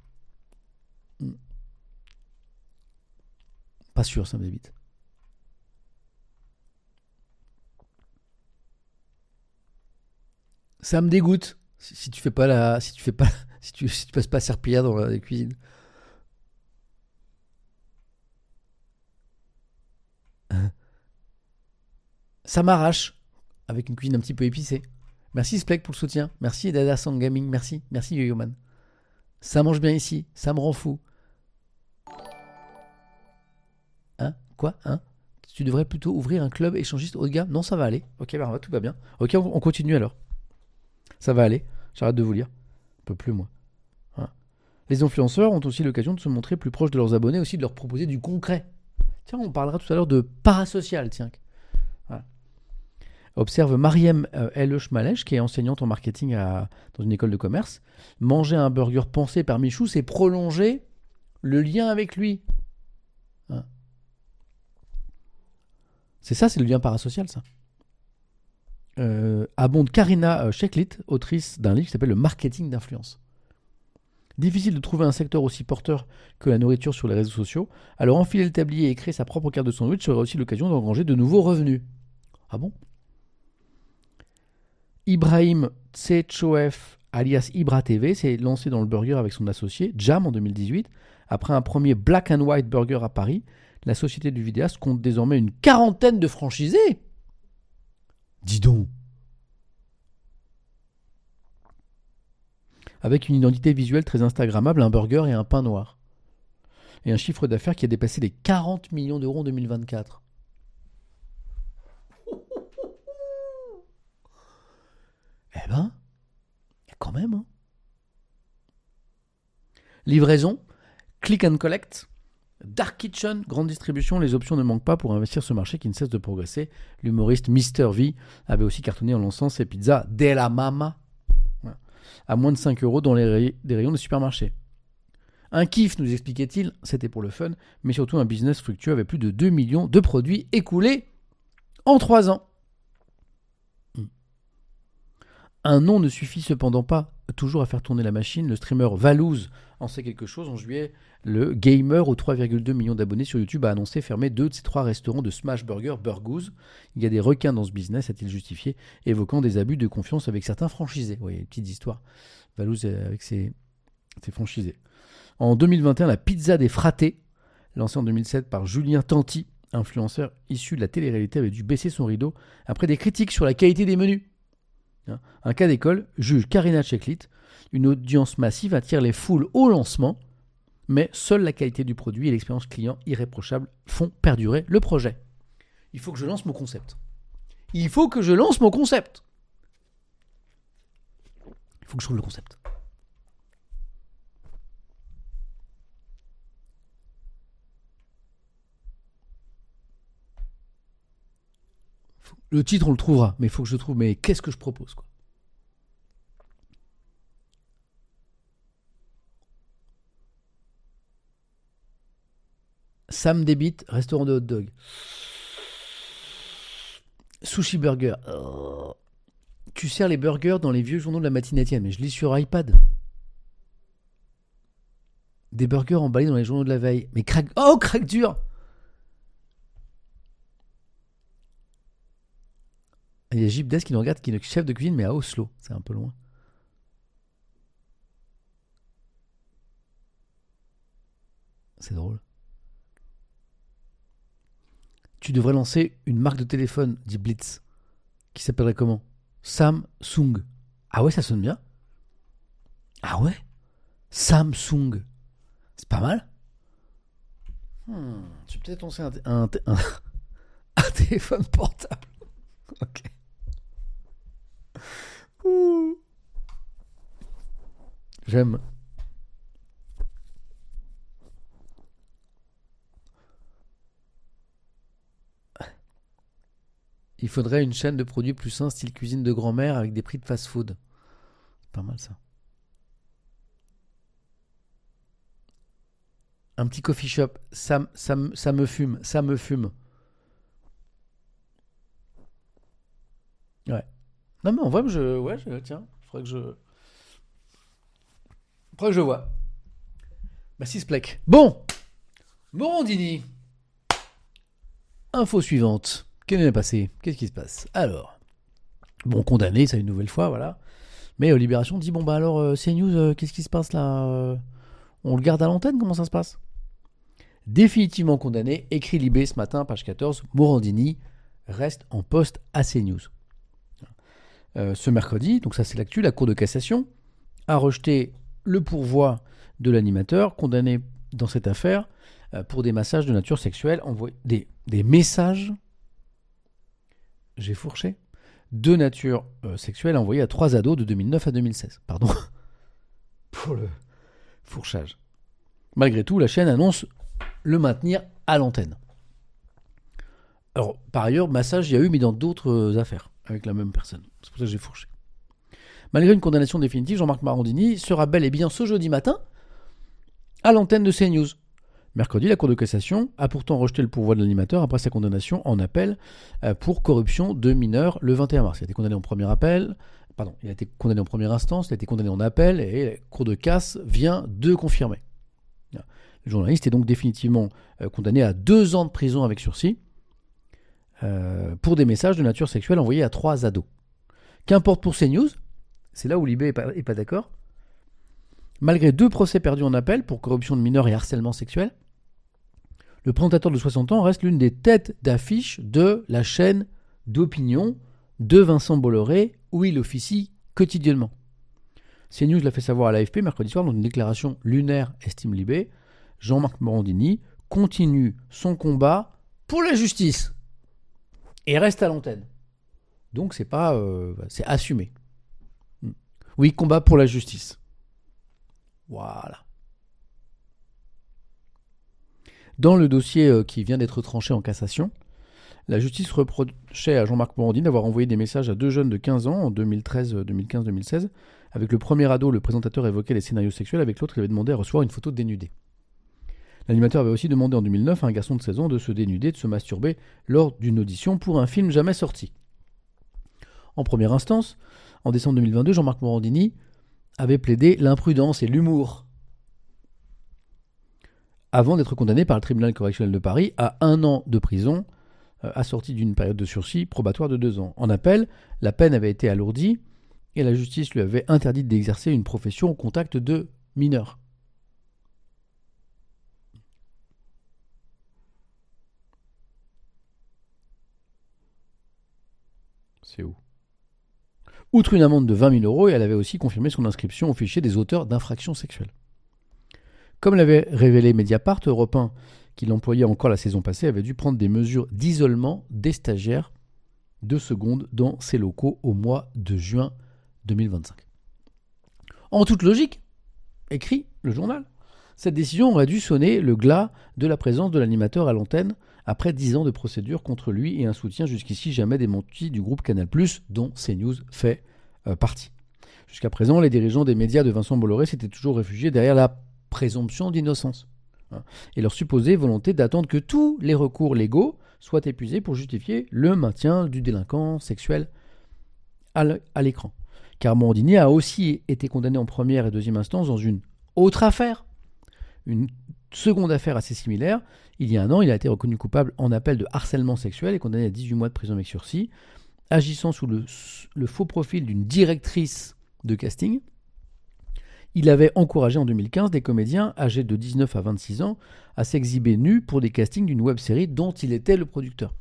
Pas sûr, ça me débite. Ça me dégoûte. Si, si tu fais pas la, si tu fais pas, si tu, si tu passes pas serpillière dans la cuisine. Ça m'arrache avec une cuisine un petit peu épicée. Merci Splek pour le soutien. Merci Dada Sang Gaming. Merci, merci Yo-Yo-Man. Ça mange bien ici. Ça me rend fou. Hein ? Quoi ? Hein ? Tu devrais plutôt ouvrir un club échangiste haut de gamme. Non, ça va aller. Ok, bah, tout va bien. Ok, on, on continue alors. Ça va aller. J'arrête de vous lire. Un peu plus, moi. Voilà. Les influenceurs ont aussi l'occasion de se montrer plus proches de leurs abonnés, aussi de leur proposer du concret. Tiens, on parlera tout à l'heure de parasocial, tiens. Voilà. Observe Mariem euh, Elech-Malech, qui est enseignante en marketing à, dans une école de commerce. Manger un burger pensé par Michou, c'est prolonger le lien avec lui. Hein. C'est ça, c'est le lien parasocial, ça. Euh, abonde Karina euh, Sheklit, autrice d'un livre qui s'appelle Le marketing d'influence. Difficile de trouver un secteur aussi porteur que la nourriture sur les réseaux sociaux, alors enfiler le tablier et créer sa propre carte de sandwich serait aussi l'occasion d'engranger de nouveaux revenus. Ah bon ? Ibrahim Tsetchoef, alias Ibra T V, s'est lancé dans le burger avec son associé, Jam, en deux mille dix-huit. Après un premier Black and White Burger à Paris, la société du vidéaste compte désormais une quarantaine de franchisés. Dis donc. Avec une identité visuelle très instagrammable, un burger et un pain noir. Et un chiffre d'affaires qui a dépassé les quarante millions d'euros en deux mille vingt-quatre. Eh ben, quand même. Hein. Livraison, click and collect, dark kitchen, grande distribution, les options ne manquent pas pour investir ce marché qui ne cesse de progresser. L'humoriste mister V avait aussi cartonné en lançant ses pizzas Della Mama à moins de cinq euros dans les ray- des rayons des supermarchés. Un kiff, nous expliquait-il, c'était pour le fun, mais surtout un business fructueux avec plus de deux millions de produits écoulés en trois ans. Un nom ne suffit cependant pas toujours à faire tourner la machine. Le streamer Valouz en sait quelque chose. En juillet, le gamer aux trois virgule deux millions d'abonnés sur YouTube a annoncé fermer deux de ses trois restaurants de Smash Burger, Burgoose. Il y a des requins dans ce business, a-t-il justifié, évoquant des abus de confiance avec certains franchisés. Oui, une petite histoire. Valouz avec ses, ses franchisés. En deux mille vingt et un, la pizza des fratés, lancée en deux mille sept par Julien Tanti, influenceur issu de la télé-réalité, avait dû baisser son rideau après des critiques sur la qualité des menus. Un cas d'école, juge Karina Tcheklit, une audience massive attire les foules au lancement, mais seule la qualité du produit et l'expérience client irréprochable font perdurer le projet. Il faut que je lance mon concept. Il faut que je lance mon concept. Il faut que je trouve le concept. Le titre, on le trouvera, mais il faut que je trouve. Mais qu'est-ce que je propose, quoi? Sam Debit, restaurant de hot dog. Sushi Burger. Oh. Tu sers les burgers dans les vieux journaux de la matinatienne, mais je lis sur iPad. Des burgers emballés dans les journaux de la veille. Mais crack... Oh, crack dur. Il y a Gibdes qui nous regarde, qui est le chef de cuisine, mais à Oslo. C'est un peu loin. C'est drôle. Tu devrais lancer une marque de téléphone, dit Blitz, qui s'appellerait comment? Samsung. Ah ouais, ça sonne bien. Ah ouais, Samsung. C'est pas mal. Hmm, tu peux peut-être lancer un, un, un, un téléphone portable. Ok. Ouh. J'aime. Il faudrait une chaîne de produits plus sains, style cuisine de grand-mère, avec des prix de fast-food. C'est pas mal ça. Un petit coffee shop. Ça, ça, ça me fume. Ça me fume. Ouais. Non mais en vrai, je... Ouais, je... tiens. Faudrait que je... Faudrait que je vois. Bah, si se plaque. Bon. Morandini. Info suivante. Qu'est-ce qui est passé? Qu'est-ce qui se passe? Alors, bon, condamné, ça une nouvelle fois, voilà. Mais euh, Libération dit, bon bah alors, euh, CNews, euh, qu'est-ce qui se passe là? euh, On le garde à l'antenne? Comment ça se passe? Définitivement condamné, écrit Libé ce matin, page quatorze, Morandini reste en poste à CNews. Euh, ce mercredi, donc ça c'est l'actu, la Cour de cassation a rejeté le pourvoi de l'animateur, condamné dans cette affaire euh, pour des massages de nature sexuelle, envoyés, des, des messages... J'ai fourché. De nature euh, sexuelle envoyée à trois ados de deux mille neuf à deux mille seize. Pardon. Pour le fourchage. Malgré tout, la chaîne annonce le maintenir à l'antenne. Alors, par ailleurs, massage, il y a eu, mais dans d'autres euh, affaires, avec la même personne. C'est pour ça que j'ai fourché. Malgré une condamnation définitive, Jean-Marc Morandini sera bel et bien ce jeudi matin à l'antenne de CNews. Mercredi, la Cour de cassation a pourtant rejeté le pourvoi de l'animateur après sa condamnation en appel pour corruption de mineurs le vingt et un mars. Il a été condamné en premier appel, pardon, il a été condamné en première instance, il a été condamné en appel et la Cour de casse vient de confirmer. Le journaliste est donc définitivement condamné à deux ans de prison avec sursis euh, pour des messages de nature sexuelle envoyés à trois ados Qu'importe pour CNews, c'est là où Libé n'est pas, est pas d'accord. Malgré deux procès perdus en appel pour corruption de mineurs et harcèlement sexuel, le présentateur de soixante ans reste l'une des têtes d'affiche de la chaîne d'opinion de Vincent Bolloré, où il officie quotidiennement. CNews l'a fait savoir à l'A F P mercredi soir dans une déclaration lunaire, estime Libé. Jean-Marc Morandini continue son combat pour la justice et reste à l'antenne. Donc c'est pas, euh, c'est assumé. Oui, combat pour la justice. Voilà. Dans le dossier euh, qui vient d'être tranché en cassation, la justice reprochait à Jean-Marc Morandini d'avoir envoyé des messages à deux jeunes de quinze ans en deux mille treize, deux mille quinze, deux mille seize. Avec le premier ado, le présentateur évoquait les scénarios sexuels, avec l'autre, il avait demandé à recevoir une photo dénudée. L'animateur avait aussi demandé en deux mille neuf à un garçon de seize ans de se dénuder, de se masturber lors d'une audition pour un film jamais sorti. En première instance, en décembre deux mille vingt-deux, Jean-Marc Morandini avait plaidé l'imprudence et l'humour avant d'être condamné par le tribunal correctionnel de Paris à un an de prison, euh, assorti d'une période de sursis probatoire de deux ans. En appel, la peine avait été alourdie et la justice lui avait interdit d'exercer une profession au contact de mineurs. C'est où ? Outre une amende de vingt mille euros, elle avait aussi confirmé son inscription au fichier des auteurs d'infractions sexuelles. Comme l'avait révélé Mediapart, Europe un, qui l'employait encore la saison passée, avait dû prendre des mesures d'isolement des stagiaires de seconde dans ses locaux au mois de juin deux mille vingt-cinq. En toute logique, écrit le journal, cette décision aurait dû sonner le glas de la présence de l'animateur à l'antenne après dix ans de procédure contre lui et un soutien jusqu'ici jamais démenti du groupe Canal+, dont CNews fait euh, partie. Jusqu'à présent, les dirigeants des médias de Vincent Bolloré s'étaient toujours réfugiés derrière la présomption d'innocence hein, et leur supposée volonté d'attendre que tous les recours légaux soient épuisés pour justifier le maintien du délinquant sexuel à l'écran. Car Morandini a aussi été condamné en première et deuxième instance dans une autre affaire, une seconde affaire assez similaire. Il y a un an, il a été reconnu coupable en appel de harcèlement sexuel et condamné à dix-huit mois de prison avec sursis, agissant sous le, le faux profil d'une directrice de casting. Il avait encouragé en deux mille quinze des comédiens âgés de dix-neuf à vingt-six ans à s'exhiber nus pour des castings d'une web-série dont il était le producteur.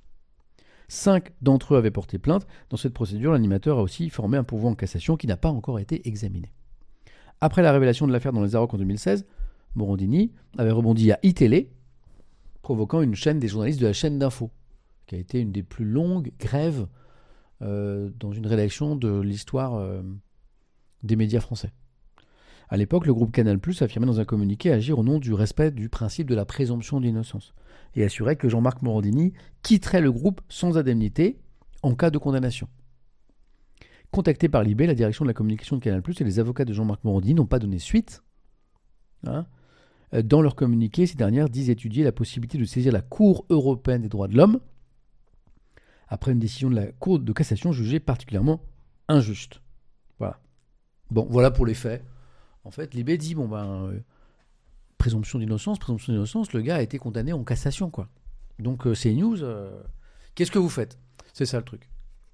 Cinq d'entre eux avaient porté plainte. Dans cette procédure, l'animateur a aussi formé un pourvoi en cassation qui n'a pas encore été examiné. Après la révélation de l'affaire dans les Arocs en deux mille seize, Morandini avait rebondi à iTélé, provoquant une chaîne des journalistes de la chaîne d'info, qui a été une des plus longues grèves euh, dans une rédaction de l'histoire euh, des médias français. À l'époque, le groupe Canal+ affirmait dans un communiqué agir au nom du respect du principe de la présomption d'innocence et assurait que Jean-Marc Morandini quitterait le groupe sans indemnité en cas de condamnation. Contacté par Libé, la direction de la communication de Canal+ et les avocats de Jean-Marc Morandini n'ont pas donné suite. Hein. Dans leur communiqué, ces dernières disent étudier la possibilité de saisir la Cour européenne des droits de l'homme après une décision de la Cour de cassation jugée particulièrement injuste. Voilà. Bon, voilà pour les faits. En fait, Libé dit, bon ben, euh, présomption d'innocence, présomption d'innocence, le gars a été condamné en cassation, quoi. Donc, euh, CNews, euh, qu'est-ce que vous faites ? C'est ça le truc.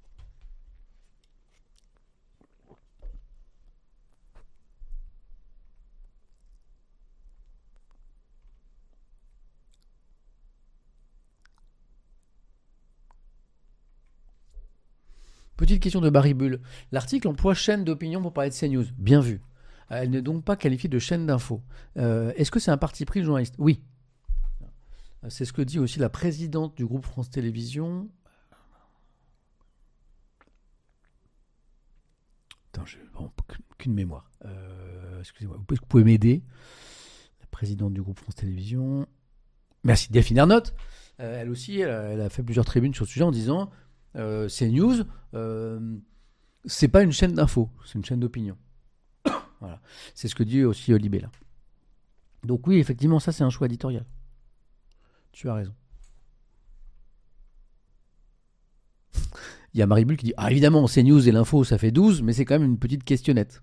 Petite question de Barry Bull. L'article emploie chaîne d'opinion pour parler de CNews. Bien vu. Elle n'est donc pas qualifiée de chaîne d'info. Euh, est-ce que c'est un parti pris le journaliste ? Oui. C'est ce que dit aussi la présidente du groupe France Télévisions. Attends, j'ai bon, qu'une mémoire. Euh, excusez-moi, vous pouvez m'aider ? La présidente du groupe France Télévisions. Merci, Delphine Ernotte. Euh, elle aussi, elle a, elle a fait plusieurs tribunes sur ce sujet en disant euh, CNews, euh, c'est pas une chaîne d'info, c'est une chaîne d'opinion. Voilà. C'est ce que dit aussi Libé là. Donc oui, effectivement, ça c'est un choix éditorial. Tu as raison. Il y a Marie Bull qui dit ah évidemment CNews et l'info ça fait douze, mais c'est quand même une petite questionnette.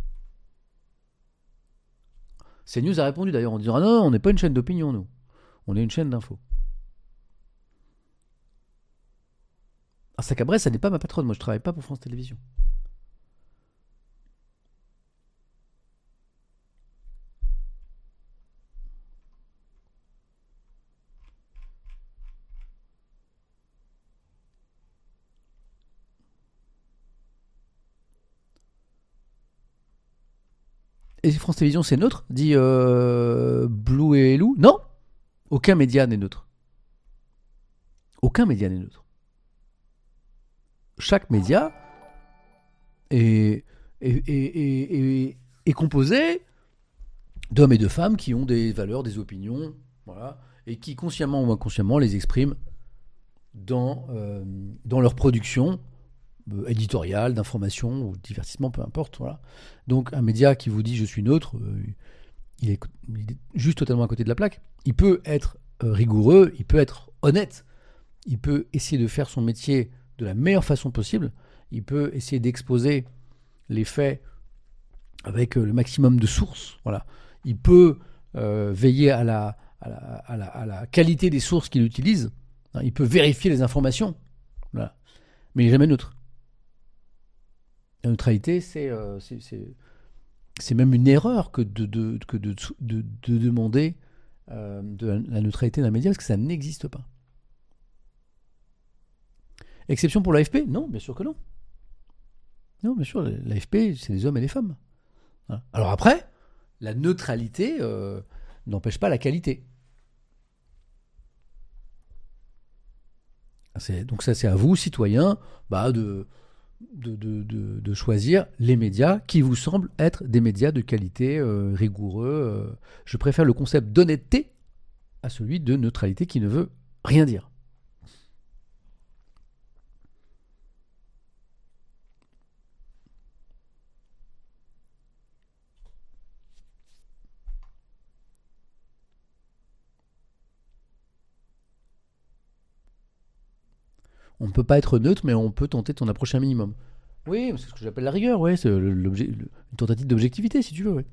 CNews a répondu d'ailleurs en disant ah non, on n'est pas une chaîne d'opinion nous, on est une chaîne d'info. Ah Sacabresse, ça n'est pas ma patronne, moi je travaille pas pour France Télévisions. Et France Télévisions, c'est neutre, dit euh, Blue et Lou. Non, aucun média n'est neutre. Aucun média n'est neutre. Chaque média est, est, est, est, est, est composé d'hommes et de femmes qui ont des valeurs, des opinions, voilà, et qui consciemment ou inconsciemment les expriment dans, euh, dans leur production euh, éditoriale, d'information ou de divertissement, peu importe. Voilà. Donc un média qui vous dit je suis neutre, euh, il, est, il est juste totalement à côté de la plaque. Il peut être euh, rigoureux, il peut être honnête, il peut essayer de faire son métier de la meilleure façon possible, il peut essayer d'exposer les faits avec euh, le maximum de sources. Voilà. Il peut euh, veiller à la, à, la, à, la, à la qualité des sources qu'il utilise. Il peut vérifier les informations. Voilà. Mais il n'est jamais neutre. La neutralité, c'est, euh, c'est, c'est, c'est même une erreur que de, de, que de, de, de demander euh, de la neutralité d'un média, parce que ça n'existe pas. Exception pour l'A F P ? Non, bien sûr que non. Non, bien sûr, l'A F P, c'est des hommes et des femmes. Voilà. Alors après, la neutralité euh, n'empêche pas la qualité. C'est, donc ça, c'est à vous, citoyens, bah, de, de, de, de, de choisir les médias qui vous semblent être des médias de qualité, euh, rigoureux. Euh. Je préfère le concept d'honnêteté à celui de neutralité qui ne veut rien dire. On ne peut pas être neutre, mais on peut tenter de t'en approcher un minimum. Oui, c'est ce que j'appelle la rigueur, ouais, c'est l'objet, une tentative d'objectivité, si tu veux, oui.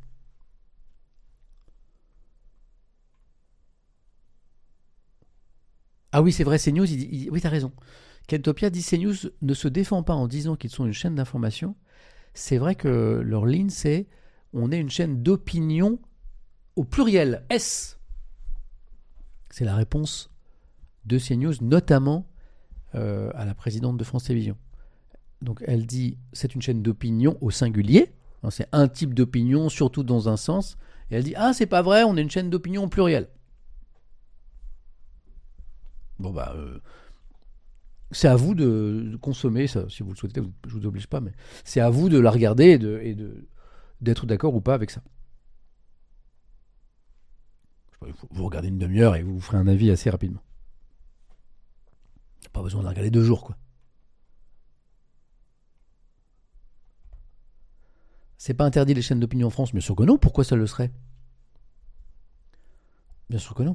Ah oui, c'est vrai, CNews, il, il, oui, t'as raison. Kentopia dit CNews ne se défend pas en disant qu'ils sont une chaîne d'information. C'est vrai que leur ligne, c'est on est une chaîne d'opinion au pluriel, S. C'est la réponse de CNews, notamment euh, à la présidente de France Télévisions. Donc elle dit c'est une chaîne d'opinion au singulier. Alors, c'est un type d'opinion, surtout dans un sens. Et elle dit ah, c'est pas vrai, on est une chaîne d'opinion au pluriel. Bon, bah, euh, c'est à vous de, de consommer ça, si vous le souhaitez, je vous oblige pas, mais c'est à vous de la regarder et, de, et de, d'être d'accord ou pas avec ça. Vous regardez une demi-heure et vous vous ferez un avis assez rapidement. Pas besoin de la regarder deux jours, quoi. C'est pas interdit les chaînes d'opinion en France, bien sûr que non. Pourquoi ça le serait ? Bien sûr que non.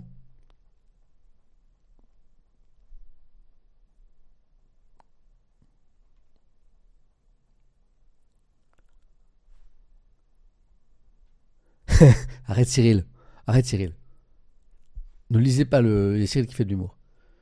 Arrête Cyril. Arrête Cyril. Ne lisez pas le, les Cyril qui fait de l'humour.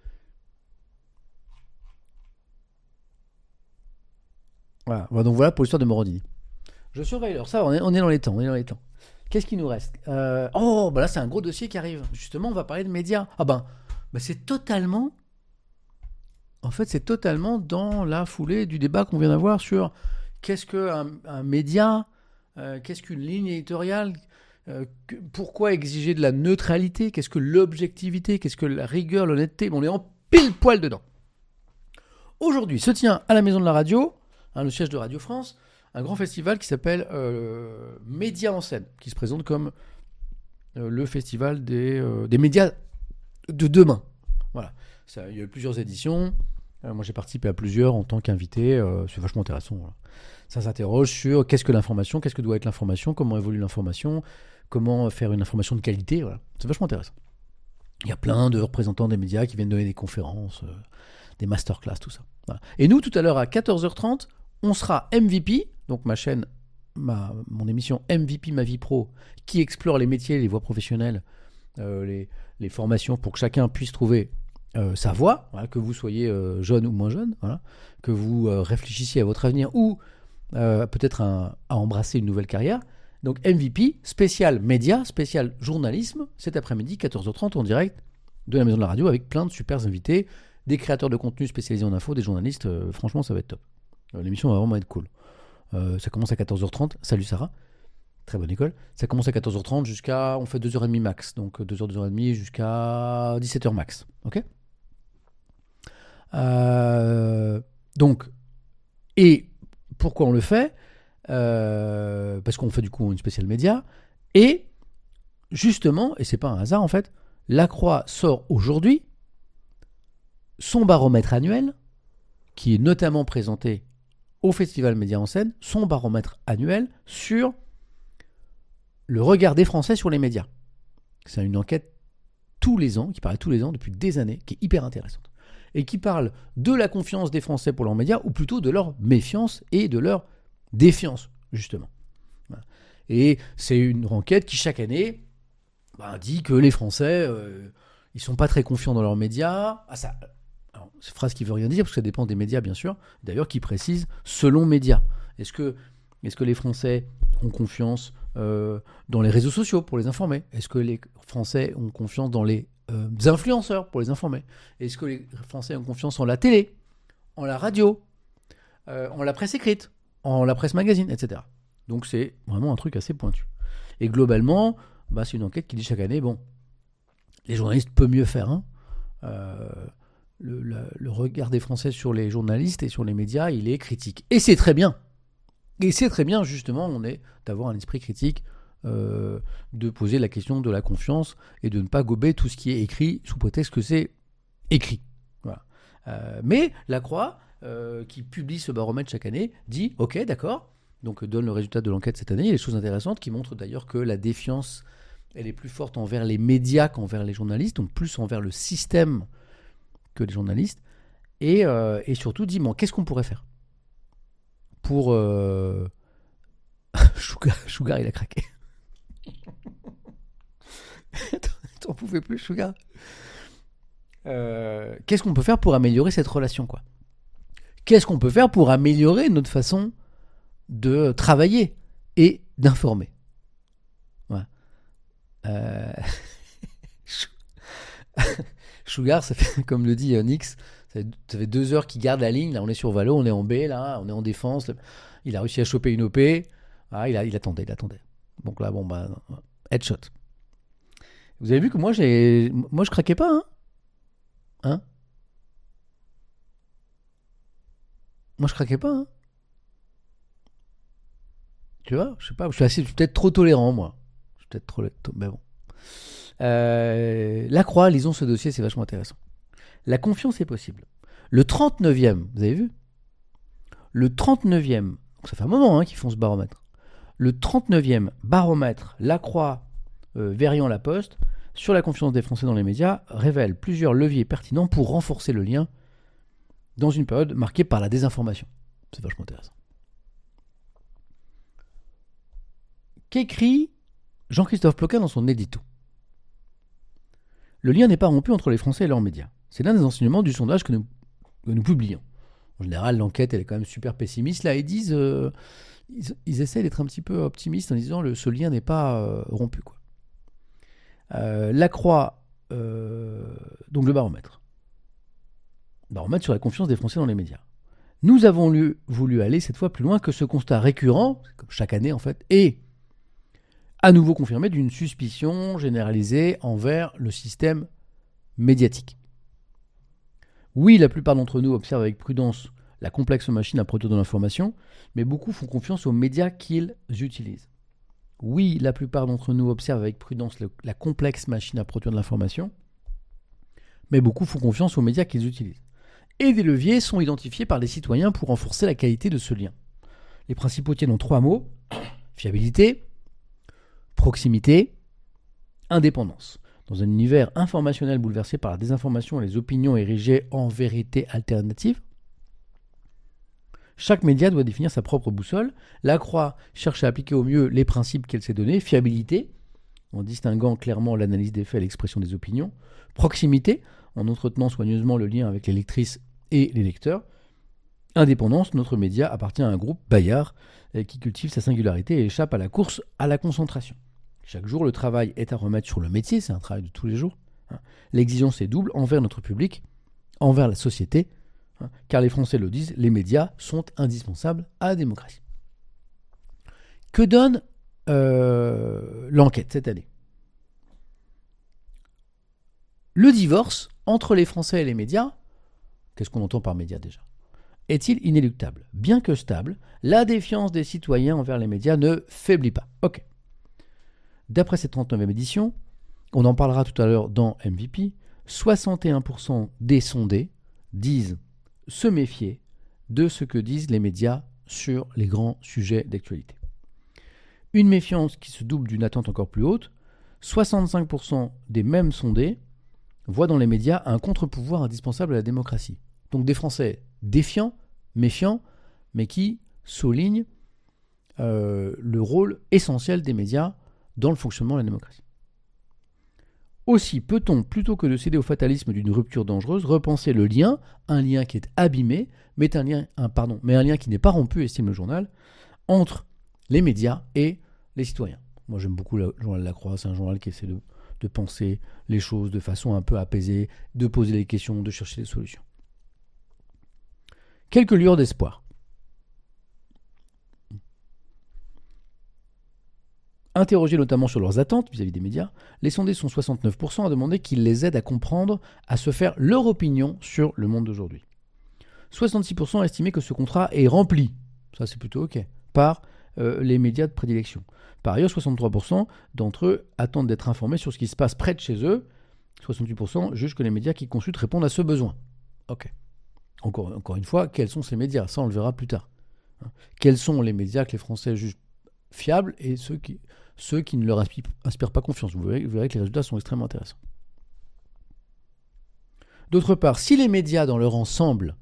Voilà. Donc voilà pour l'histoire de Morandini. Je surveille l'heure. Ça, on est, on est dans les temps. On est dans les temps. Qu'est-ce qui nous reste ? euh, Oh, bah là, c'est un gros dossier qui arrive. Justement, on va parler de médias. Ah ben, bah c'est totalement... En fait, c'est totalement dans la foulée du débat qu'on vient d'avoir sur qu'est-ce qu'un un média, euh, qu'est-ce qu'une ligne éditoriale, euh, que, pourquoi exiger de la neutralité, qu'est-ce que l'objectivité, qu'est-ce que la rigueur, l'honnêteté. On est en pile poil dedans. Aujourd'hui se tient à la Maison de la Radio, hein, le siège de Radio France, un grand festival qui s'appelle euh, Médias en scène, qui se présente comme euh, le festival des, euh, des médias de demain. Voilà. Ça, il y a eu plusieurs éditions. Euh, moi, j'ai participé à plusieurs en tant qu'invité. Euh, c'est vachement intéressant. Voilà. Ça s'interroge sur qu'est-ce que l'information, qu'est-ce que doit être l'information, comment évolue l'information, comment faire une information de qualité. Voilà. C'est vachement intéressant. Il y a plein de représentants des médias qui viennent donner des conférences, euh, des masterclass, tout ça. Voilà. Et nous, tout à l'heure, à quatorze heures trente, on sera M V P, donc ma chaîne, ma, mon émission M V P Ma Vie Pro, qui explore les métiers, les voies professionnelles, euh, les, les formations pour que chacun puisse trouver euh, sa voie, voilà, que vous soyez euh, jeune ou moins jeune, voilà, que vous euh, réfléchissiez à votre avenir ou euh, peut-être à, à embrasser une nouvelle carrière. Donc M V P, spécial média, spécial journalisme, cet après-midi, quatorze heures trente en direct de la Maison de la Radio avec plein de super invités, des créateurs de contenu spécialisés en info, des journalistes. Euh, franchement, ça va être top. Euh, l'émission va vraiment être cool. Euh, ça commence à quatorze heures trente. Salut Sarah. Très bonne école. Ça commence à quatorze heures trente jusqu'à... On fait deux heures trente max. Donc deux heures, deux heures trente jusqu'à dix-sept heures max. Ok. Euh, donc, et pourquoi on le fait euh, Parce qu'on fait du coup une spéciale média. Et justement, et c'est pas un hasard en fait, La Croix sort aujourd'hui son baromètre annuel, qui est notamment présenté au Festival Média en Scène, son baromètre annuel sur le regard des Français sur les médias. C'est une enquête tous les ans, qui paraît tous les ans, depuis des années, qui est hyper intéressante. Et qui parle de la confiance des Français pour leurs médias, ou plutôt de leur méfiance et de leur défiance, justement. Et c'est une enquête qui, chaque année, bah, dit que les Français, euh, ils sont pas très confiants dans leurs médias. Ah, ça, alors, c'est une phrase qui veut rien dire, parce que ça dépend des médias, bien sûr. D'ailleurs, qui précise selon médias. Est-ce que, est-ce que les Français ont confiance euh, dans les réseaux sociaux pour les informer ? Est-ce que les Français ont confiance dans les euh, influenceurs pour les informer ? Est-ce que les Français ont confiance en la télé, en la radio, euh, en la presse écrite, en la presse magazine, et cetera. Donc c'est vraiment un truc assez pointu. Et globalement, bah, c'est une enquête qui dit chaque année, bon, les journalistes peuvent mieux faire. Hein. Euh, le, le, le regard des Français sur les journalistes et sur les médias, il est critique. Et c'est très bien. Et c'est très bien, justement, on est d'avoir un esprit critique, euh, de poser la question de la confiance et de ne pas gober tout ce qui est écrit sous prétexte que c'est écrit. Voilà. Euh, mais La Croix, euh, qui publie ce baromètre chaque année, dit « Ok, d'accord », donc donne le résultat de l'enquête cette année. Il y a des choses intéressantes qui montrent d'ailleurs que la défiance, elle est plus forte envers les médias qu'envers les journalistes, donc plus envers le système que les journalistes. Et, euh, et surtout, dit bon, qu'est-ce qu'on pourrait faire pour... Euh... Sugar, Sugar, il a craqué. T'en pouvais plus, Sugar. Euh, qu'est-ce qu'on peut faire pour améliorer cette relation, quoi ? Qu'est-ce qu'on peut faire pour améliorer notre façon de travailler et d'informer ? Ouais. Euh... Sugar, ça fait, comme le dit Nix, ça fait, ça fait deux heures qu'il garde la ligne. Là, on est sur Valo, on est en B, là, on est en défense. Il a réussi à choper une O P. Ah, il, a, il attendait, il attendait. Donc là, bon, bah, headshot. Vous avez vu que moi, j'ai, moi, je craquais pas, hein, hein Moi, je craquais pas, hein. Tu vois, je sais pas, je suis, assez, je suis peut-être trop tolérant, moi. Je suis peut-être trop, mais bon. Euh, La Croix, lisons ce dossier, c'est vachement intéressant. La confiance est possible. Le trente-neuvième, vous avez vu ? Le trente-neuvième, ça fait un moment hein, qu'ils font ce baromètre. Le trente-neuvième baromètre La Croix, euh, Verian-La Poste, sur la confiance des Français dans les médias, révèle plusieurs leviers pertinents pour renforcer le lien dans une période marquée par la désinformation. C'est vachement intéressant. Qu'écrit Jean-Christophe Ploquin dans son édito ? Le lien n'est pas rompu entre les Français et leurs médias. C'est l'un des enseignements du sondage que nous, que nous publions. En général, l'enquête, elle est quand même super pessimiste. Là, ils disent, euh, ils, ils essaient d'être un petit peu optimistes en disant que ce lien n'est pas euh, rompu, quoi. Euh, La Croix, euh, donc le baromètre. Baromètre sur la confiance des Français dans les médias. Nous avons lu, voulu aller cette fois plus loin que ce constat récurrent, comme chaque année en fait, et à nouveau confirmé d'une suspicion généralisée envers le système médiatique. Oui, la plupart d'entre nous observent avec prudence la complexe machine à produire de l'information, mais beaucoup font confiance aux médias qu'ils utilisent. Oui, la plupart d'entre nous observent avec prudence le, la complexe machine à produire de l'information, mais beaucoup font confiance aux médias qu'ils utilisent. Et des leviers sont identifiés par les citoyens pour renforcer la qualité de ce lien. Les principaux tiennent en trois mots: fiabilité, proximité, indépendance. Dans un univers informationnel bouleversé par la désinformation et les opinions érigées en vérité alternative, chaque média doit définir sa propre boussole. La Croix cherche à appliquer au mieux les principes qu'elle s'est donnés. Fiabilité, en distinguant clairement l'analyse des faits et l'expression des opinions. Proximité, en entretenant soigneusement le lien avec les lectrices et les lecteurs. Indépendance, notre média appartient à un groupe Bayard qui cultive sa singularité et échappe à la course à la concentration. Chaque jour, le travail est à remettre sur le métier, c'est un travail de tous les jours. L'exigence est double envers notre public, envers la société, car les Français le disent, les médias sont indispensables à la démocratie. Que donne euh, l'enquête cette année. Le divorce entre les Français et les médias, qu'est-ce qu'on entend par médias déjà, est-il inéluctable? Bien que stable, la défiance des citoyens envers les médias ne faiblit pas. Ok. D'après cette trente-neuvième édition, on en parlera tout à l'heure dans M V P, soixante et un pour cent des sondés disent se méfier de ce que disent les médias sur les grands sujets d'actualité. Une méfiance qui se double d'une attente encore plus haute, soixante-cinq pour cent des mêmes sondés voient dans les médias un contre-pouvoir indispensable à la démocratie. Donc des Français défiants, méfiants, mais qui soulignent euh, le rôle essentiel des médias dans le fonctionnement de la démocratie. Aussi peut-on, plutôt que de céder au fatalisme d'une rupture dangereuse, repenser le lien, un lien qui est abîmé, mais un lien, un, pardon, mais un lien qui n'est pas rompu, estime le journal, entre les médias et les citoyens. Moi j'aime beaucoup le journal La Croix, c'est un journal qui essaie de, de penser les choses de façon un peu apaisée, de poser des questions, de chercher des solutions. Quelques lueurs d'espoir. Interrogés notamment sur leurs attentes vis-à-vis des médias, les sondés sont soixante-neuf pour cent à demander qu'ils les aident à comprendre, à se faire leur opinion sur le monde d'aujourd'hui. soixante-six pour cent estimaient que ce contrat est rempli, ça c'est plutôt ok, par euh, les médias de prédilection. Par ailleurs, soixante-trois pour cent d'entre eux attendent d'être informés sur ce qui se passe près de chez eux. soixante-huit pour cent jugent que les médias qu'ils consultent répondent à ce besoin. Ok. Encore, encore une fois, quels sont ces médias? Ça, on le verra plus tard. Quels sont les médias que les Français jugent fiables et ceux qui, ceux qui ne leur inspirent, inspirent pas confiance? Vous verrez, vous verrez que les résultats sont extrêmement intéressants. D'autre part, si les médias dans leur ensemble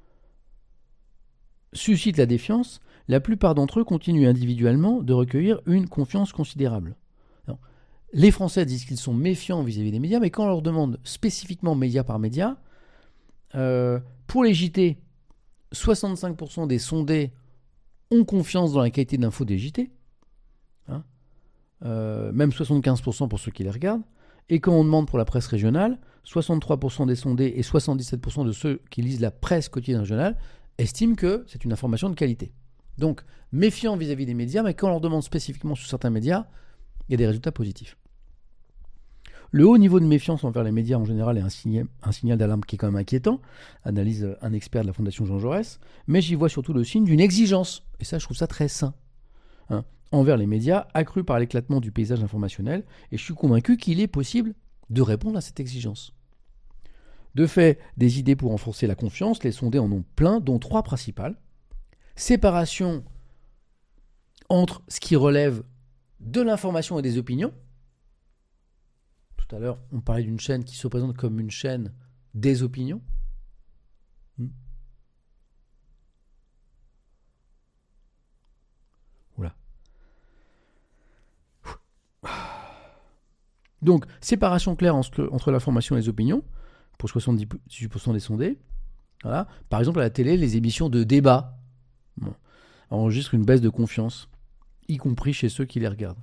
suscitent la défiance, la plupart d'entre eux continuent individuellement de recueillir une confiance considérable. Alors, les Français disent qu'ils sont méfiants vis-à-vis des médias, mais quand on leur demande spécifiquement média par média, euh, pour les J T, soixante-cinq pour cent des sondés ont confiance dans la qualité d'info des J T, hein, euh, même soixante-quinze pour cent pour ceux qui les regardent, et quand on demande pour la presse régionale, soixante-trois pour cent des sondés et soixante-dix-sept pour cent de ceux qui lisent la presse quotidienne régionale estiment que c'est une information de qualité. Donc, méfiants vis-à-vis des médias, mais quand on leur demande spécifiquement sur certains médias, il y a des résultats positifs. Le haut niveau de méfiance envers les médias en général est un signal, un signal d'alarme qui est quand même inquiétant, analyse un expert de la Fondation Jean Jaurès, mais j'y vois surtout le signe d'une exigence, et ça je trouve ça très sain, hein, envers les médias, accrue par l'éclatement du paysage informationnel, et je suis convaincu qu'il est possible de répondre à cette exigence. De fait, des idées pour renforcer la confiance, les sondés en ont plein, dont trois principales. Séparation entre ce qui relève de l'information et des opinions. Tout à l'heure, on parlait d'une chaîne qui se présente comme une chaîne des opinions. Hmm. Voilà. Donc, séparation claire entre, entre l'information et les opinions, pour soixante-dix-huit pour cent des sondés. Voilà. Par exemple, à la télé, les émissions de débat bon, enregistrent une baisse de confiance, y compris chez ceux qui les regardent.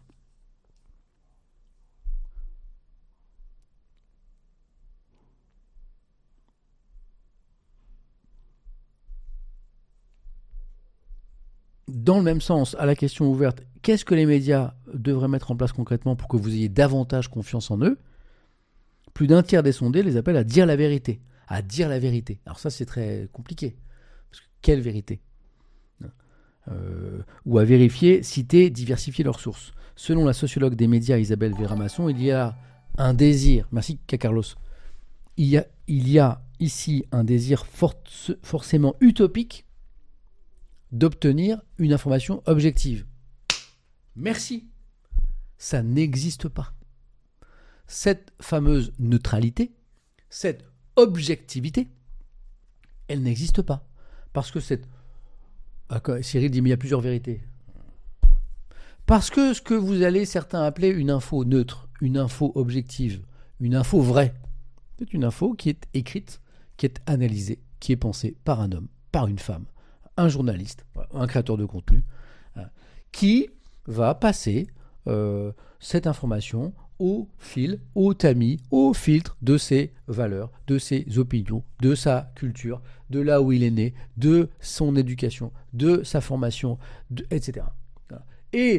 Dans le même sens, à la question ouverte, qu'est-ce que les médias devraient mettre en place concrètement pour que vous ayez davantage confiance en eux? Plus d'un tiers des sondés les appellent à dire la vérité. À dire la vérité. Alors ça, c'est très compliqué. Parce que quelle vérité? euh, Ou à vérifier, citer, diversifier leurs sources. Selon la sociologue des médias Isabelle Véramasson, il y a un désir, merci Carlos, il y a, il y a ici un désir for- forcément utopique d'obtenir une information objective. Merci. Ça n'existe pas. Cette fameuse neutralité, cette objectivité, elle n'existe pas. Parce que cette... Ah, Cyril dit, mais il y a plusieurs vérités. Parce que ce que vous allez certains appeler une info neutre, une info objective, une info vraie, c'est une info qui est écrite, qui est analysée, qui est pensée par un homme, par une femme, un journaliste, un créateur de contenu, qui va passer euh, cette information au fil, au tamis, au filtre de ses valeurs, de ses opinions, de sa culture, de là où il est né, de son éducation, de sa formation, de, et cetera. Et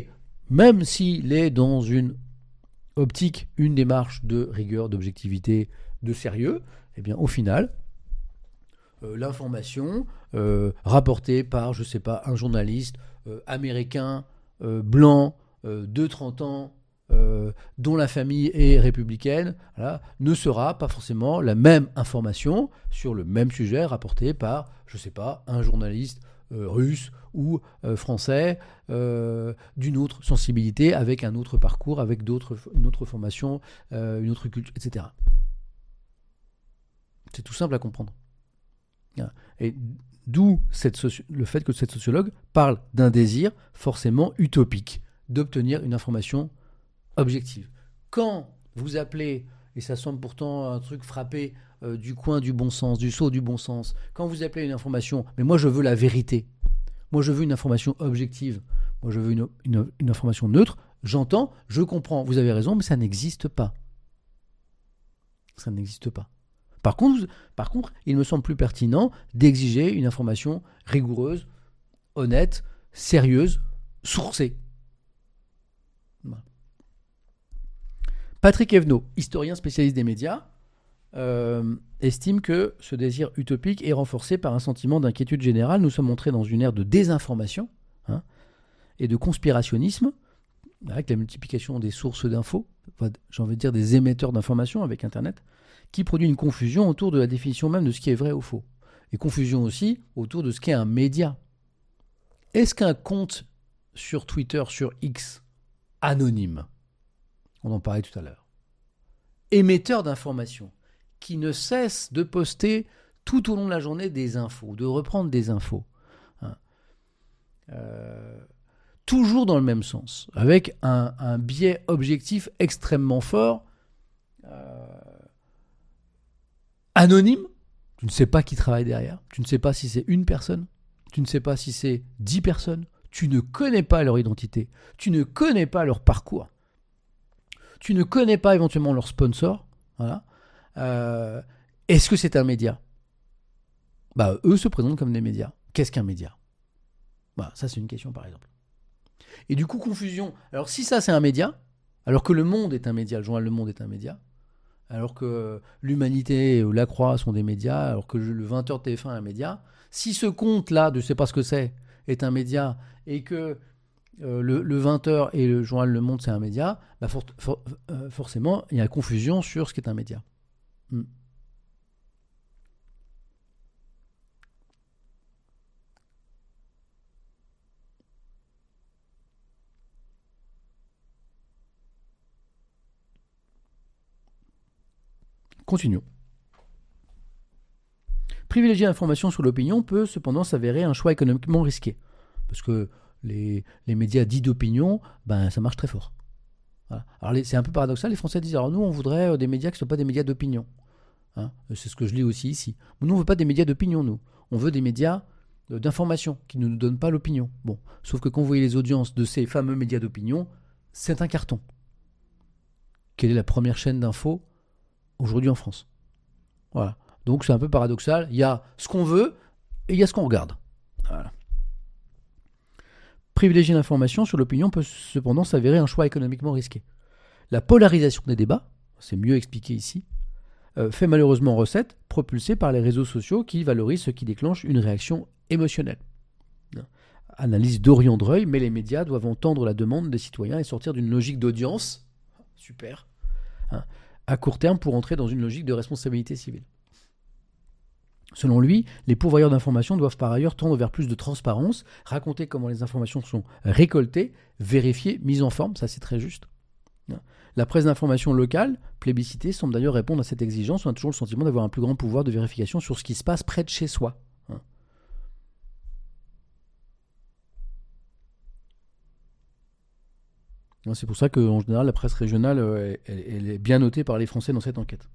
même s'il est dans une optique, une démarche de rigueur, d'objectivité, de sérieux, eh bien au final, euh, l'information euh, rapportée par, je ne sais pas, un journaliste euh, américain, euh, blanc, euh, de trente ans, euh, dont la famille est républicaine, voilà, ne sera pas forcément la même information sur le même sujet rapportée par, je ne sais pas, un journaliste euh, russe ou euh, français euh, d'une autre sensibilité, avec un autre parcours, avec d'autres, une autre formation, euh, une autre culture, et cetera. C'est tout simple à comprendre. Et d'où cette soci... le fait que cette sociologue parle d'un désir forcément utopique d'obtenir une information objective. Quand vous appelez, et ça semble pourtant un truc frappé euh, du coin du bon sens, du saut du bon sens, quand vous appelez une information, mais moi je veux la vérité, moi je veux une information objective, moi je veux une, une, une information neutre, j'entends, je comprends, vous avez raison, mais ça n'existe pas. Ça n'existe pas. Par contre, par contre, il me semble plus pertinent d'exiger une information rigoureuse, honnête, sérieuse, sourcée. Voilà. Patrick Evenot, historien spécialiste des médias, euh, estime que ce désir utopique est renforcé par un sentiment d'inquiétude générale. Nous sommes entrés dans une ère de désinformation hein, et de conspirationnisme, avec la multiplication des sources d'infos, enfin, j'ai envie de dire des émetteurs d'informations avec Internet, qui produit une confusion autour de la définition même de ce qui est vrai ou faux. Et confusion aussi autour de ce qu'est un média. Est-ce qu'un compte sur Twitter, sur X, anonyme, on en parlait tout à l'heure, émetteur d'informations, qui ne cesse de poster tout au long de la journée des infos, de reprendre des infos, hein, euh, toujours dans le même sens, avec un, un biais objectif extrêmement fort, euh, anonyme, tu ne sais pas qui travaille derrière, tu ne sais pas si c'est une personne, tu ne sais pas si c'est dix personnes, tu ne connais pas leur identité, tu ne connais pas leur parcours, tu ne connais pas éventuellement leur sponsor, voilà. Euh, est-ce que c'est un média ? Bah, eux se présentent comme des médias. Qu'est-ce qu'un média ? Bah, ça c'est une question par exemple. Et du coup, confusion. Alors si ça c'est un média, alors que Le Monde est un média, le journal Le Monde est un média, alors que l'Humanité ou La Croix sont des médias, alors que le vingt heures de T F un est un média, si ce compte-là, de je ne sais pas ce que c'est, est un média, et que euh, le, le vingt heures et le journal Le Monde c'est un média, bah for, for, euh, forcément, il y a confusion sur ce qu'est un média. Hmm. Continuons. Privilégier l'information sur l'opinion peut cependant s'avérer un choix économiquement risqué. Parce que les, les médias dits d'opinion, ben, ça marche très fort. Voilà. Alors les, c'est un peu paradoxal, les Français disent, alors nous on voudrait des médias qui ne soient pas des médias d'opinion. Hein, c'est ce que je lis aussi ici. Nous on ne veut pas des médias d'opinion, nous. On veut des médias d'information qui ne nous donnent pas l'opinion. Bon, sauf que quand vous voyez les audiences de ces fameux médias d'opinion, c'est un carton. Quelle est la première chaîne d'infos aujourd'hui en France? Voilà. Donc c'est un peu paradoxal. Il y a ce qu'on veut et il y a ce qu'on regarde. Voilà. Privilégier l'information sur l'opinion peut cependant s'avérer un choix économiquement risqué. La polarisation des débats, c'est mieux expliqué ici, euh, fait malheureusement recette, propulsée par les réseaux sociaux qui valorisent ce qui déclenche une réaction émotionnelle. Analyse d'Orion Dreuil, mais les médias doivent entendre la demande des citoyens et sortir d'une logique d'audience, super, hein, à court terme pour entrer dans une logique de responsabilité civile. Selon lui, les pourvoyeurs d'informations doivent par ailleurs tendre vers plus de transparence, raconter comment les informations sont récoltées, vérifiées, mises en forme, ça c'est très juste. La presse d'information locale, plébiscitée, semble d'ailleurs répondre à cette exigence. On a toujours le sentiment d'avoir un plus grand pouvoir de vérification sur ce qui se passe près de chez soi. C'est pour ça qu'en général, la presse régionale, elle, elle est bien notée par les Français dans cette enquête.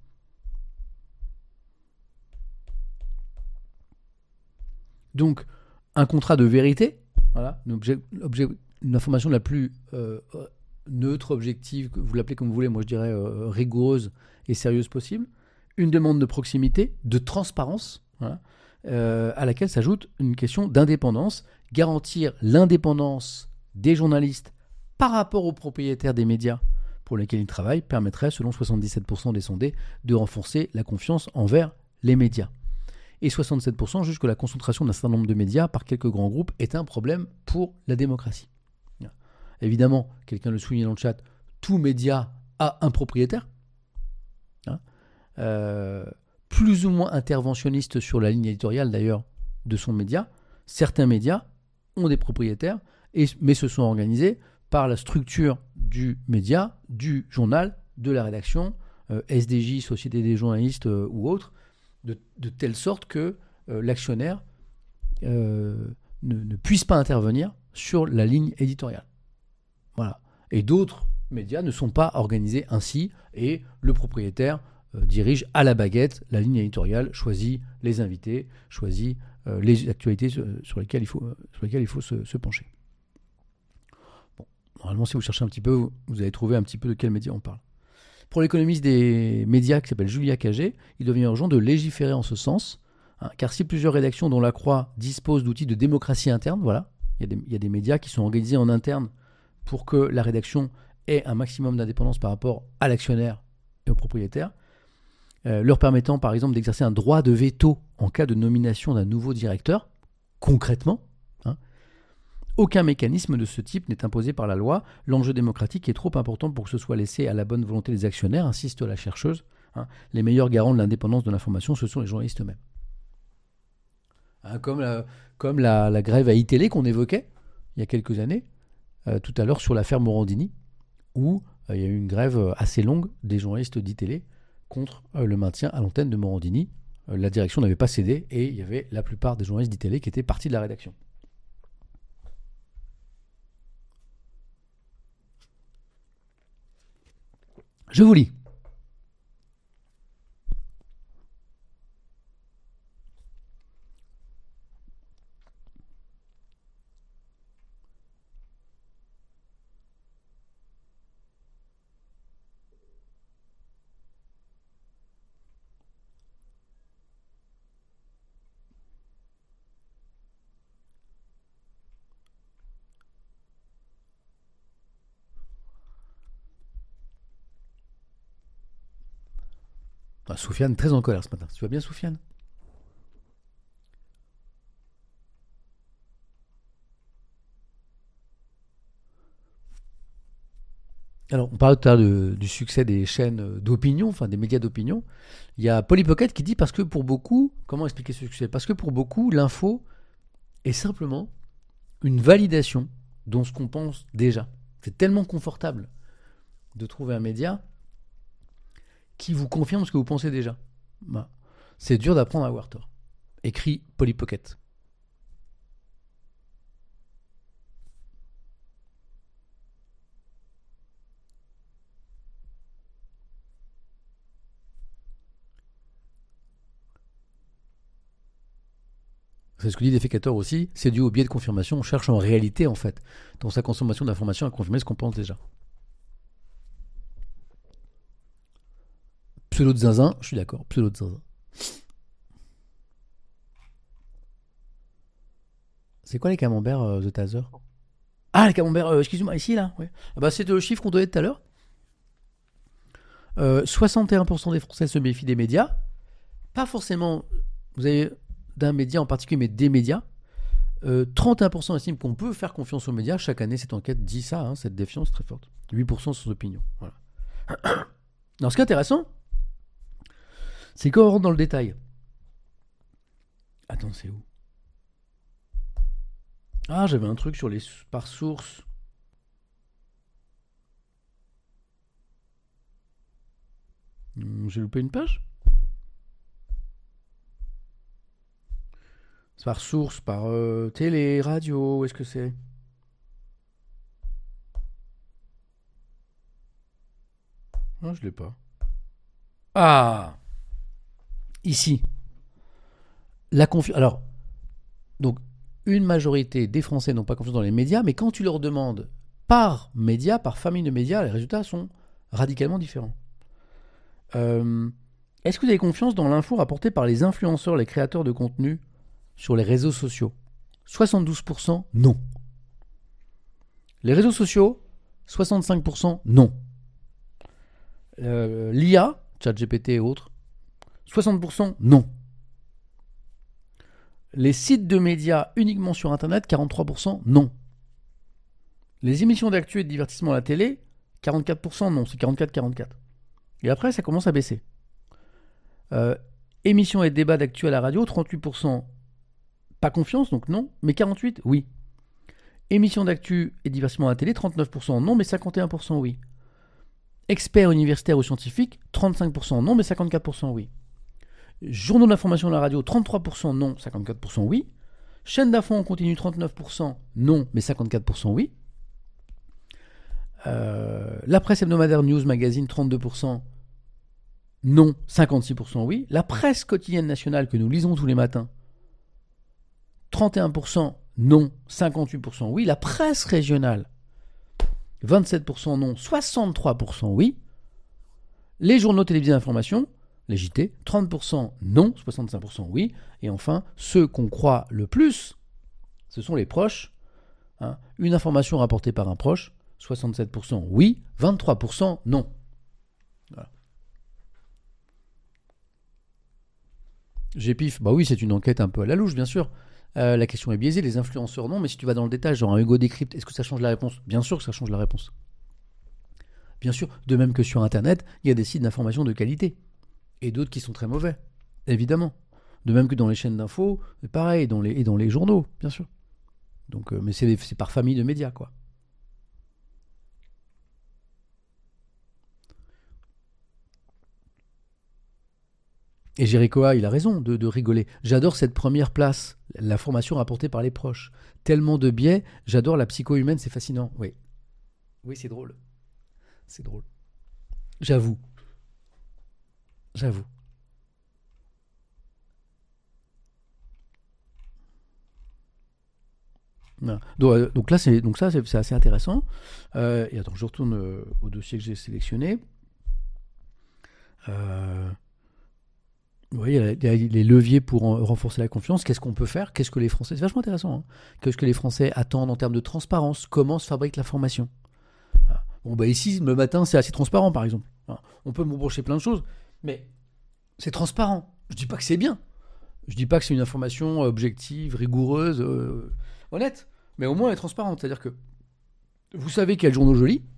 Donc, un contrat de vérité, voilà, une, objet, objet, une information la plus euh, neutre, objective, vous l'appelez comme vous voulez, moi je dirais euh, rigoureuse et sérieuse possible, une demande de proximité, de transparence, voilà, euh, à laquelle s'ajoute une question d'indépendance, garantir l'indépendance des journalistes par rapport aux propriétaires des médias pour lesquels ils travaillent permettrait, selon soixante-dix-sept pour cent des sondés, de renforcer la confiance envers les médias. Et soixante-sept pour cent jugent que la concentration d'un certain nombre de médias par quelques grands groupes est un problème pour la démocratie. Évidemment, quelqu'un le souligne dans le chat, tout média a un propriétaire, hein, euh, plus ou moins interventionniste sur la ligne éditoriale d'ailleurs de son média. Certains médias ont des propriétaires, et, mais se sont organisés par la structure du média, du journal, de la rédaction, euh, S D J, Société des journalistes euh, ou autres, de, de telle sorte que euh, l'actionnaire euh, ne, ne puisse pas intervenir sur la ligne éditoriale. Voilà. Et d'autres médias ne sont pas organisés ainsi, et le propriétaire euh, dirige à la baguette la ligne éditoriale, choisit les invités, choisit euh, les actualités euh, sur lesquelles il faut, euh, sur lesquelles il faut se, se pencher. Bon. Normalement, si vous cherchez un petit peu, vous, vous allez trouver un petit peu de quel média on parle. Pour l'économiste des médias qui s'appelle Julia Cagé, il devient urgent de légiférer en ce sens, hein, car si plusieurs rédactions dont la Croix disposent d'outils de démocratie interne, voilà, il y a des, il y a des médias qui sont organisés en interne pour que la rédaction ait un maximum d'indépendance par rapport à l'actionnaire et au propriétaire, euh, leur permettant par exemple d'exercer un droit de veto en cas de nomination d'un nouveau directeur, concrètement. Hein, aucun mécanisme de ce type n'est imposé par la loi. L'enjeu démocratique est trop important pour que ce soit laissé à la bonne volonté des actionnaires, insiste la chercheuse. Hein, les meilleurs garants de l'indépendance de l'information, ce sont les journalistes eux-mêmes. Hein, comme la, comme la, la grève à iTélé qu'on évoquait il y a quelques années, Euh, tout à l'heure sur l'affaire Morandini, où euh, il y a eu une grève assez longue des journalistes d'ITélé contre euh, le maintien à l'antenne de Morandini. Euh, la direction n'avait pas cédé et il y avait la plupart des journalistes d'ITélé qui étaient partis de la rédaction. Je vous lis. Ah, Soufiane, très en colère ce matin. Tu vas bien, Soufiane ? Alors, on parlait tout à l'heure du succès des chaînes d'opinion, enfin des médias d'opinion. Il y a Polly Pocket qui dit parce que pour beaucoup, comment expliquer ce succès ? Parce que pour beaucoup, l'info est simplement une validation de ce qu'on pense déjà. C'est tellement confortable de trouver un média qui vous confirme ce que vous pensez déjà. Bah, c'est dur d'apprendre à avoir tort. Écrit Polly Pocket. C'est ce que dit Défécateur aussi, c'est dû au biais de confirmation. On cherche en réalité, en fait, dans sa consommation d'informations, à confirmer ce qu'on pense déjà. Pseudo de zinzin, je suis d'accord, pseudo de zinzin. C'est quoi les camemberts euh, de Taser ? Ah, les camemberts, euh, excusez-moi, ici, là ouais. Ah bah, c'est le chiffre qu'on donnait tout à l'heure. Euh, soixante et un pour cent des Français se méfient des médias. Pas forcément, vous avez d'un média en particulier, mais des médias. Euh, trente et un pour cent estiment qu'on peut faire confiance aux médias. Chaque année, cette enquête dit ça, hein, cette défiance très forte. huit pour cent sans opinion. Voilà. Alors, ce qui est intéressant, c'est quand on rentre dans le détail. Attends, c'est où ? Ah, j'avais un truc sur les par source. Hum, J'ai loupé une page ? C'est par source, par euh, télé, radio, où est-ce que c'est ? Non, je l'ai pas. Ah ! Ici. La confi- Alors, donc, une majorité des Français n'ont pas confiance dans les médias, mais quand tu leur demandes par média, par famille de médias, les résultats sont radicalement différents. Euh, est-ce que vous avez confiance dans l'info rapportée par les influenceurs, les créateurs de contenu sur les réseaux sociaux ? soixante-douze pour cent non. Les réseaux sociaux, soixante-cinq pour cent non. Euh, L'I A, ChatGPT et autres, soixante pour cent non. Les sites de médias uniquement sur Internet, quarante-trois pour cent non. Les émissions d'actu et de divertissement à la télé, quarante-quatre pour cent non, c'est quarante-quatre quarante-quatre. Et après, ça commence à baisser. Euh, émissions et débats d'actu à la radio, trente-huit pour cent pas confiance, donc non, mais quarante-huit pour cent oui. Émissions d'actu et divertissement à la télé, trente-neuf pour cent non, mais cinquante et un pour cent oui. Experts universitaires ou scientifiques, trente-cinq pour cent non, mais cinquante-quatre pour cent oui. Journaux d'information à la radio, trente-trois pour cent non, cinquante-quatre pour cent oui. Chaîne d'infos en continu, trente-neuf pour cent non, mais cinquante-quatre pour cent oui. Euh, la presse hebdomadaire News Magazine, trente-deux pour cent non, cinquante-six pour cent oui. La presse quotidienne nationale que nous lisons tous les matins, trente et un pour cent non, cinquante-huit pour cent oui. La presse régionale, vingt-sept pour cent non, soixante-trois pour cent oui. Les journaux télévisés d'information, les J T, trente pour cent non, soixante-cinq pour cent oui. Et enfin, ceux qu'on croit le plus, ce sont les proches. Hein. Une information rapportée par un proche, soixante-sept pour cent oui, vingt-trois pour cent non. Voilà. G P I F, bah oui, c'est une enquête un peu à la louche, bien sûr. Euh, la question est biaisée, les influenceurs non, mais si tu vas dans le détail, genre un Hugo Décrypte, est-ce que ça change la réponse ? Bien sûr que ça change la réponse. Bien sûr, de même que sur Internet, il y a des sites d'information de qualité. Et d'autres qui sont très mauvais, évidemment. De même que dans les chaînes d'infos, pareil, dans les, et dans les journaux, bien sûr. Donc, euh, mais c'est, c'est par famille de médias, quoi. Et Jerichoa, il a raison de, de rigoler. J'adore cette première place, la formation rapportée par les proches. Tellement de biais, j'adore la psycho humaine, c'est fascinant. Oui, oui, c'est drôle. C'est drôle. J'avoue. J'avoue. Voilà. Donc, euh, donc là, c'est, donc ça, c'est, c'est assez intéressant. Euh, et attends, je retourne euh, au dossier que j'ai sélectionné. Euh... Oui, il y a les leviers pour renforcer la confiance. Qu'est-ce qu'on peut faire ? Qu'est-ce que les Français... C'est vachement intéressant. Hein. Qu'est-ce que les Français attendent en termes de transparence ? Comment se fabrique l'information ? Bon, bah ici, le matin, c'est assez transparent, par exemple. On peut me reprocher plein de choses, mais c'est transparent. Je dis pas que c'est bien. Je dis pas que c'est une information objective, rigoureuse, euh, honnête. Mais au moins, elle est transparente. C'est-à-dire que vous savez quels journaux je lis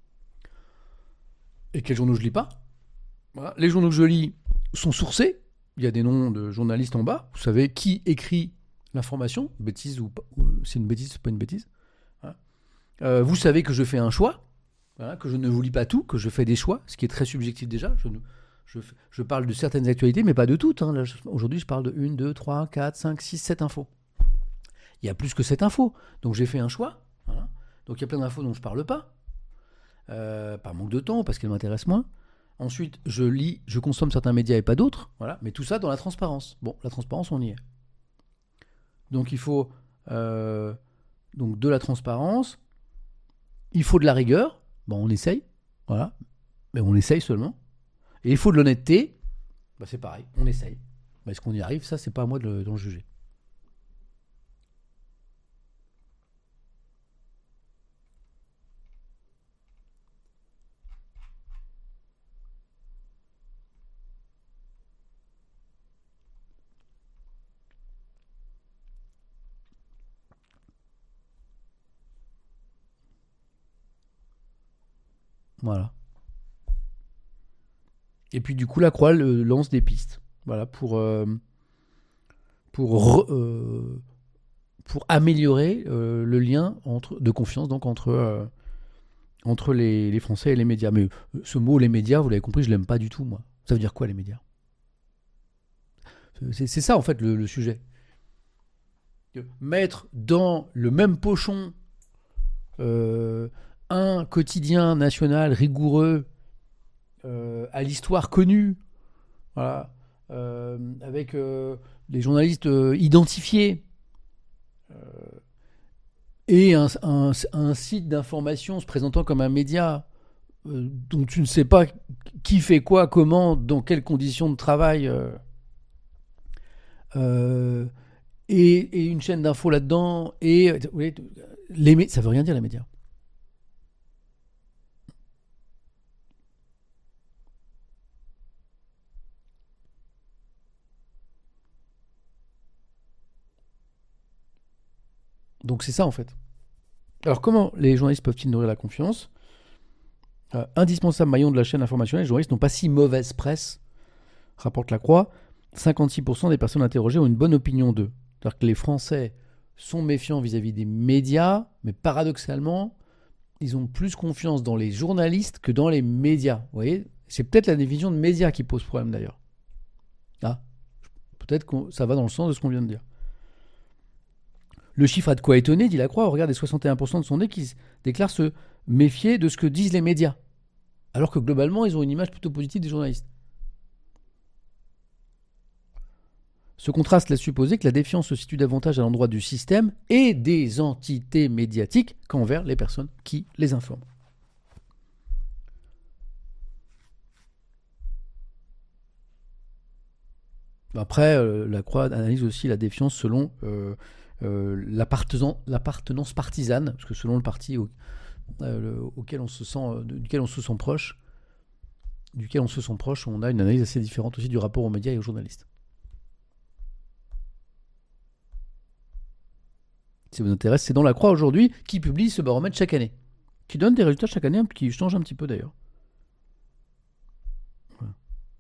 et quels journaux je lis pas. Voilà. Les journaux que je lis sont sourcés. Il y a des noms de journalistes en bas. Vous savez qui écrit l'information, bêtise ou pas. C'est une bêtise, c'est pas une bêtise. Voilà. Euh, vous savez que je fais un choix. Voilà, que je ne vous lis pas tout, que je fais des choix, ce qui est très subjectif déjà. Je, je, je parle de certaines actualités, mais pas de toutes. Hein. Là, je, aujourd'hui, je parle de une, deux, trois, quatre, cinq, six, sept infos. Il y a plus que sept infos. Donc j'ai fait un choix. Voilà. Donc il y a plein d'infos dont je ne parle pas. Euh, par manque de temps, parce qu'elles m'intéressent moins. Ensuite, je lis, je consomme certains médias et pas d'autres. Voilà. Mais tout ça dans la transparence. Bon, la transparence, on y est. Donc il faut euh, donc de la transparence. Il faut de la rigueur. Bon, on essaye, voilà, mais on essaye seulement. Et il faut de l'honnêteté, bah c'est pareil, on essaye. Mais est-ce qu'on y arrive ? Ça, c'est pas à moi de le, de le juger. Voilà. Et puis du coup, la Croix le, lance des pistes, voilà, pour euh, pour euh, pour améliorer euh, le lien entre de confiance donc entre euh, entre les, les Français et les médias. Mais euh, ce mot les médias, vous l'avez compris, je l'aime pas du tout moi. Ça veut dire quoi les médias ? C'est, c'est ça en fait le, le sujet. Mettre dans le même pochon euh, un quotidien national rigoureux euh, à l'histoire connue, voilà, euh, avec euh, des journalistes euh, identifiés euh, et un, un, un site d'information se présentant comme un média euh, dont tu ne sais pas qui fait quoi, comment, dans quelles conditions de travail, euh, euh, et, et une chaîne d'infos là-dedans, et oui, les, ça veut rien dire les médias. Donc c'est ça en fait. Alors comment les journalistes peuvent-ils nourrir la confiance ? euh, Indispensable maillon de la chaîne informationnelle, les journalistes n'ont pas si mauvaise presse, rapporte La Croix. cinquante-six pour cent des personnes interrogées ont une bonne opinion d'eux. C'est-à-dire que les Français sont méfiants vis-à-vis des médias, mais paradoxalement, ils ont plus confiance dans les journalistes que dans les médias. Vous voyez ? C'est peut-être la division de médias qui pose problème d'ailleurs. Ah, peut-être que ça va dans le sens de ce qu'on vient de dire. Le chiffre a de quoi étonner, dit La Croix, au regard des soixante et un pour cent de sondés qui déclarent se méfier de ce que disent les médias. Alors que globalement, ils ont une image plutôt positive des journalistes. Ce contraste laisse supposer que la défiance se situe davantage à l'endroit du système et des entités médiatiques qu'envers les personnes qui les informent. Après, euh, La Croix analyse aussi la défiance selon euh, euh, l'appartenance, l'appartenance partisane, parce que selon le parti au, euh, le, auquel on se sent, euh, duquel on se sent proche, duquel on se sent proche, on a une analyse assez différente aussi du rapport aux médias et aux journalistes. Si ça vous intéresse, c'est dans La Croix aujourd'hui qui publie ce baromètre chaque année, qui donne des résultats chaque année, qui changent un petit peu d'ailleurs. Voilà.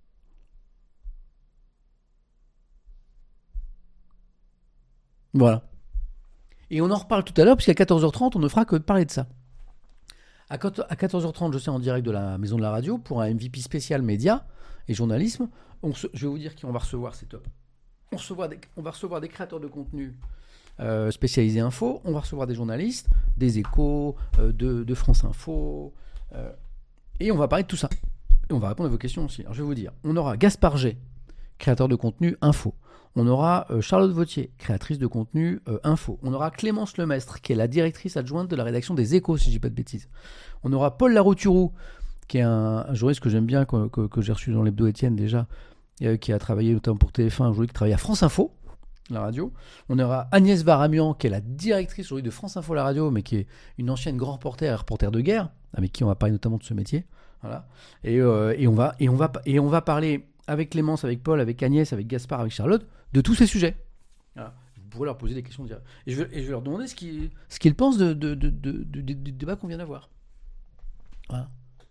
Voilà. Et on en reparle tout à l'heure, puisqu'à quatorze heures trente, on ne fera que parler de ça. À quatorze heures trente, je sais, en direct de la Maison de la Radio, pour un M V P spécial médias et journalisme, on se, je vais vous dire qui on va recevoir, c'est top. On, recevoir des, on va recevoir des créateurs de contenu euh, spécialisés info, on va recevoir des journalistes, des Échos, euh, de, de France Info, euh, et on va parler de tout ça. Et on va répondre à vos questions aussi. Alors je vais vous dire, on aura Gaspard G, créateur de contenu info. On aura euh, Charlotte Vautier, créatrice de contenu euh, info. On aura Clémence Lemestre, qui est la directrice adjointe de la rédaction des Échos, si je ne dis pas de bêtises. On aura Paul Larouturou, qui est un, un journaliste que j'aime bien, que, que, que j'ai reçu dans l'Hebdo Étienne déjà, euh, qui a travaillé notamment pour T F un, un journaliste qui travaille à France Info, la radio. On aura Agnès Varamian, qui est la directrice aujourd'hui de France Info, la radio, mais qui est une ancienne grand reporter et reporter de guerre, avec qui on va parler notamment de ce métier. Voilà. Et, euh, et, on va, et, on va, et on va parler avec Clémence, avec Paul, avec Agnès, avec Gaspard, avec Charlotte, de tous ces sujets. Voilà. Vous pourrez leur poser des questions. Et je vais, et je vais leur demander ce qu'ils, ce qu'ils pensent de, de, de, de, de, de, du débat qu'on vient d'avoir. Voilà.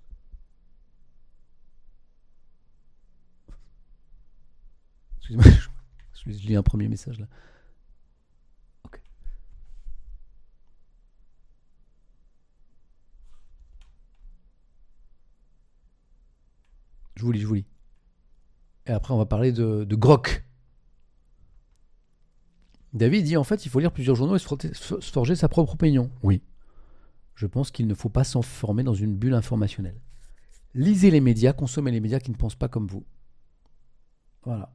Excusez-moi, je, je lis un premier message là. Ok. Je vous lis, je vous lis. Et après, on va parler de, de Grok. David dit, en fait, il faut lire plusieurs journaux et se forger sa propre opinion. Oui. Je pense qu'il ne faut pas s'enfermer dans une bulle informationnelle. Lisez les médias, consommez les médias qui ne pensent pas comme vous. Voilà.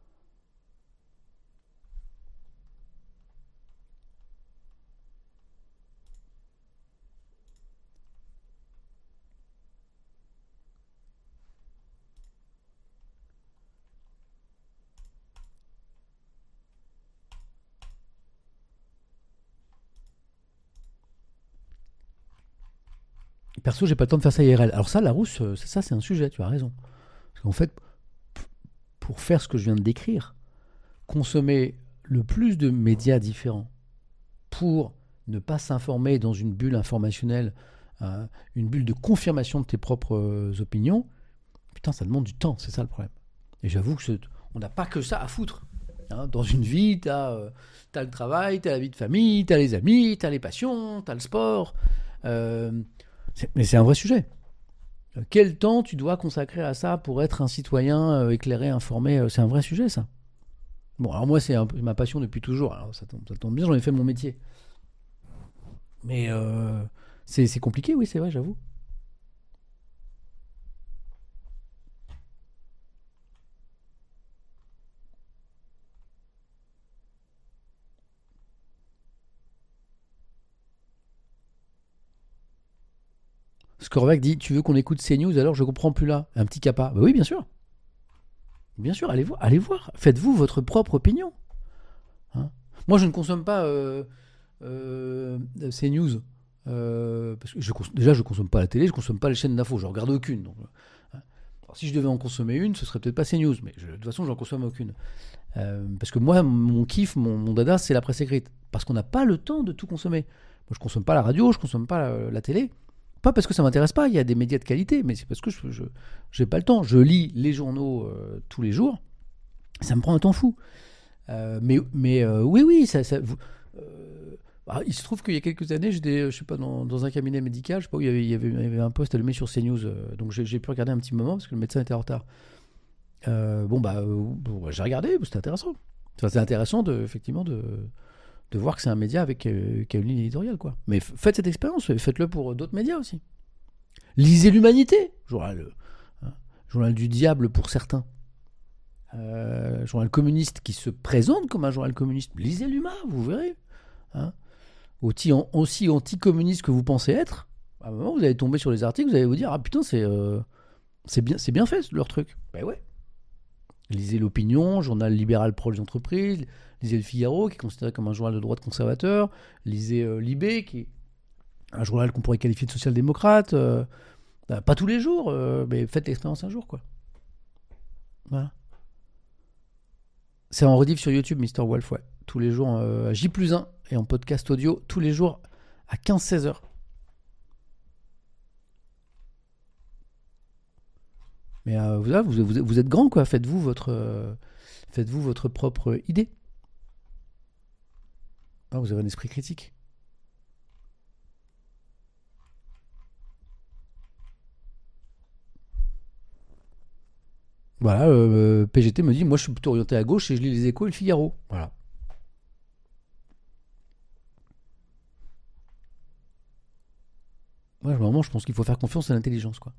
Perso, j'ai pas le temps de faire ça I R L. Alors ça, Larousse, c'est ça, c'est un sujet, tu as raison. Parce qu'en fait, pour faire ce que je viens de décrire, consommer le plus de médias différents pour ne pas s'informer dans une bulle informationnelle, euh, une bulle de confirmation de tes propres euh, opinions, putain, ça demande du temps, c'est ça le problème. Et j'avoue que on n'a pas que ça à foutre. Hein, dans une vie, t'as, euh, t'as le travail, t'as la vie de famille, t'as les amis, t'as les passions, t'as le sport. Euh, c'est, mais c'est un vrai sujet. Quel temps tu dois consacrer à ça pour être un citoyen euh, éclairé, informé euh, C'est un vrai sujet, ça. Bon, alors moi, c'est un peu ma passion depuis toujours. Alors ça tombe, ça tombe bien, j'en ai fait mon métier. Mais euh, c'est, c'est compliqué, oui, c'est vrai, j'avoue. Scorvac dit, tu veux qu'on écoute CNews, alors je comprends plus là. Un petit capa. Bah oui, bien sûr. Bien sûr, allez voir. Allez voir. Faites-vous votre propre opinion. Hein, moi, je ne consomme pas euh, euh, CNews. Euh, parce que je, déjà, je ne consomme pas la télé, je ne consomme pas les chaînes d'infos. Je ne regarde aucune. Donc, hein. Alors, si je devais en consommer une, ce serait peut-être pas CNews, mais je, de toute façon, j'en consomme aucune. Euh, parce que moi, mon kiff, mon, mon dada, c'est la presse écrite. Parce qu'on n'a pas le temps de tout consommer. Moi, je consomme pas la radio, je consomme pas la, la télé. Pas parce que ça m'intéresse pas, il y a des médias de qualité, mais c'est parce que je n'ai pas le temps. Je lis les journaux euh, tous les jours, ça me prend un temps fou. Euh, mais mais euh, oui, oui, ça, ça, vous, euh, bah, il se trouve qu'il y a quelques années, j'étais, je sais pas, dans, dans un cabinet médical, je sais pas où il y avait, il y avait, il y avait un poste allumé sur CNews, euh, donc j'ai, j'ai pu regarder un petit moment parce que le médecin était en retard. Euh, bon, bah, euh, bon, bah, j'ai regardé, c'était intéressant. Enfin, c'est intéressant, de, effectivement, de... de voir que c'est un média avec, euh, qui a une ligne éditoriale, quoi. Mais f- faites cette expérience, faites-le pour d'autres médias aussi. Lisez l'Humanité, journal, hein, journal du diable pour certains. Euh, journal communiste qui se présente comme un journal communiste. Lisez l'Huma, vous verrez. Hein. Aussi, en, aussi anticommuniste que vous pensez être, à un moment vous allez tomber sur les articles, vous allez vous dire ah putain c'est euh, c'est bien c'est bien fait leur truc. Ben ouais. Lisez l'Opinion, journal libéral proche des entreprises. Lisez le Figaro, qui est considéré comme un journal de droite conservateur. Lisez euh, Libé, qui est un journal qu'on pourrait qualifier de social-démocrate. Euh, bah, pas tous les jours, euh, mais faites l'expérience un jour, quoi. Voilà. C'est en rediff sur YouTube, Mister Wolf, ouais. Tous les jours euh, à J plus un et en podcast audio, tous les jours à quinze seize heures. Mais euh, vous, vous, vous, vous êtes grand, quoi. Faites-vous votre, euh, faites-vous votre propre idée. Ah, vous avez un esprit critique. Voilà, euh, P G T me dit, moi je suis plutôt orienté à gauche et je lis les Échos et le Figaro. Voilà. Moi, vraiment, je pense qu'il faut faire confiance à l'intelligence, quoi.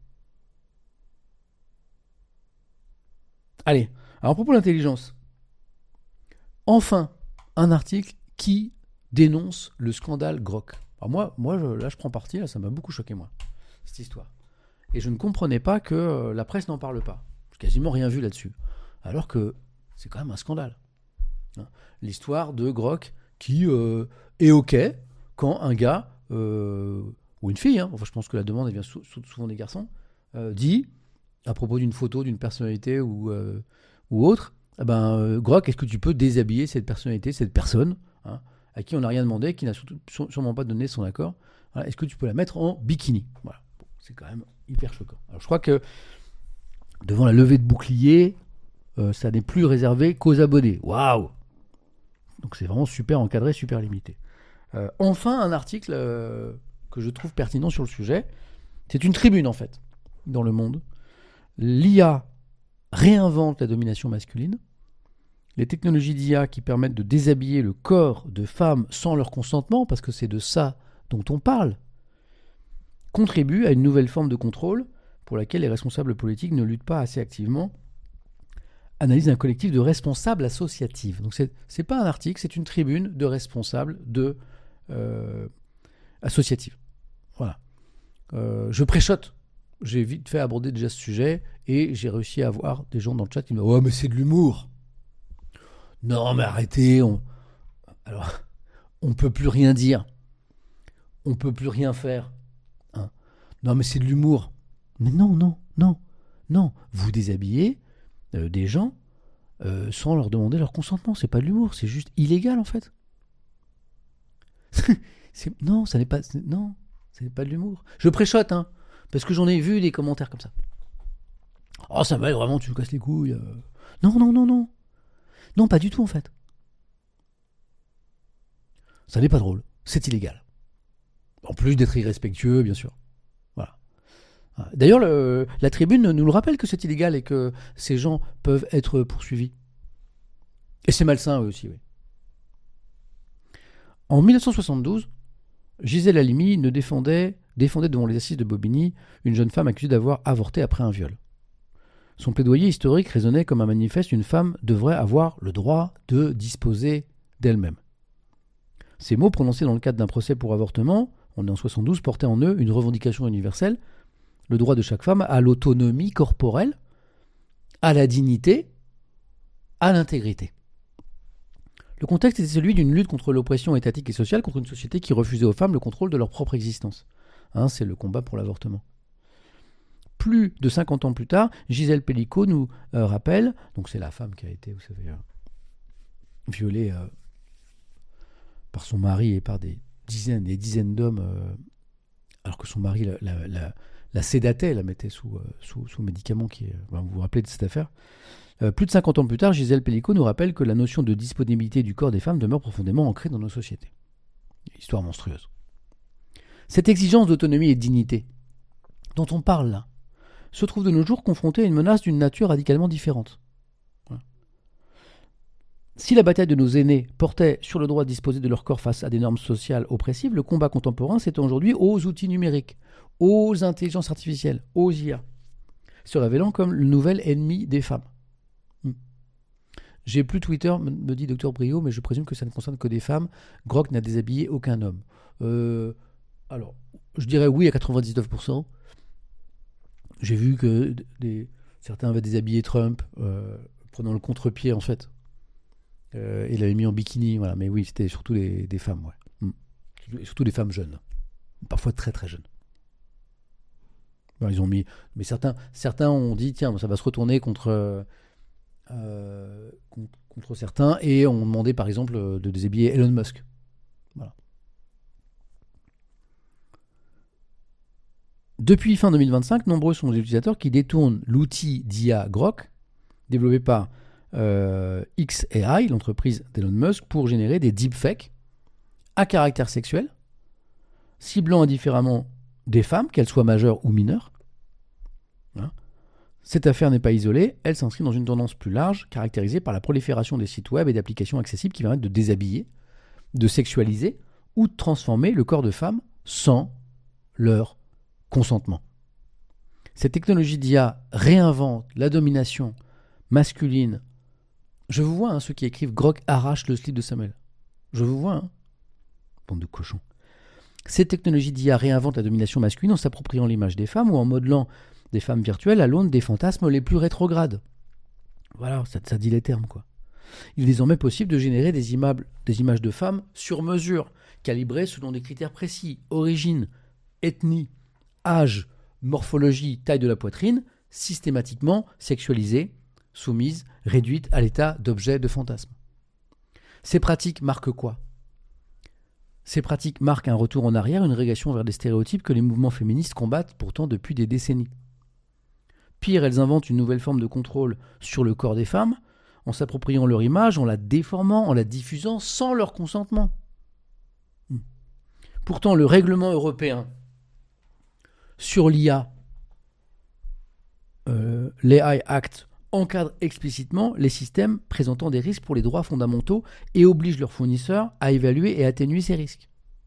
Allez, alors à propos de l'intelligence, enfin, un article qui dénonce le scandale Grok. Alors moi, moi je, là, je prends parti, là, ça m'a beaucoup choqué, moi, cette histoire. Et je ne comprenais pas que euh, la presse n'en parle pas. J'ai quasiment rien vu là-dessus. Alors que c'est quand même un scandale. Hein. L'histoire de Grok qui euh, est OK quand un gars, euh, ou une fille, hein, enfin je pense que la demande elle vient sou- sou- souvent des garçons, euh, dit, à propos d'une photo, d'une personnalité ou, euh, ou autre, eh ben, euh, Grok, est-ce que tu peux déshabiller cette personnalité, cette personne, hein, à qui on n'a rien demandé, qui n'a surtout, sûrement pas donné son accord, voilà, est-ce que tu peux la mettre en bikini? Voilà. Bon, c'est quand même hyper choquant. Alors je crois que devant la levée de bouclier, euh, ça n'est plus réservé qu'aux abonnés. Waouh! Donc c'est vraiment super encadré, super limité. Euh, enfin, un article euh, que je trouve pertinent sur le sujet. C'est une tribune en fait, dans Le Monde. L'I A réinvente la domination masculine. Les technologies d'I A qui permettent de déshabiller le corps de femmes sans leur consentement, parce que c'est de ça dont on parle, contribuent à une nouvelle forme de contrôle pour laquelle les responsables politiques ne luttent pas assez activement. Analyse d'un collectif de responsables associatifs. Donc c'est, c'est pas un article, c'est une tribune de responsables de euh, associatifs. Voilà. Euh, je préchote. J'ai vite fait aborder déjà ce sujet et j'ai réussi à avoir des gens dans le chat qui me disent « Ouais, mais c'est de l'humour !» Non, mais arrêtez. On... Alors, on peut plus rien dire. On peut plus rien faire. Hein. Non, mais c'est de l'humour. Mais non, non, non, non. Vous déshabillez euh, des gens euh, sans leur demander leur consentement. C'est pas de l'humour, c'est juste illégal en fait. c'est... Non, ça n'est pas. C'est... Non, ça n'est pas de l'humour. Je préchote, hein, parce que j'en ai vu des commentaires comme ça. Oh, ça va, vraiment, tu me casses les couilles. Euh... Non, non, non, non. Non, pas du tout en fait. Ça n'est pas drôle. C'est illégal. En plus d'être irrespectueux, bien sûr. Voilà. D'ailleurs, le, la tribune nous le rappelle que c'est illégal et que ces gens peuvent être poursuivis. Et c'est malsain eux aussi, oui. En dix-neuf cent soixante-douze, Gisèle Halimi ne défendait, défendait devant les assises de Bobigny une jeune femme accusée d'avoir avorté après un viol. Son plaidoyer historique résonnait comme un manifeste, une femme devrait avoir le droit de disposer d'elle-même. Ces mots prononcés dans le cadre d'un procès pour avortement, on est en soixante-douze, portaient en eux une revendication universelle, le droit de chaque femme à l'autonomie corporelle, à la dignité, à l'intégrité. Le contexte était celui d'une lutte contre l'oppression étatique et sociale, contre une société qui refusait aux femmes le contrôle de leur propre existence. Hein, c'est le combat pour l'avortement. plus de cinquante ans plus tard, Gisèle Pellicot nous euh, rappelle, donc c'est la femme qui a été, vous savez, euh, violée euh, par son mari et par des dizaines et des dizaines d'hommes, euh, alors que son mari la, la, la, la sédatait, la mettait sous, euh, sous, sous médicaments qui est, ben, vous vous rappelez de cette affaire. Euh, plus de cinquante ans plus tard, Gisèle Pellicot nous rappelle que la notion de disponibilité du corps des femmes demeure profondément ancrée dans nos sociétés. Histoire monstrueuse. Cette exigence d'autonomie et de dignité dont on parle là se trouve de nos jours confrontée à une menace d'une nature radicalement différente. Voilà. Si la bataille de nos aînés portait sur le droit de disposer de leur corps face à des normes sociales oppressives, le combat contemporain s'étend aujourd'hui aux outils numériques, aux intelligences artificielles, aux I A, se révélant comme le nouvel ennemi des femmes. J'ai plus Twitter, me dit Docteur Brio, mais je présume que ça ne concerne que des femmes. Grok n'a déshabillé aucun homme. Euh, alors, je dirais oui à quatre-vingt-dix-neuf pour cent. J'ai vu que des, certains avaient déshabillé Trump, euh, prenant le contre-pied en fait. Euh, et l'avaient mis en bikini, voilà. Mais oui, c'était surtout des, des femmes, ouais. Mm. Surtout des femmes jeunes. Parfois très très jeunes. Alors, ils ont mis... Mais certains, certains ont dit, tiens, ça va se retourner contre... Euh, contre, contre certains et ont demandé par exemple de déshabiller Elon Musk. Voilà. Depuis fin deux mille vingt-cinq, nombreux sont les utilisateurs qui détournent l'outil d'I A Grok développé par euh, X A I, l'entreprise d'Elon Musk, pour générer des deepfakes à caractère sexuel, ciblant indifféremment des femmes, qu'elles soient majeures ou mineures. Voilà. Cette affaire n'est pas isolée, elle s'inscrit dans une tendance plus large, caractérisée par la prolifération des sites web et d'applications accessibles qui permettent de déshabiller, de sexualiser ou de transformer le corps de femmes sans leur consentement. Cette technologie d'I A réinvente la domination masculine. Je vous vois, hein, ceux qui écrivent « Grok arrache le slip de Samuel ». Je vous vois, hein. Bande de cochons. Cette technologie d'I A réinvente la domination masculine en s'appropriant l'image des femmes ou en modelant des femmes virtuelles à l'aune des fantasmes les plus rétrogrades. Voilà, ça, ça dit les termes, quoi. Il est désormais possible de générer des, imables, des images de femmes sur mesure, calibrées selon des critères précis, origine, ethnie, âge, morphologie, taille de la poitrine, systématiquement sexualisées, soumises, réduites à l'état d'objet de fantasme. Ces pratiques marquent quoi ? Ces pratiques marquent un retour en arrière, une régression vers des stéréotypes que les mouvements féministes combattent pourtant depuis des décennies. Pire, elles inventent une nouvelle forme de contrôle sur le corps des femmes, en s'appropriant leur image, en la déformant, en la diffusant sans leur consentement. Pourtant, le règlement européen sur l'I A, euh, l'A I Act, encadre explicitement les systèmes présentant des risques pour les droits fondamentaux et oblige leurs fournisseurs à évaluer et atténuer ces risques.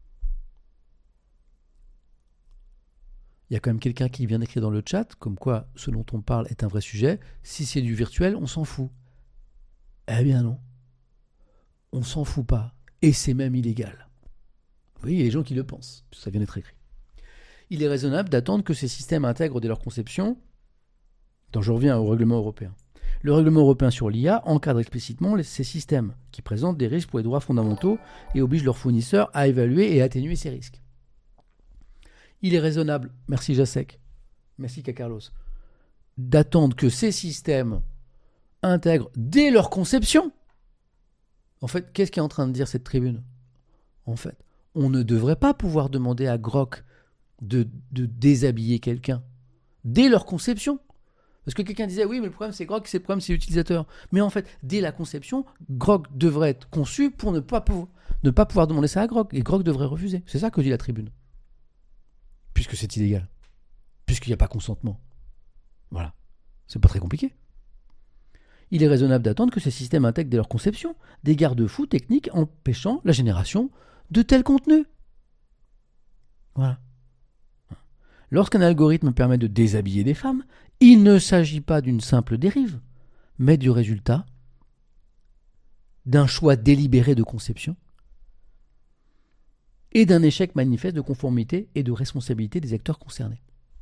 Il y a quand même quelqu'un qui vient d'écrire dans le chat, comme quoi ce dont on parle est un vrai sujet. Si c'est du virtuel, on s'en fout. Eh bien non. On s'en fout pas. Et c'est même illégal. Vous voyez, il y a des gens qui le pensent. Ça vient d'être écrit. Il est raisonnable d'attendre que ces systèmes intègrent dès leur conception. Donc je reviens au règlement européen. Le règlement européen sur l'I A encadre explicitement ces systèmes qui présentent des risques pour les droits fondamentaux et oblige leurs fournisseurs à évaluer et atténuer ces risques. Il est raisonnable, merci Jacek, merci Carlos, d'attendre que ces systèmes intègrent dès leur conception. En fait, qu'est-ce qu'est en train de dire cette tribune ? En fait, on ne devrait pas pouvoir demander à Grok de, de déshabiller quelqu'un dès leur conception. Parce que quelqu'un disait, oui, mais le problème c'est Grok, c'est le problème c'est l'utilisateur. Mais en fait, dès la conception, Grok devrait être conçu pour ne pas, pouvoir, ne pas pouvoir demander ça à Grok. Et Grok devrait refuser. C'est ça que dit la tribune. Puisque c'est illégal. Puisqu'il n'y a pas consentement. Voilà. C'est pas très compliqué. Il est raisonnable d'attendre que ces systèmes intègrent dès leur conception des garde-fous techniques empêchant la génération de tels contenus. Voilà. Lorsqu'un algorithme permet de déshabiller des femmes, il ne s'agit pas d'une simple dérive, mais du résultat d'un choix délibéré de conception et d'un échec manifeste de conformité et de responsabilité des acteurs concernés.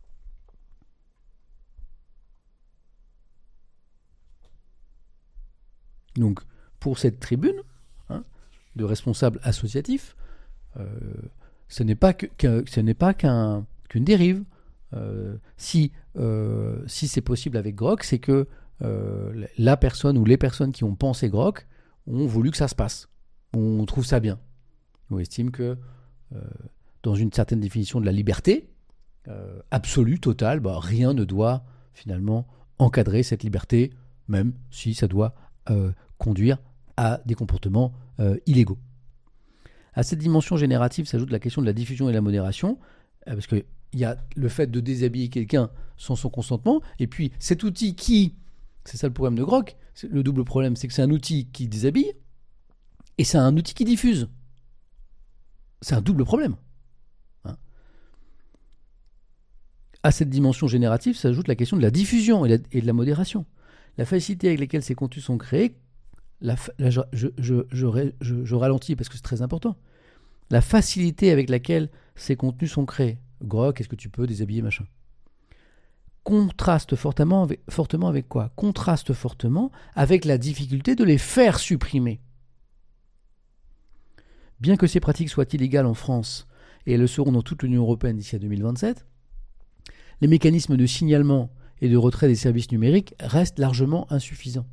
Donc, pour cette tribune hein, de responsables associatifs, euh, ce n'est pas, que, que, ce n'est pas qu'un, qu'une dérive, euh, si, euh, si c'est possible avec Grok, c'est que euh, la personne ou les personnes qui ont pensé Grok ont voulu que ça se passe. On trouve ça bien. On estime que euh, dans une certaine définition de la liberté euh, absolue, totale, bah, rien ne doit finalement encadrer cette liberté, même si ça doit euh, conduire à des comportements euh, illégaux. À cette dimension générative s'ajoute la question de la diffusion et de la modération, euh, parce qu'il y a le fait de déshabiller quelqu'un sans son consentement, et puis cet outil qui, c'est ça le problème de Grok, le double problème, c'est que c'est un outil qui déshabille, et c'est un outil qui diffuse. C'est un double problème. Hein. À cette dimension générative s'ajoute la question de la diffusion et, la, et de la modération. La facilité avec laquelle ces contenus sont créés, la, là, je, je, je, je, je, je ralentis parce que c'est très important. La facilité avec laquelle ces contenus sont créés, Grok, est-ce que tu peux déshabiller, machin, contraste fortement avec, fortement avec quoi? Contraste fortement avec la difficulté de les faire supprimer. Bien que ces pratiques soient illégales en France, et elles le seront dans toute l'Union européenne d'ici à deux mille vingt-sept, les mécanismes de signalement et de retrait des services numériques restent largement insuffisants.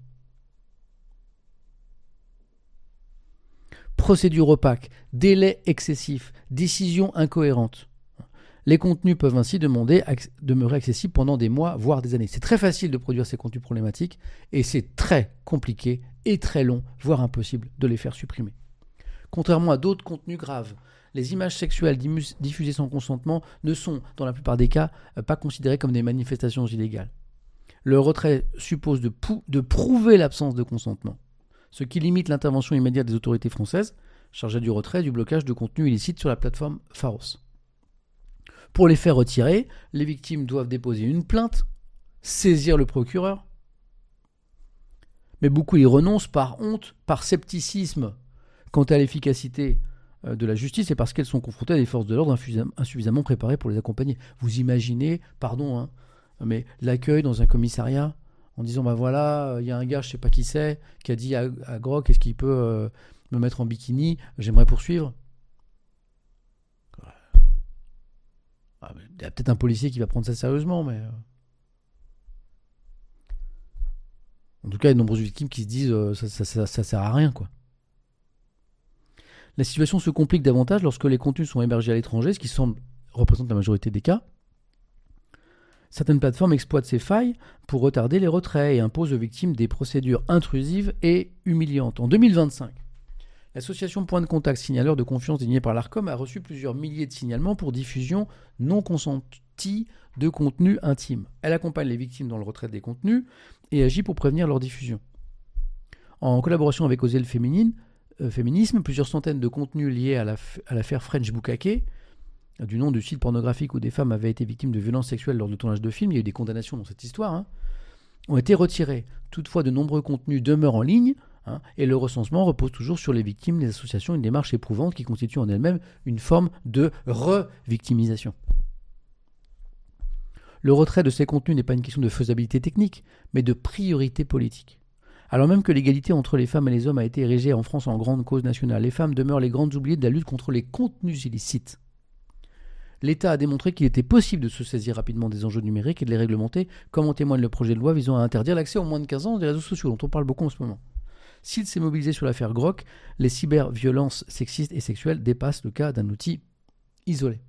Procédure opaque, délai excessif, décision incohérente. Les contenus peuvent ainsi demander, demeurer accessibles pendant des mois, voire des années. C'est très facile de produire ces contenus problématiques, et c'est très compliqué et très long, voire impossible, de les faire supprimer. Contrairement à d'autres contenus graves, les images sexuelles diffusées sans consentement ne sont, dans la plupart des cas, pas considérées comme des manifestations illégales. Le retrait suppose de, pou- de prouver l'absence de consentement, ce qui limite l'intervention immédiate des autorités françaises, chargées du retrait et du blocage de contenus illicites sur la plateforme Pharos. Pour les faire retirer, les victimes doivent déposer une plainte, saisir le procureur, mais beaucoup y renoncent par honte, par scepticisme quant à l'efficacité de la justice et parce qu'elles sont confrontées à des forces de l'ordre insuffisamment préparées pour les accompagner. Vous imaginez, pardon, hein, mais l'accueil dans un commissariat en disant bah voilà, il y a un gars, je sais pas qui c'est, qui a dit à, à Grok, est-ce qu'il peut euh, me mettre en bikini, j'aimerais poursuivre. Ah, il y a peut-être un policier qui va prendre ça sérieusement, mais euh... en tout cas, il y a de nombreuses victimes qui se disent euh, ça, ça, ça, ça sert à rien, quoi. La situation se complique davantage lorsque les contenus sont hébergés à l'étranger, ce qui semble représenter la majorité des cas. Certaines plateformes exploitent ces failles pour retarder les retraits et imposent aux victimes des procédures intrusives et humiliantes. En deux mille vingt-cinq, l'association Point de Contact Signaleurs de Confiance désignée par l'Arcom a reçu plusieurs milliers de signalements pour diffusion non consentie de contenus intimes. Elle accompagne les victimes dans le retrait des contenus et agit pour prévenir leur diffusion. En collaboration avec Osez le Féminine, euh, Féminisme, plusieurs centaines de contenus liés à, la, à l'affaire French Bukake, du nom du site pornographique où des femmes avaient été victimes de violences sexuelles lors de tournage de films, il y a eu des condamnations dans cette histoire, hein, ont été retirés. Toutefois, de nombreux contenus demeurent en ligne, hein, et le recensement repose toujours sur les victimes, les associations, une démarche éprouvante qui constitue en elle-même une forme de re-victimisation. Le retrait de ces contenus n'est pas une question de faisabilité technique, mais de priorité politique. Alors même que l'égalité entre les femmes et les hommes a été érigée en France en grande cause nationale, les femmes demeurent les grandes oubliées de la lutte contre les contenus illicites. L'État a démontré qu'il était possible de se saisir rapidement des enjeux numériques et de les réglementer, comme en témoigne le projet de loi visant à interdire l'accès aux moins de quinze ans des réseaux sociaux, dont on parle beaucoup en ce moment. S'il s'est mobilisé sur l'affaire Grok, les cyberviolences sexistes et sexuelles dépassent le cas d'un outil isolé.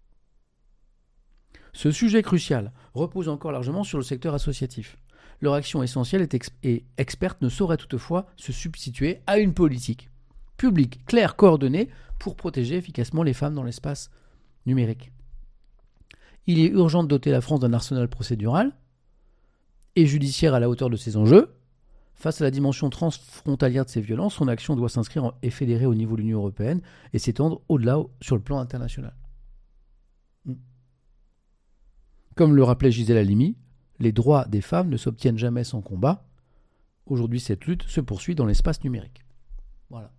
Ce sujet crucial repose encore largement sur le secteur associatif. Leur action essentielle et experte ne saurait toutefois se substituer à une politique publique, claire, coordonnée, pour protéger efficacement les femmes dans l'espace numérique. Il est urgent de doter la France d'un arsenal procédural et judiciaire à la hauteur de ces enjeux. Face à la dimension transfrontalière de ces violences, son action doit s'inscrire et fédérer au niveau de l'Union européenne et s'étendre au-delà sur le plan international. Comme le rappelait Gisèle Halimi, les droits des femmes ne s'obtiennent jamais sans combat. Aujourd'hui, cette lutte se poursuit dans l'espace numérique. Voilà.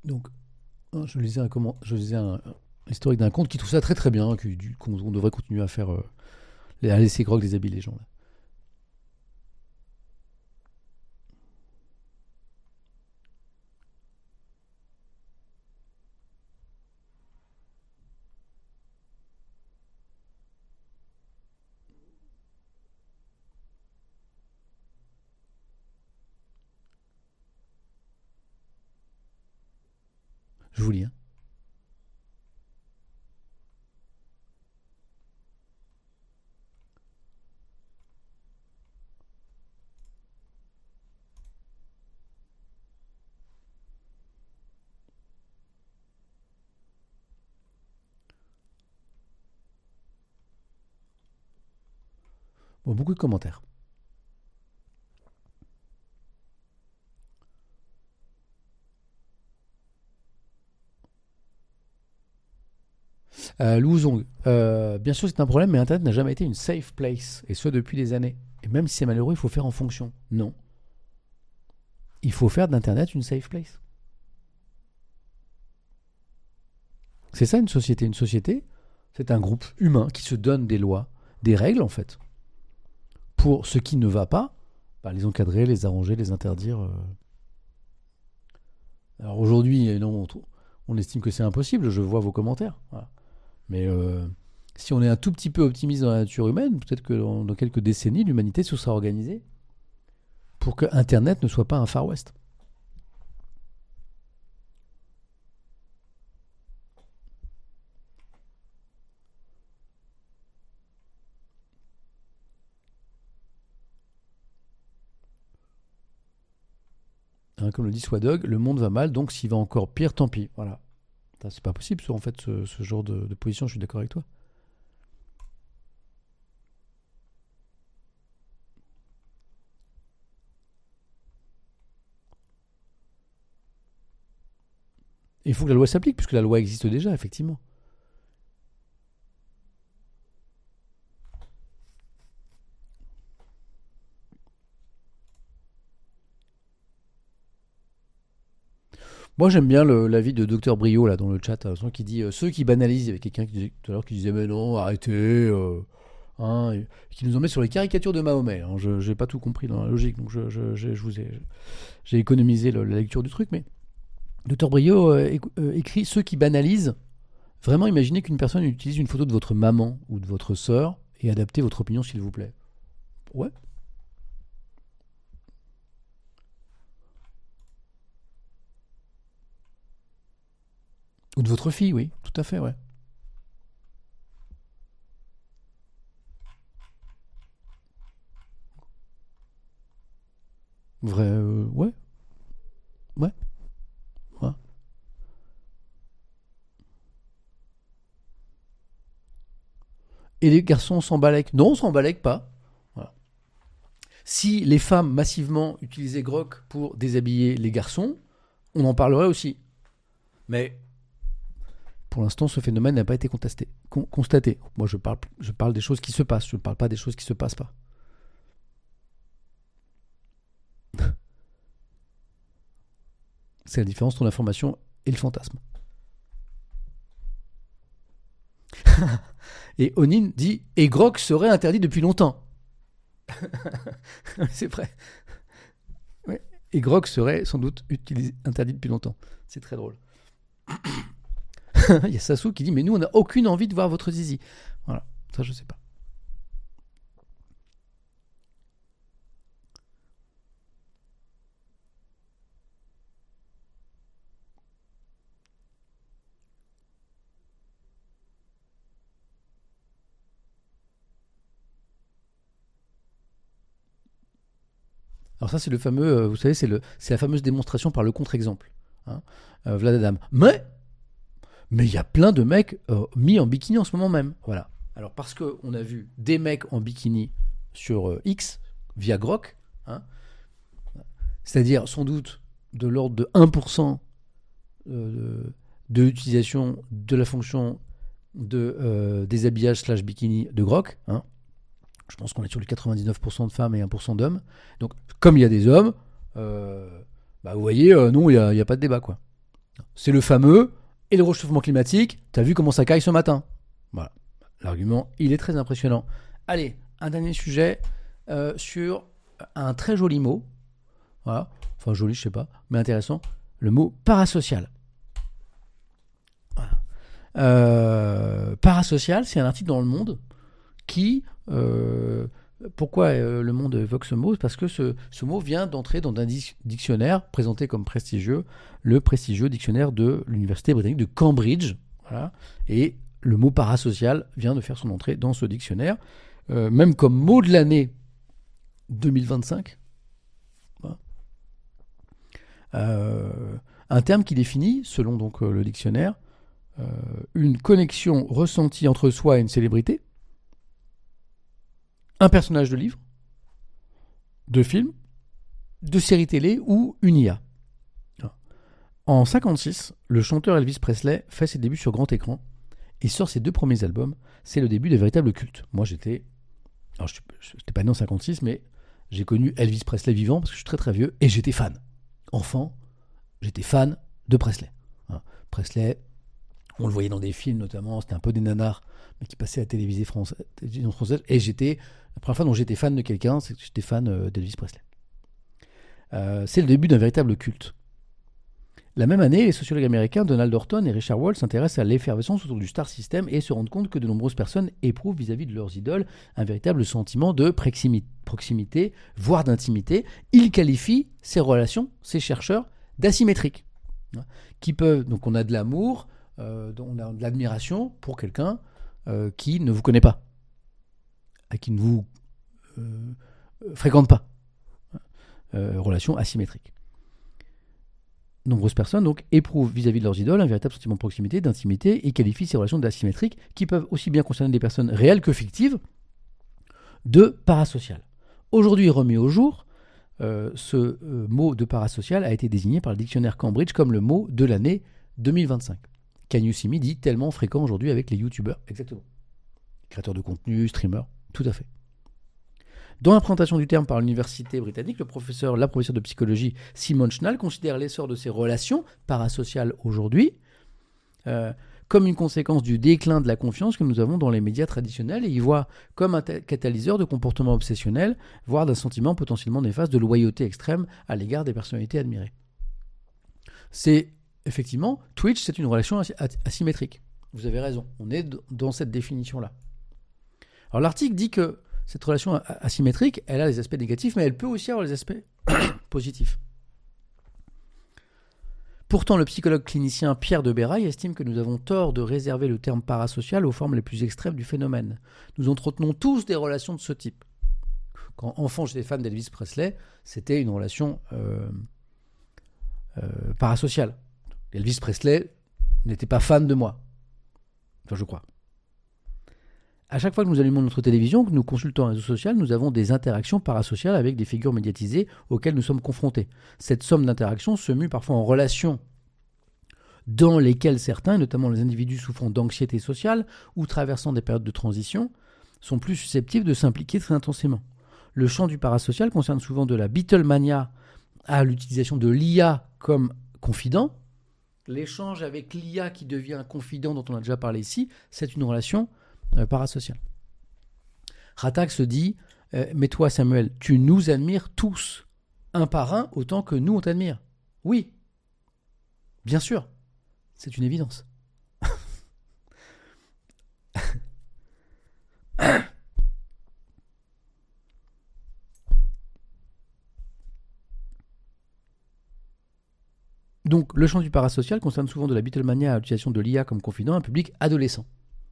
Donc, hein, je lisais un, comment, je lisais un, un historique d'un compte qui trouve ça très très bien, qui- du- qu'on on devrait continuer à faire, euh, les- à laisser Grog déshabiller les gens. Là. Je vous lis. Hein. Bon, beaucoup de commentaires. Euh, Lou Zong, euh, bien sûr c'est un problème, mais Internet n'a jamais été une safe place, et ce depuis des années. Et même si c'est malheureux, il faut faire en fonction. Non. Il faut faire d'Internet une safe place. C'est ça une société. Une société, c'est un groupe humain qui se donne des lois, des règles en fait, pour ce qui ne va pas, bah, les encadrer, les arranger, les interdire. euh. Alors aujourd'hui, non, on, on estime que c'est impossible, je vois vos commentaires. Voilà. Mais euh, si on est un tout petit peu optimiste dans la nature humaine, peut-être que dans, dans quelques décennies, l'humanité se sera organisée pour que Internet ne soit pas un Far West. Hein, comme le dit Swadog, le monde va mal, donc s'il va encore pire, tant pis. Voilà. Ça, c'est pas possible, en fait, ce, ce genre de, de position, je suis d'accord avec toi. Et il faut que la loi s'applique, puisque la loi existe déjà, effectivement. Moi, j'aime bien le- l'avis de Docteur Brio, là, dans le chat, euh, qui dit euh, ceux qui banalisent, il y avait quelqu'un qui disait, tout à l'heure qui disait, mais non, arrêtez, euh, hein, et qui nous emmène sur les caricatures de Mahomet. Hein. Je n'ai pas tout compris dans la logique, donc je, je, je, je vous ai, j'ai économisé le- la lecture du truc, mais Docteur Brio euh, éc- euh, écrit ceux qui banalisent. Vraiment, imaginez qu'une personne utilise une photo de votre maman ou de votre sœur et adaptez votre opinion, s'il vous plaît. Ouais. Ou de votre fille, oui, tout à fait, ouais. Vrai, euh, ouais, ouais, ouais. Et les garçons s'emballèquent. Non, on s'emballèque pas. Voilà. Si les femmes massivement utilisaient Grok pour déshabiller les garçons, on en parlerait aussi. Mais pour l'instant, ce phénomène n'a pas été contesté, con- constaté. Moi, je parle, je parle des choses qui se passent. Je ne parle pas des choses qui se passent pas. C'est la différence entre l'information et le fantasme. Et Onin dit et Grok serait interdit depuis longtemps. C'est vrai. Ouais. Et Grok serait sans doute utilisé, interdit depuis longtemps. C'est très drôle. Il y a Sassou qui dit mais nous on n'a aucune envie de voir votre zizi. Voilà, ça je sais pas. Alors ça c'est le fameux, euh, vous savez, c'est le, c'est la fameuse démonstration par le contre-exemple. Hein, euh, Vlad Adam. Mais mais il y a plein de mecs euh, mis en bikini en ce moment même. Voilà. Alors parce que on a vu des mecs en bikini sur euh, X via Grok, hein, c'est-à-dire sans doute de l'ordre de un pour cent euh, de l'utilisation de la fonction de euh, déshabillage slash bikini de Grok. Hein. Je pense qu'on est sur du quatre-vingt-dix-neuf pour cent de femmes et un pour cent d'hommes. Donc, comme il y a des hommes, euh, bah, vous voyez, euh, non, il n'y a, y a pas de débat, quoi. C'est le fameux « et le réchauffement climatique, t'as vu comment ça caille ce matin ?» Voilà, l'argument, il est très impressionnant. Allez, un dernier sujet euh, sur un très joli mot. Voilà, enfin joli, je sais pas, mais intéressant. Le mot parasocial. Voilà. Euh, parasocial, c'est un article dans Le Monde qui... Euh, pourquoi euh, Le Monde évoque ce mot ? Parce que ce, ce mot vient d'entrer dans un dictionnaire présenté comme prestigieux, le prestigieux dictionnaire de l'Université britannique de Cambridge. Voilà. Et le mot parasocial vient de faire son entrée dans ce dictionnaire, euh, même comme mot de l'année deux mille vingt-cinq. Voilà. Euh, un terme qui définit, selon donc euh, le dictionnaire, euh, une connexion ressentie entre soi et une célébrité, un personnage de livre, de film, de série télé ou une I A. En cinquante-six, le chanteur Elvis Presley fait ses débuts sur grand écran et sort ses deux premiers albums. C'est le début d'un véritable culte. Moi, j'étais... Alors, je n'étais pas né en cinquante-six, mais j'ai connu Elvis Presley vivant parce que je suis très très vieux et j'étais fan. Enfant, j'étais fan de Presley. Hein. Presley, on le voyait dans des films notamment, c'était un peu des nanars, mais qui passaient à la télévision française, télévision française et j'étais... La première fois dont j'étais fan de quelqu'un, c'est que j'étais fan euh, d'Elvis Presley. Euh, c'est le début d'un véritable culte. La même année, les sociologues américains Donald Horton et Richard Wall s'intéressent à l'effervescence autour du star system et se rendent compte que de nombreuses personnes éprouvent vis-à-vis de leurs idoles un véritable sentiment de proximité, voire d'intimité. Ils qualifient ces relations, ces chercheurs, d'asymétriques. Qui peuvent, donc on a de l'amour, euh, on a de l'admiration pour quelqu'un euh, qui ne vous connaît pas, qui ne vous euh, fréquente pas. Euh, relation asymétrique. Nombreuses personnes donc éprouvent vis-à-vis de leurs idoles un véritable sentiment de proximité, d'intimité et qualifient ces relations d'asymétriques qui peuvent aussi bien concerner des personnes réelles que fictives de parasocial. Aujourd'hui remis au jour, euh, ce euh, mot de parasocial a été désigné par le dictionnaire Cambridge comme le mot de l'année deux mille vingt-cinq. Can You See Me dit tellement fréquent aujourd'hui avec les youtubeurs. Exactement. Créateurs de contenu, streamers, tout à fait. Dans la présentation du terme par l'université britannique, le professeur, la professeure de psychologie Simone Schnall considère l'essor de ces relations parasociales aujourd'hui euh, comme une conséquence du déclin de la confiance que nous avons dans les médias traditionnels et y voit comme un t- catalyseur de comportements obsessionnels, voire d'un sentiment potentiellement néfaste de loyauté extrême à l'égard des personnalités admirées. C'est effectivement, Twitch, c'est une relation as- asymétrique. Vous avez raison, on est d- dans cette définition-là. Alors l'article dit que cette relation asymétrique, elle a les aspects négatifs, mais elle peut aussi avoir les aspects positifs. Pourtant, le psychologue clinicien Pierre de Béraille estime que nous avons tort de réserver le terme parasocial aux formes les plus extrêmes du phénomène. Nous entretenons tous des relations de ce type. Quand enfant, j'étais fan d'Elvis Presley, c'était une relation euh, euh, parasociale. Elvis Presley n'était pas fan de moi. Enfin, je crois. À chaque fois que nous allumons notre télévision, que nous consultons un réseau social, nous avons des interactions parasociales avec des figures médiatisées auxquelles nous sommes confrontés. Cette somme d'interactions se mue parfois en relations dans lesquelles certains, notamment les individus souffrant d'anxiété sociale ou traversant des périodes de transition, sont plus susceptibles de s'impliquer très intensément. Le champ du parasocial concerne souvent de la Beatlemania à l'utilisation de l'I A comme confident. L'échange avec l'I A qui devient un confident dont on a déjà parlé ici, c'est une relation Euh, parasocial. Ratak se dit euh, mais toi Samuel, tu nous admires tous un par un autant que nous on t'admire. Oui, bien sûr, c'est une évidence. Donc le champ du parasocial concerne souvent de la Beatlemania à l'utilisation de l'I A comme confident un public adolescent.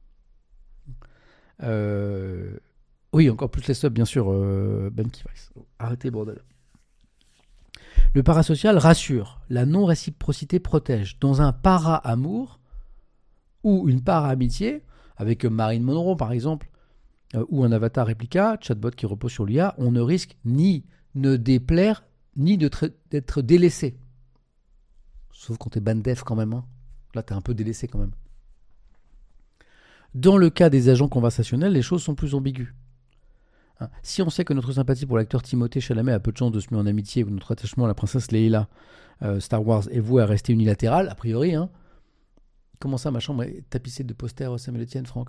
Euh, oui, encore plus les subs, bien sûr, euh, Ben Kivas. Arrêtez, bordel. Le parasocial rassure, la non-réciprocité protège. Dans un para-amour ou une para-amitié, avec Marilyn Monroe par exemple, euh, ou un avatar réplica, chatbot qui repose sur l'I A, on ne risque ni ne déplaire, ni de tra- d'être délaissé. Sauf quand t'es bandef quand même. Hein. Là, t'es un peu délaissé quand même. Dans le cas des agents conversationnels, les choses sont plus ambiguës. Hein. Si on sait que notre sympathie pour l'acteur Timothée Chalamet a peu de chances de se mettre en amitié ou notre attachement à la princesse Leila, euh, Star Wars, est voué à rester unilatéral, a priori, hein. Comment ça, ma chambre est tapissée de posters Samuel Etienne, Franck?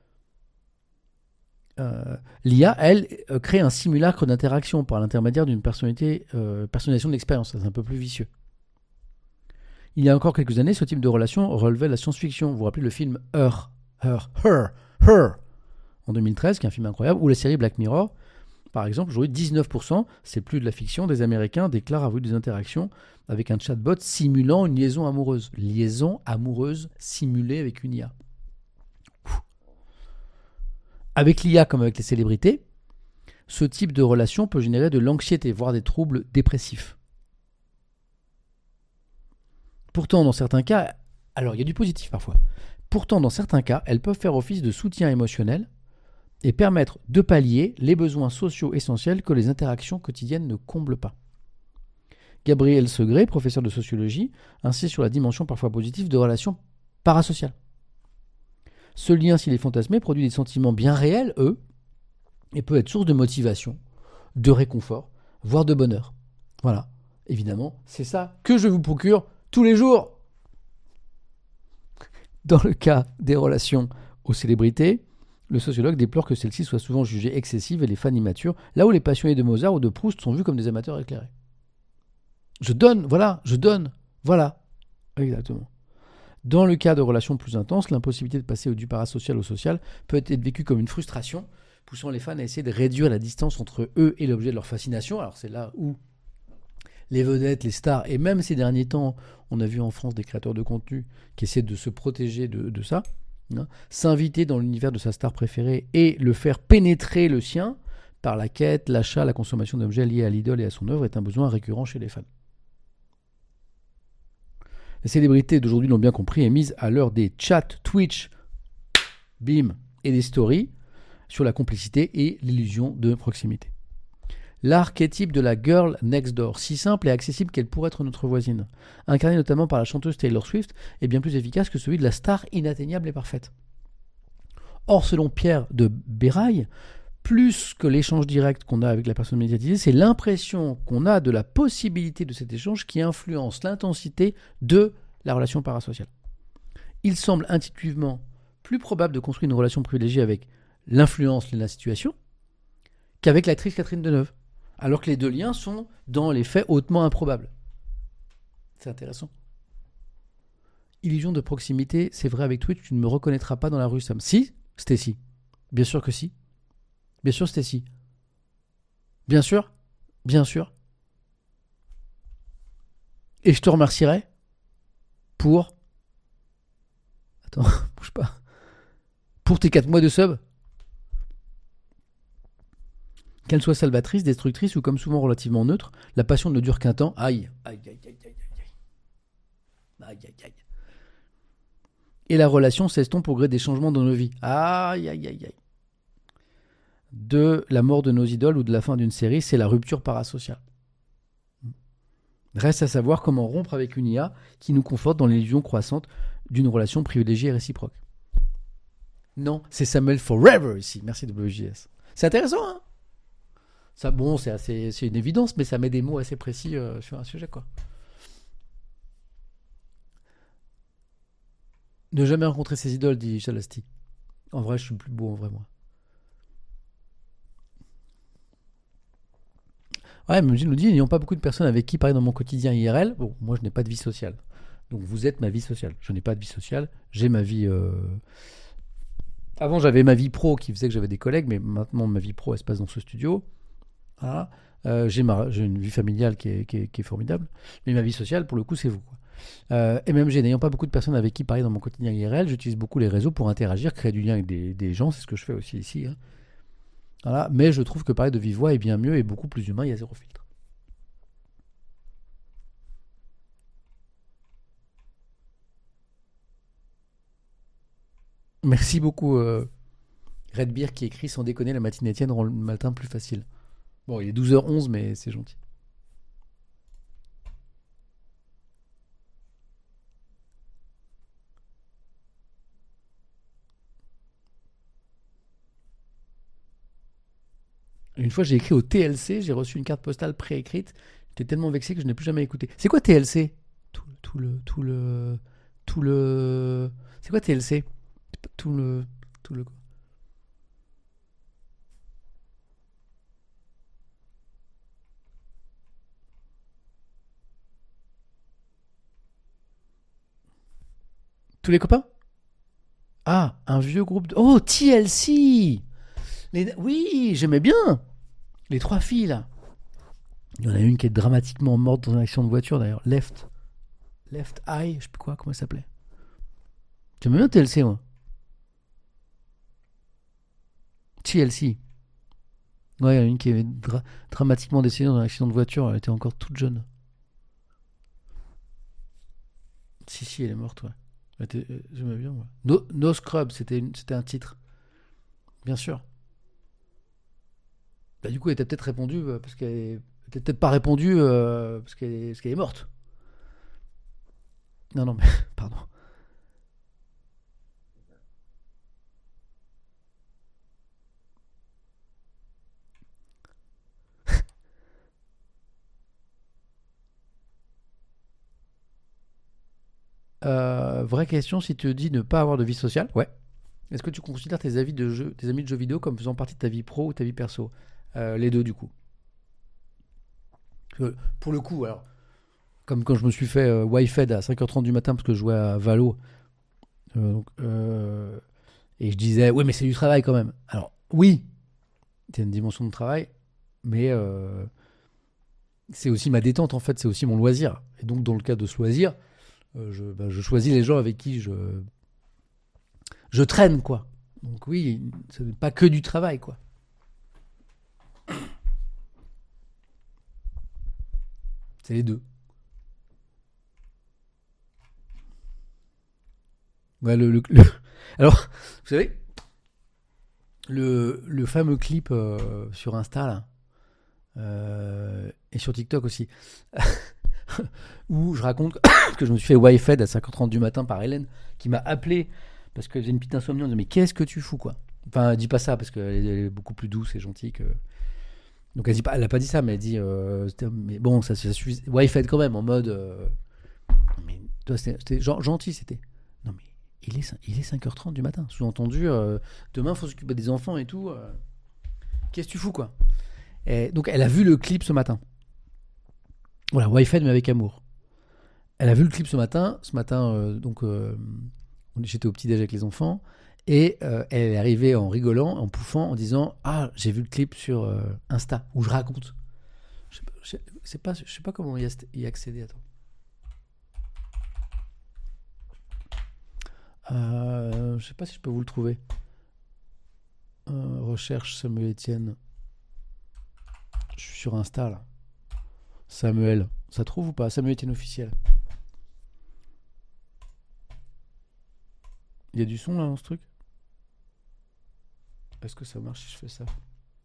euh, L'I A, elle, euh, crée un simulacre d'interaction par l'intermédiaire d'une personnalité, euh, personnalisation de l'expérience. C'est un peu plus vicieux. Il y a encore quelques années, ce type de relation relevait la science-fiction. Vous vous rappelez le film Her, Her, Her, Her, en deux mille treize, qui est un film incroyable, ou la série Black Mirror. Par exemple, aujourd'hui, dix-neuf pour cent, c'est plus de la fiction, des Américains déclarent avoir eu des interactions avec un chatbot simulant une liaison amoureuse. Liaison amoureuse simulée avec une I A. Avec l'I A comme avec les célébrités, ce type de relation peut générer de l'anxiété, voire des troubles dépressifs. Pourtant, dans certains cas, alors il y a du positif parfois, pourtant dans certains cas, elles peuvent faire office de soutien émotionnel et permettre de pallier les besoins sociaux essentiels que les interactions quotidiennes ne comblent pas. Gabriel Segré, professeur de sociologie, insiste sur la dimension parfois positive de relations parasociales. Ce lien, s'il est fantasmé, produit des sentiments bien réels, eux, et peut être source de motivation, de réconfort, voire de bonheur. Voilà, évidemment, c'est ça que je vous procure tous les jours. Dans le cas des relations aux célébrités, le sociologue déplore que celles-ci soient souvent jugées excessives et les fans immatures, là où les passionnés de Mozart ou de Proust sont vus comme des amateurs éclairés. Je donne, voilà, je donne, voilà. Exactement. Dans le cas de relations plus intenses, l'impossibilité de passer du parasocial au social peut être vécue comme une frustration, poussant les fans à essayer de réduire la distance entre eux et l'objet de leur fascination. Alors c'est là où les vedettes, les stars, et même ces derniers temps, on a vu en France des créateurs de contenu qui essaient de se protéger de, de ça, hein, s'inviter dans l'univers de sa star préférée et le faire pénétrer le sien par la quête, l'achat, la consommation d'objets liés à l'idole et à son œuvre est un besoin récurrent chez les fans. Les célébrités d'aujourd'hui l'ont bien compris et mise à l'heure des chats, Twitch, bim, et des stories sur la complicité et l'illusion de proximité. L'archétype de la girl next door, si simple et accessible qu'elle pourrait être notre voisine, incarnée notamment par la chanteuse Taylor Swift, est bien plus efficace que celui de la star inatteignable et parfaite. Or, selon Pierre de Béraille, plus que l'échange direct qu'on a avec la personne médiatisée, c'est l'impression qu'on a de la possibilité de cet échange qui influence l'intensité de la relation parasociale. Il semble intuitivement plus probable de construire une relation privilégiée avec l'influence de la situation qu'avec l'actrice Catherine Deneuve, alors que les deux liens sont, dans les faits, hautement improbables. C'est intéressant. Illusion de proximité, c'est vrai avec Twitch, tu ne me reconnaîtras pas dans la rue, Sam. Si, Stacy. Bien sûr que si. Bien sûr, Stacy. Bien sûr. Bien sûr. Et je te remercierai pour... Attends, bouge pas. Pour tes quatre mois de sub. Qu'elle soit salvatrice, destructrice ou comme souvent relativement neutre, la passion ne dure qu'un temps. Aïe, aïe, aïe, aïe, aïe, aïe. Aïe, aïe, aïe. Et la relation s'estompe au gré des changements dans nos vies. Aïe, aïe, aïe, aïe. De la mort de nos idoles ou de la fin d'une série, c'est la rupture parasociale. Reste à savoir comment rompre avec une I A qui nous conforte dans l'illusion croissante d'une relation privilégiée et réciproque. Non, c'est Samuel Forever ici. Merci W J S. C'est intéressant, hein? Ça, bon, c'est, assez, c'est une évidence, mais ça met des mots assez précis euh, sur un sujet, quoi. Ne jamais rencontrer ses idoles, dit Chalasti. En vrai, je suis plus beau, en vrai, moi. Ouais, mais je nous dis, il n'y a pas beaucoup de personnes avec qui parler dans mon quotidien I R L. Bon, moi, je n'ai pas de vie sociale. Donc, vous êtes ma vie sociale. Je n'ai pas de vie sociale. J'ai ma vie... Euh... Avant, j'avais ma vie pro qui faisait que j'avais des collègues, mais maintenant, ma vie pro, elle se passe dans ce studio. Voilà. Euh, j'ai, ma, j'ai une vie familiale qui est, qui, est, qui est formidable, mais ma vie sociale, pour le coup, c'est vous, quoi. Euh, et même j'ai n'ayant pas beaucoup de personnes avec qui parler dans mon quotidien I R L, j'utilise beaucoup les réseaux pour interagir, créer du lien avec des, des gens, c'est ce que je fais aussi ici. Hein. Voilà. Mais je trouve que parler de vive voix est bien mieux et beaucoup plus humain, il y a zéro filtre. Merci beaucoup, euh, Redbeer qui écrit sans déconner, la matinée Étienne rend le matin plus facile. Bon, il est douze heures onze, mais c'est gentil. Une fois, j'ai écrit au T L C, j'ai reçu une carte postale préécrite. J'étais tellement vexé que je n'ai plus jamais écouté. C'est quoi T L C? Tout, tout le, tout le, tout le. C'est quoi T L C? Tout le, tout le. Tous les copains? Ah, un vieux groupe de. Oh, T L C. Les... Oui, j'aimais bien. Les trois filles là. Il y en a une qui est dramatiquement morte dans un accident de voiture d'ailleurs. Left. Left Eye, je sais plus quoi, comment elle s'appelait. J'aimais bien T L C, moi. T L C. Ouais, il y en a une qui est dra- dramatiquement décédée dans un accident de voiture. Elle était encore toute jeune. Si, si, elle est morte, ouais. Elle était- euh, J'aimais bien, moi. No, No Scrub, c'était, une- c'était un titre. Bien sûr. Bah, du coup, elle était peut-être répondue euh, parce qu'elle est... elle était peut-être pas répondue euh, parce qu'elle est... parce qu'elle est morte. Non, non, mais pardon. Euh, vraie question, si tu te dis ne pas avoir de vie sociale, ouais. Est-ce que tu considères tes, avis de jeu, tes amis de jeux vidéo comme faisant partie de ta vie pro ou ta vie perso? Euh, Les deux, du coup. Euh, Pour le coup, alors, comme quand je me suis fait euh, Wi-Fi à cinq heures trente du matin parce que je jouais à Valo, euh, donc, euh, et je disais, oui, mais c'est du travail quand même. Alors, oui, c'est une dimension de travail, mais euh, c'est aussi ma détente, en fait, c'est aussi mon loisir. Et donc, dans le cas de ce loisir, euh, je, bah, je choisis les gens avec qui je, je traîne, quoi. Donc, oui, ce n'est pas que du travail, quoi. C'est les deux. Ouais, le, le- le- Alors, vous savez, le, le fameux clip euh, sur Insta, là, euh, et sur TikTok aussi, où je raconte que je me suis fait Wi-Fi à cinq heures trente du matin par Hélène, qui m'a appelé parce qu'elle faisait une petite insomnie en disant mais qu'est-ce que tu fous, quoi. Enfin, elle dit pas ça parce qu'elle est beaucoup plus douce et gentille que. Donc elle dit pas, elle a pas dit ça, mais elle dit euh, c'était- mais bon, ça, ça suffit. Wi-Fi quand même en mode. euh, mais toi, c'était c'était gen- gentil, c'était. Non mais il est, cin- il est cinq heures trente du matin. Sous-entendu, euh, demain faut s'occuper des enfants et tout. euh, Qu'est-ce que tu fous, quoi. Et donc elle a vu le clip ce matin. Voilà, Wi-Fi mais avec amour. Elle a vu le clip ce matin. Ce matin, euh, donc, euh, j'étais au petit-déj avec les enfants. Et euh, elle est arrivée en rigolant, en pouffant, en disant ah, j'ai vu le clip sur euh, Insta, où je raconte. Je sais pas, je sais- c'est pas, je sais pas comment y, ast- y accéder. Attends. Euh, je sais pas si je peux vous le trouver. Euh, recherche Samuel Etienne. Je suis sur Insta, là. Samuel. Ça trouve ou pas? Samuel Etienne officiel. Il y a du son, là, dans ce truc? Est-ce que ça marche si je fais ça?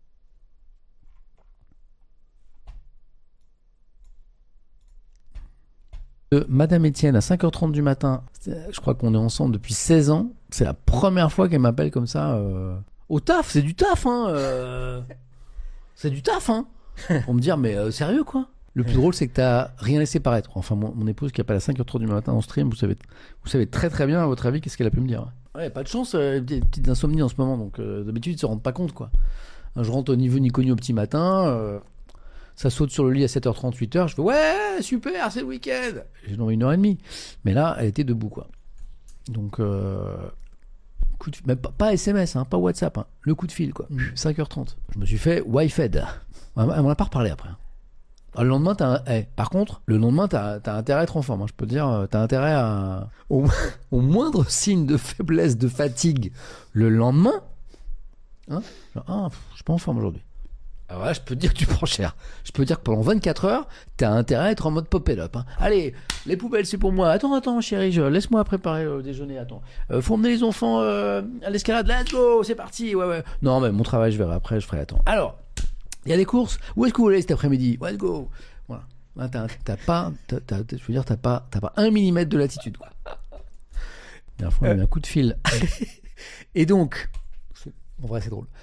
Euh, Madame Etienne à cinq heures trente du matin. C'est- Je crois qu'on est ensemble depuis seize ans. C'est la première fois qu'elle m'appelle comme ça. euh, Au taf, c'est du taf, hein. euh, C'est du taf, hein. Pour me dire, mais euh, sérieux, quoi. Le plus drôle, c'est que t'as rien laissé paraître. Enfin, mon, mon épouse qui appelle à cinq heures trente du matin en stream, vous savez, vous savez très très bien, à votre avis, qu'est-ce qu'elle a pu me dire. Ouais, pas de chance, euh, des petites insomnies en ce moment, donc euh, d'habitude, ils se rendent pas compte, quoi. Je rentre au niveau ni connu au petit matin, euh, ça saute sur le lit à sept heures trente, huit heures, je fais ouais, super, c'est le week-end. J'ai dormi une heure et demie. Mais là, elle était debout, quoi. Donc, euh, coup de, même pas, pas S M S, hein, pas WhatsApp, hein, le coup de fil, quoi. cinq heures trente. Je me suis fait Wi-Fi. Elle m'en a pas reparlé après. Alors, le lendemain, t'as un- eh, par contre, le lendemain, t'as as intérêt à être en forme. hein. Je peux te dire, euh, t'as intérêt à. Au, au moindre signe de faiblesse, de fatigue, le lendemain, hein, genre, ah, pff, je suis pas en forme aujourd'hui. Alors là, je peux te dire que tu prends cher. Je peux te dire que pendant vingt-quatre heures, t'as intérêt à être en mode pop-it-up. hein. Allez, les poubelles, c'est pour moi. Attends, attends, chérie, je- laisse-moi préparer le déjeuner. Attends. Euh, faut emmener les enfants euh, à l'escalade. Let's go, c'est parti. Ouais, ouais. Non, mais mon travail, je verrai après, je ferai. Attends. Alors, il y a des courses. Où est-ce que vous voulez cet après-midi? Let's go. Voilà. Là, t'as, t'as pas, t'as, t'as- je veux dire, t'as pas, t'as pas un millimètre de latitude, quoi. La dernière fois, on a eu un coup de fil. Et donc, c'est- en vrai, c'est drôle.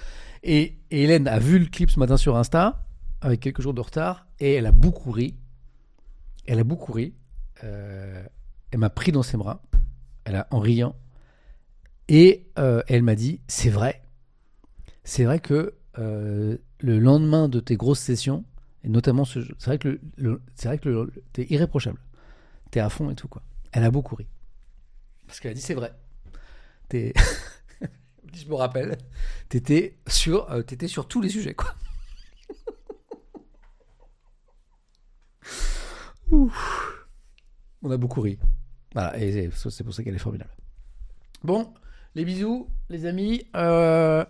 Et, et Hélène a vu le clip ce matin sur Insta, avec quelques jours de retard, et elle a beaucoup ri. Elle a beaucoup ri. Euh, elle m'a pris dans ses bras, elle a, en riant. Et euh, elle m'a dit, c'est vrai. C'est vrai que euh, le lendemain de tes grosses sessions, et notamment ce jeu, c'est vrai que, le, le, c'est vrai que le, le, t'es irréprochable. T'es à fond et tout, quoi. Elle a beaucoup ri. Parce qu'elle a dit, c'est vrai. T'es... je me rappelle, t'étais sur, euh, t'étais sur tous les sujets, quoi. Ouf. On a beaucoup ri. Voilà, et c'est, c'est pour ça qu'elle est formidable. Bon, les bisous, les amis. Euh...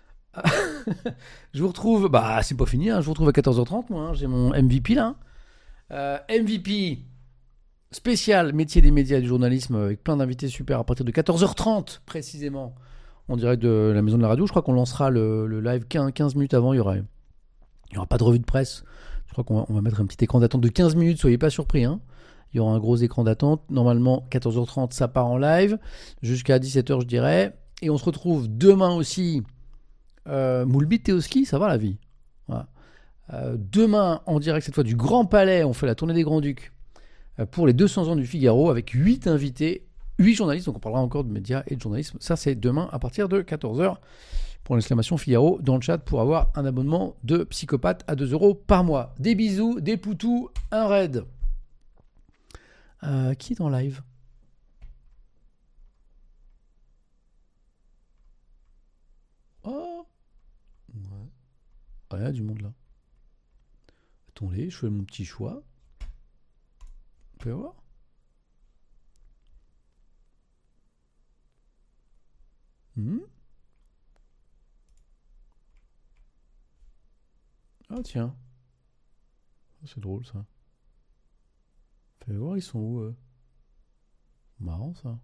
je vous retrouve, bah c'est pas fini, hein. Je vous retrouve à quatorze heures trente, moi, hein. J'ai mon M V P là. Hein. Euh, M V P spécial métier des médias et du journalisme avec plein d'invités super à partir de quatorze heures trente précisément. En direct de la maison de la radio. Je crois qu'on lancera le, le live quinze minutes avant. Il y aura, il y aura pas de revue de presse. Je crois qu'on va, on va mettre un petit écran d'attente de quinze minutes. Soyez pas surpris. Hein. Il y aura un gros écran d'attente. Normalement, quatorze heures trente, ça part en live. Jusqu'à dix-sept heures, je dirais. Et on se retrouve demain aussi. Euh, Moulbit Teoski, ça va la vie. Voilà. Euh, demain, en direct, cette fois du Grand Palais. On fait la tournée des Grands-Ducs euh, pour les deux cents ans du Figaro avec huit invités. huit journalistes, donc on parlera encore de médias et de journalisme. Ça, c'est demain à partir de quatorze heures pour l'exclamation Figaro dans le chat pour avoir un abonnement de psychopathe à deux euros par mois. Des bisous, des poutous, un raid. Euh, qui est en live ? Oh ouais. Ah, il y a du monde là. Attendez, je fais mon petit choix. Vous pouvez voir ? Hmm. Ah tiens, c'est drôle ça. Fais voir, ils sont où eux ? Marrant ça.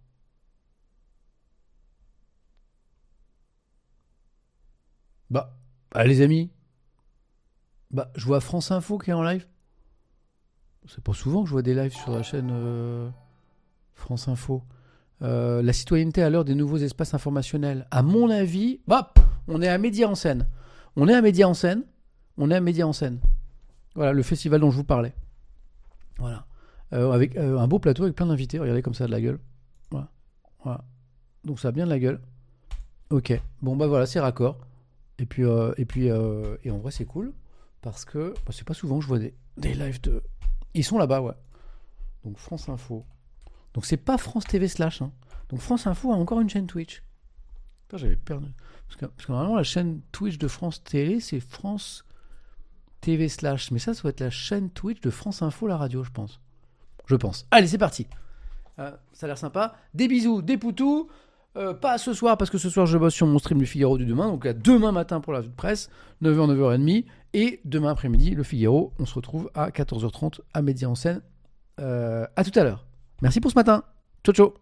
Bah, bah, les amis, bah je vois France Info qui est en live. C'est pas souvent que je vois des lives sur la chaîne euh, France Info. Euh, la citoyenneté à l'heure des nouveaux espaces informationnels. À mon avis, bah, on est à Média en scène. On est à Média en scène. On est à Média en scène. Voilà, le festival dont je vous parlais. Voilà. Euh, avec euh, un beau plateau avec plein d'invités. Regardez comme ça de la gueule. Voilà. Voilà. Donc ça a bien de la gueule. Ok. Bon bah voilà, c'est raccord. Et puis, euh, et puis, euh, et en vrai c'est cool parce que bah, c'est pas souvent que je vois des, des lives de. Ils sont là-bas, ouais. Donc France Info. Donc c'est pas France T V slash. Hein. Donc France Info a encore une chaîne Twitch. Putain, j'avais perdu. Parce que, parce que normalement la chaîne Twitch de France Télé c'est France T V slash. Mais ça, ça doit être la chaîne Twitch de France Info, la radio, je pense. Je pense. Allez, c'est parti. Euh, ça a l'air sympa. Des bisous, des poutous. Euh, pas ce soir, parce que ce soir, je bosse sur mon stream du Figaro du demain. Donc là, demain matin pour la vue de presse, neuf heures, neuf heures trente. Et demain après-midi, le Figaro. On se retrouve à quatorze heures trente à Média en scène. Euh, à tout à l'heure. Merci pour ce matin. Ciao, ciao.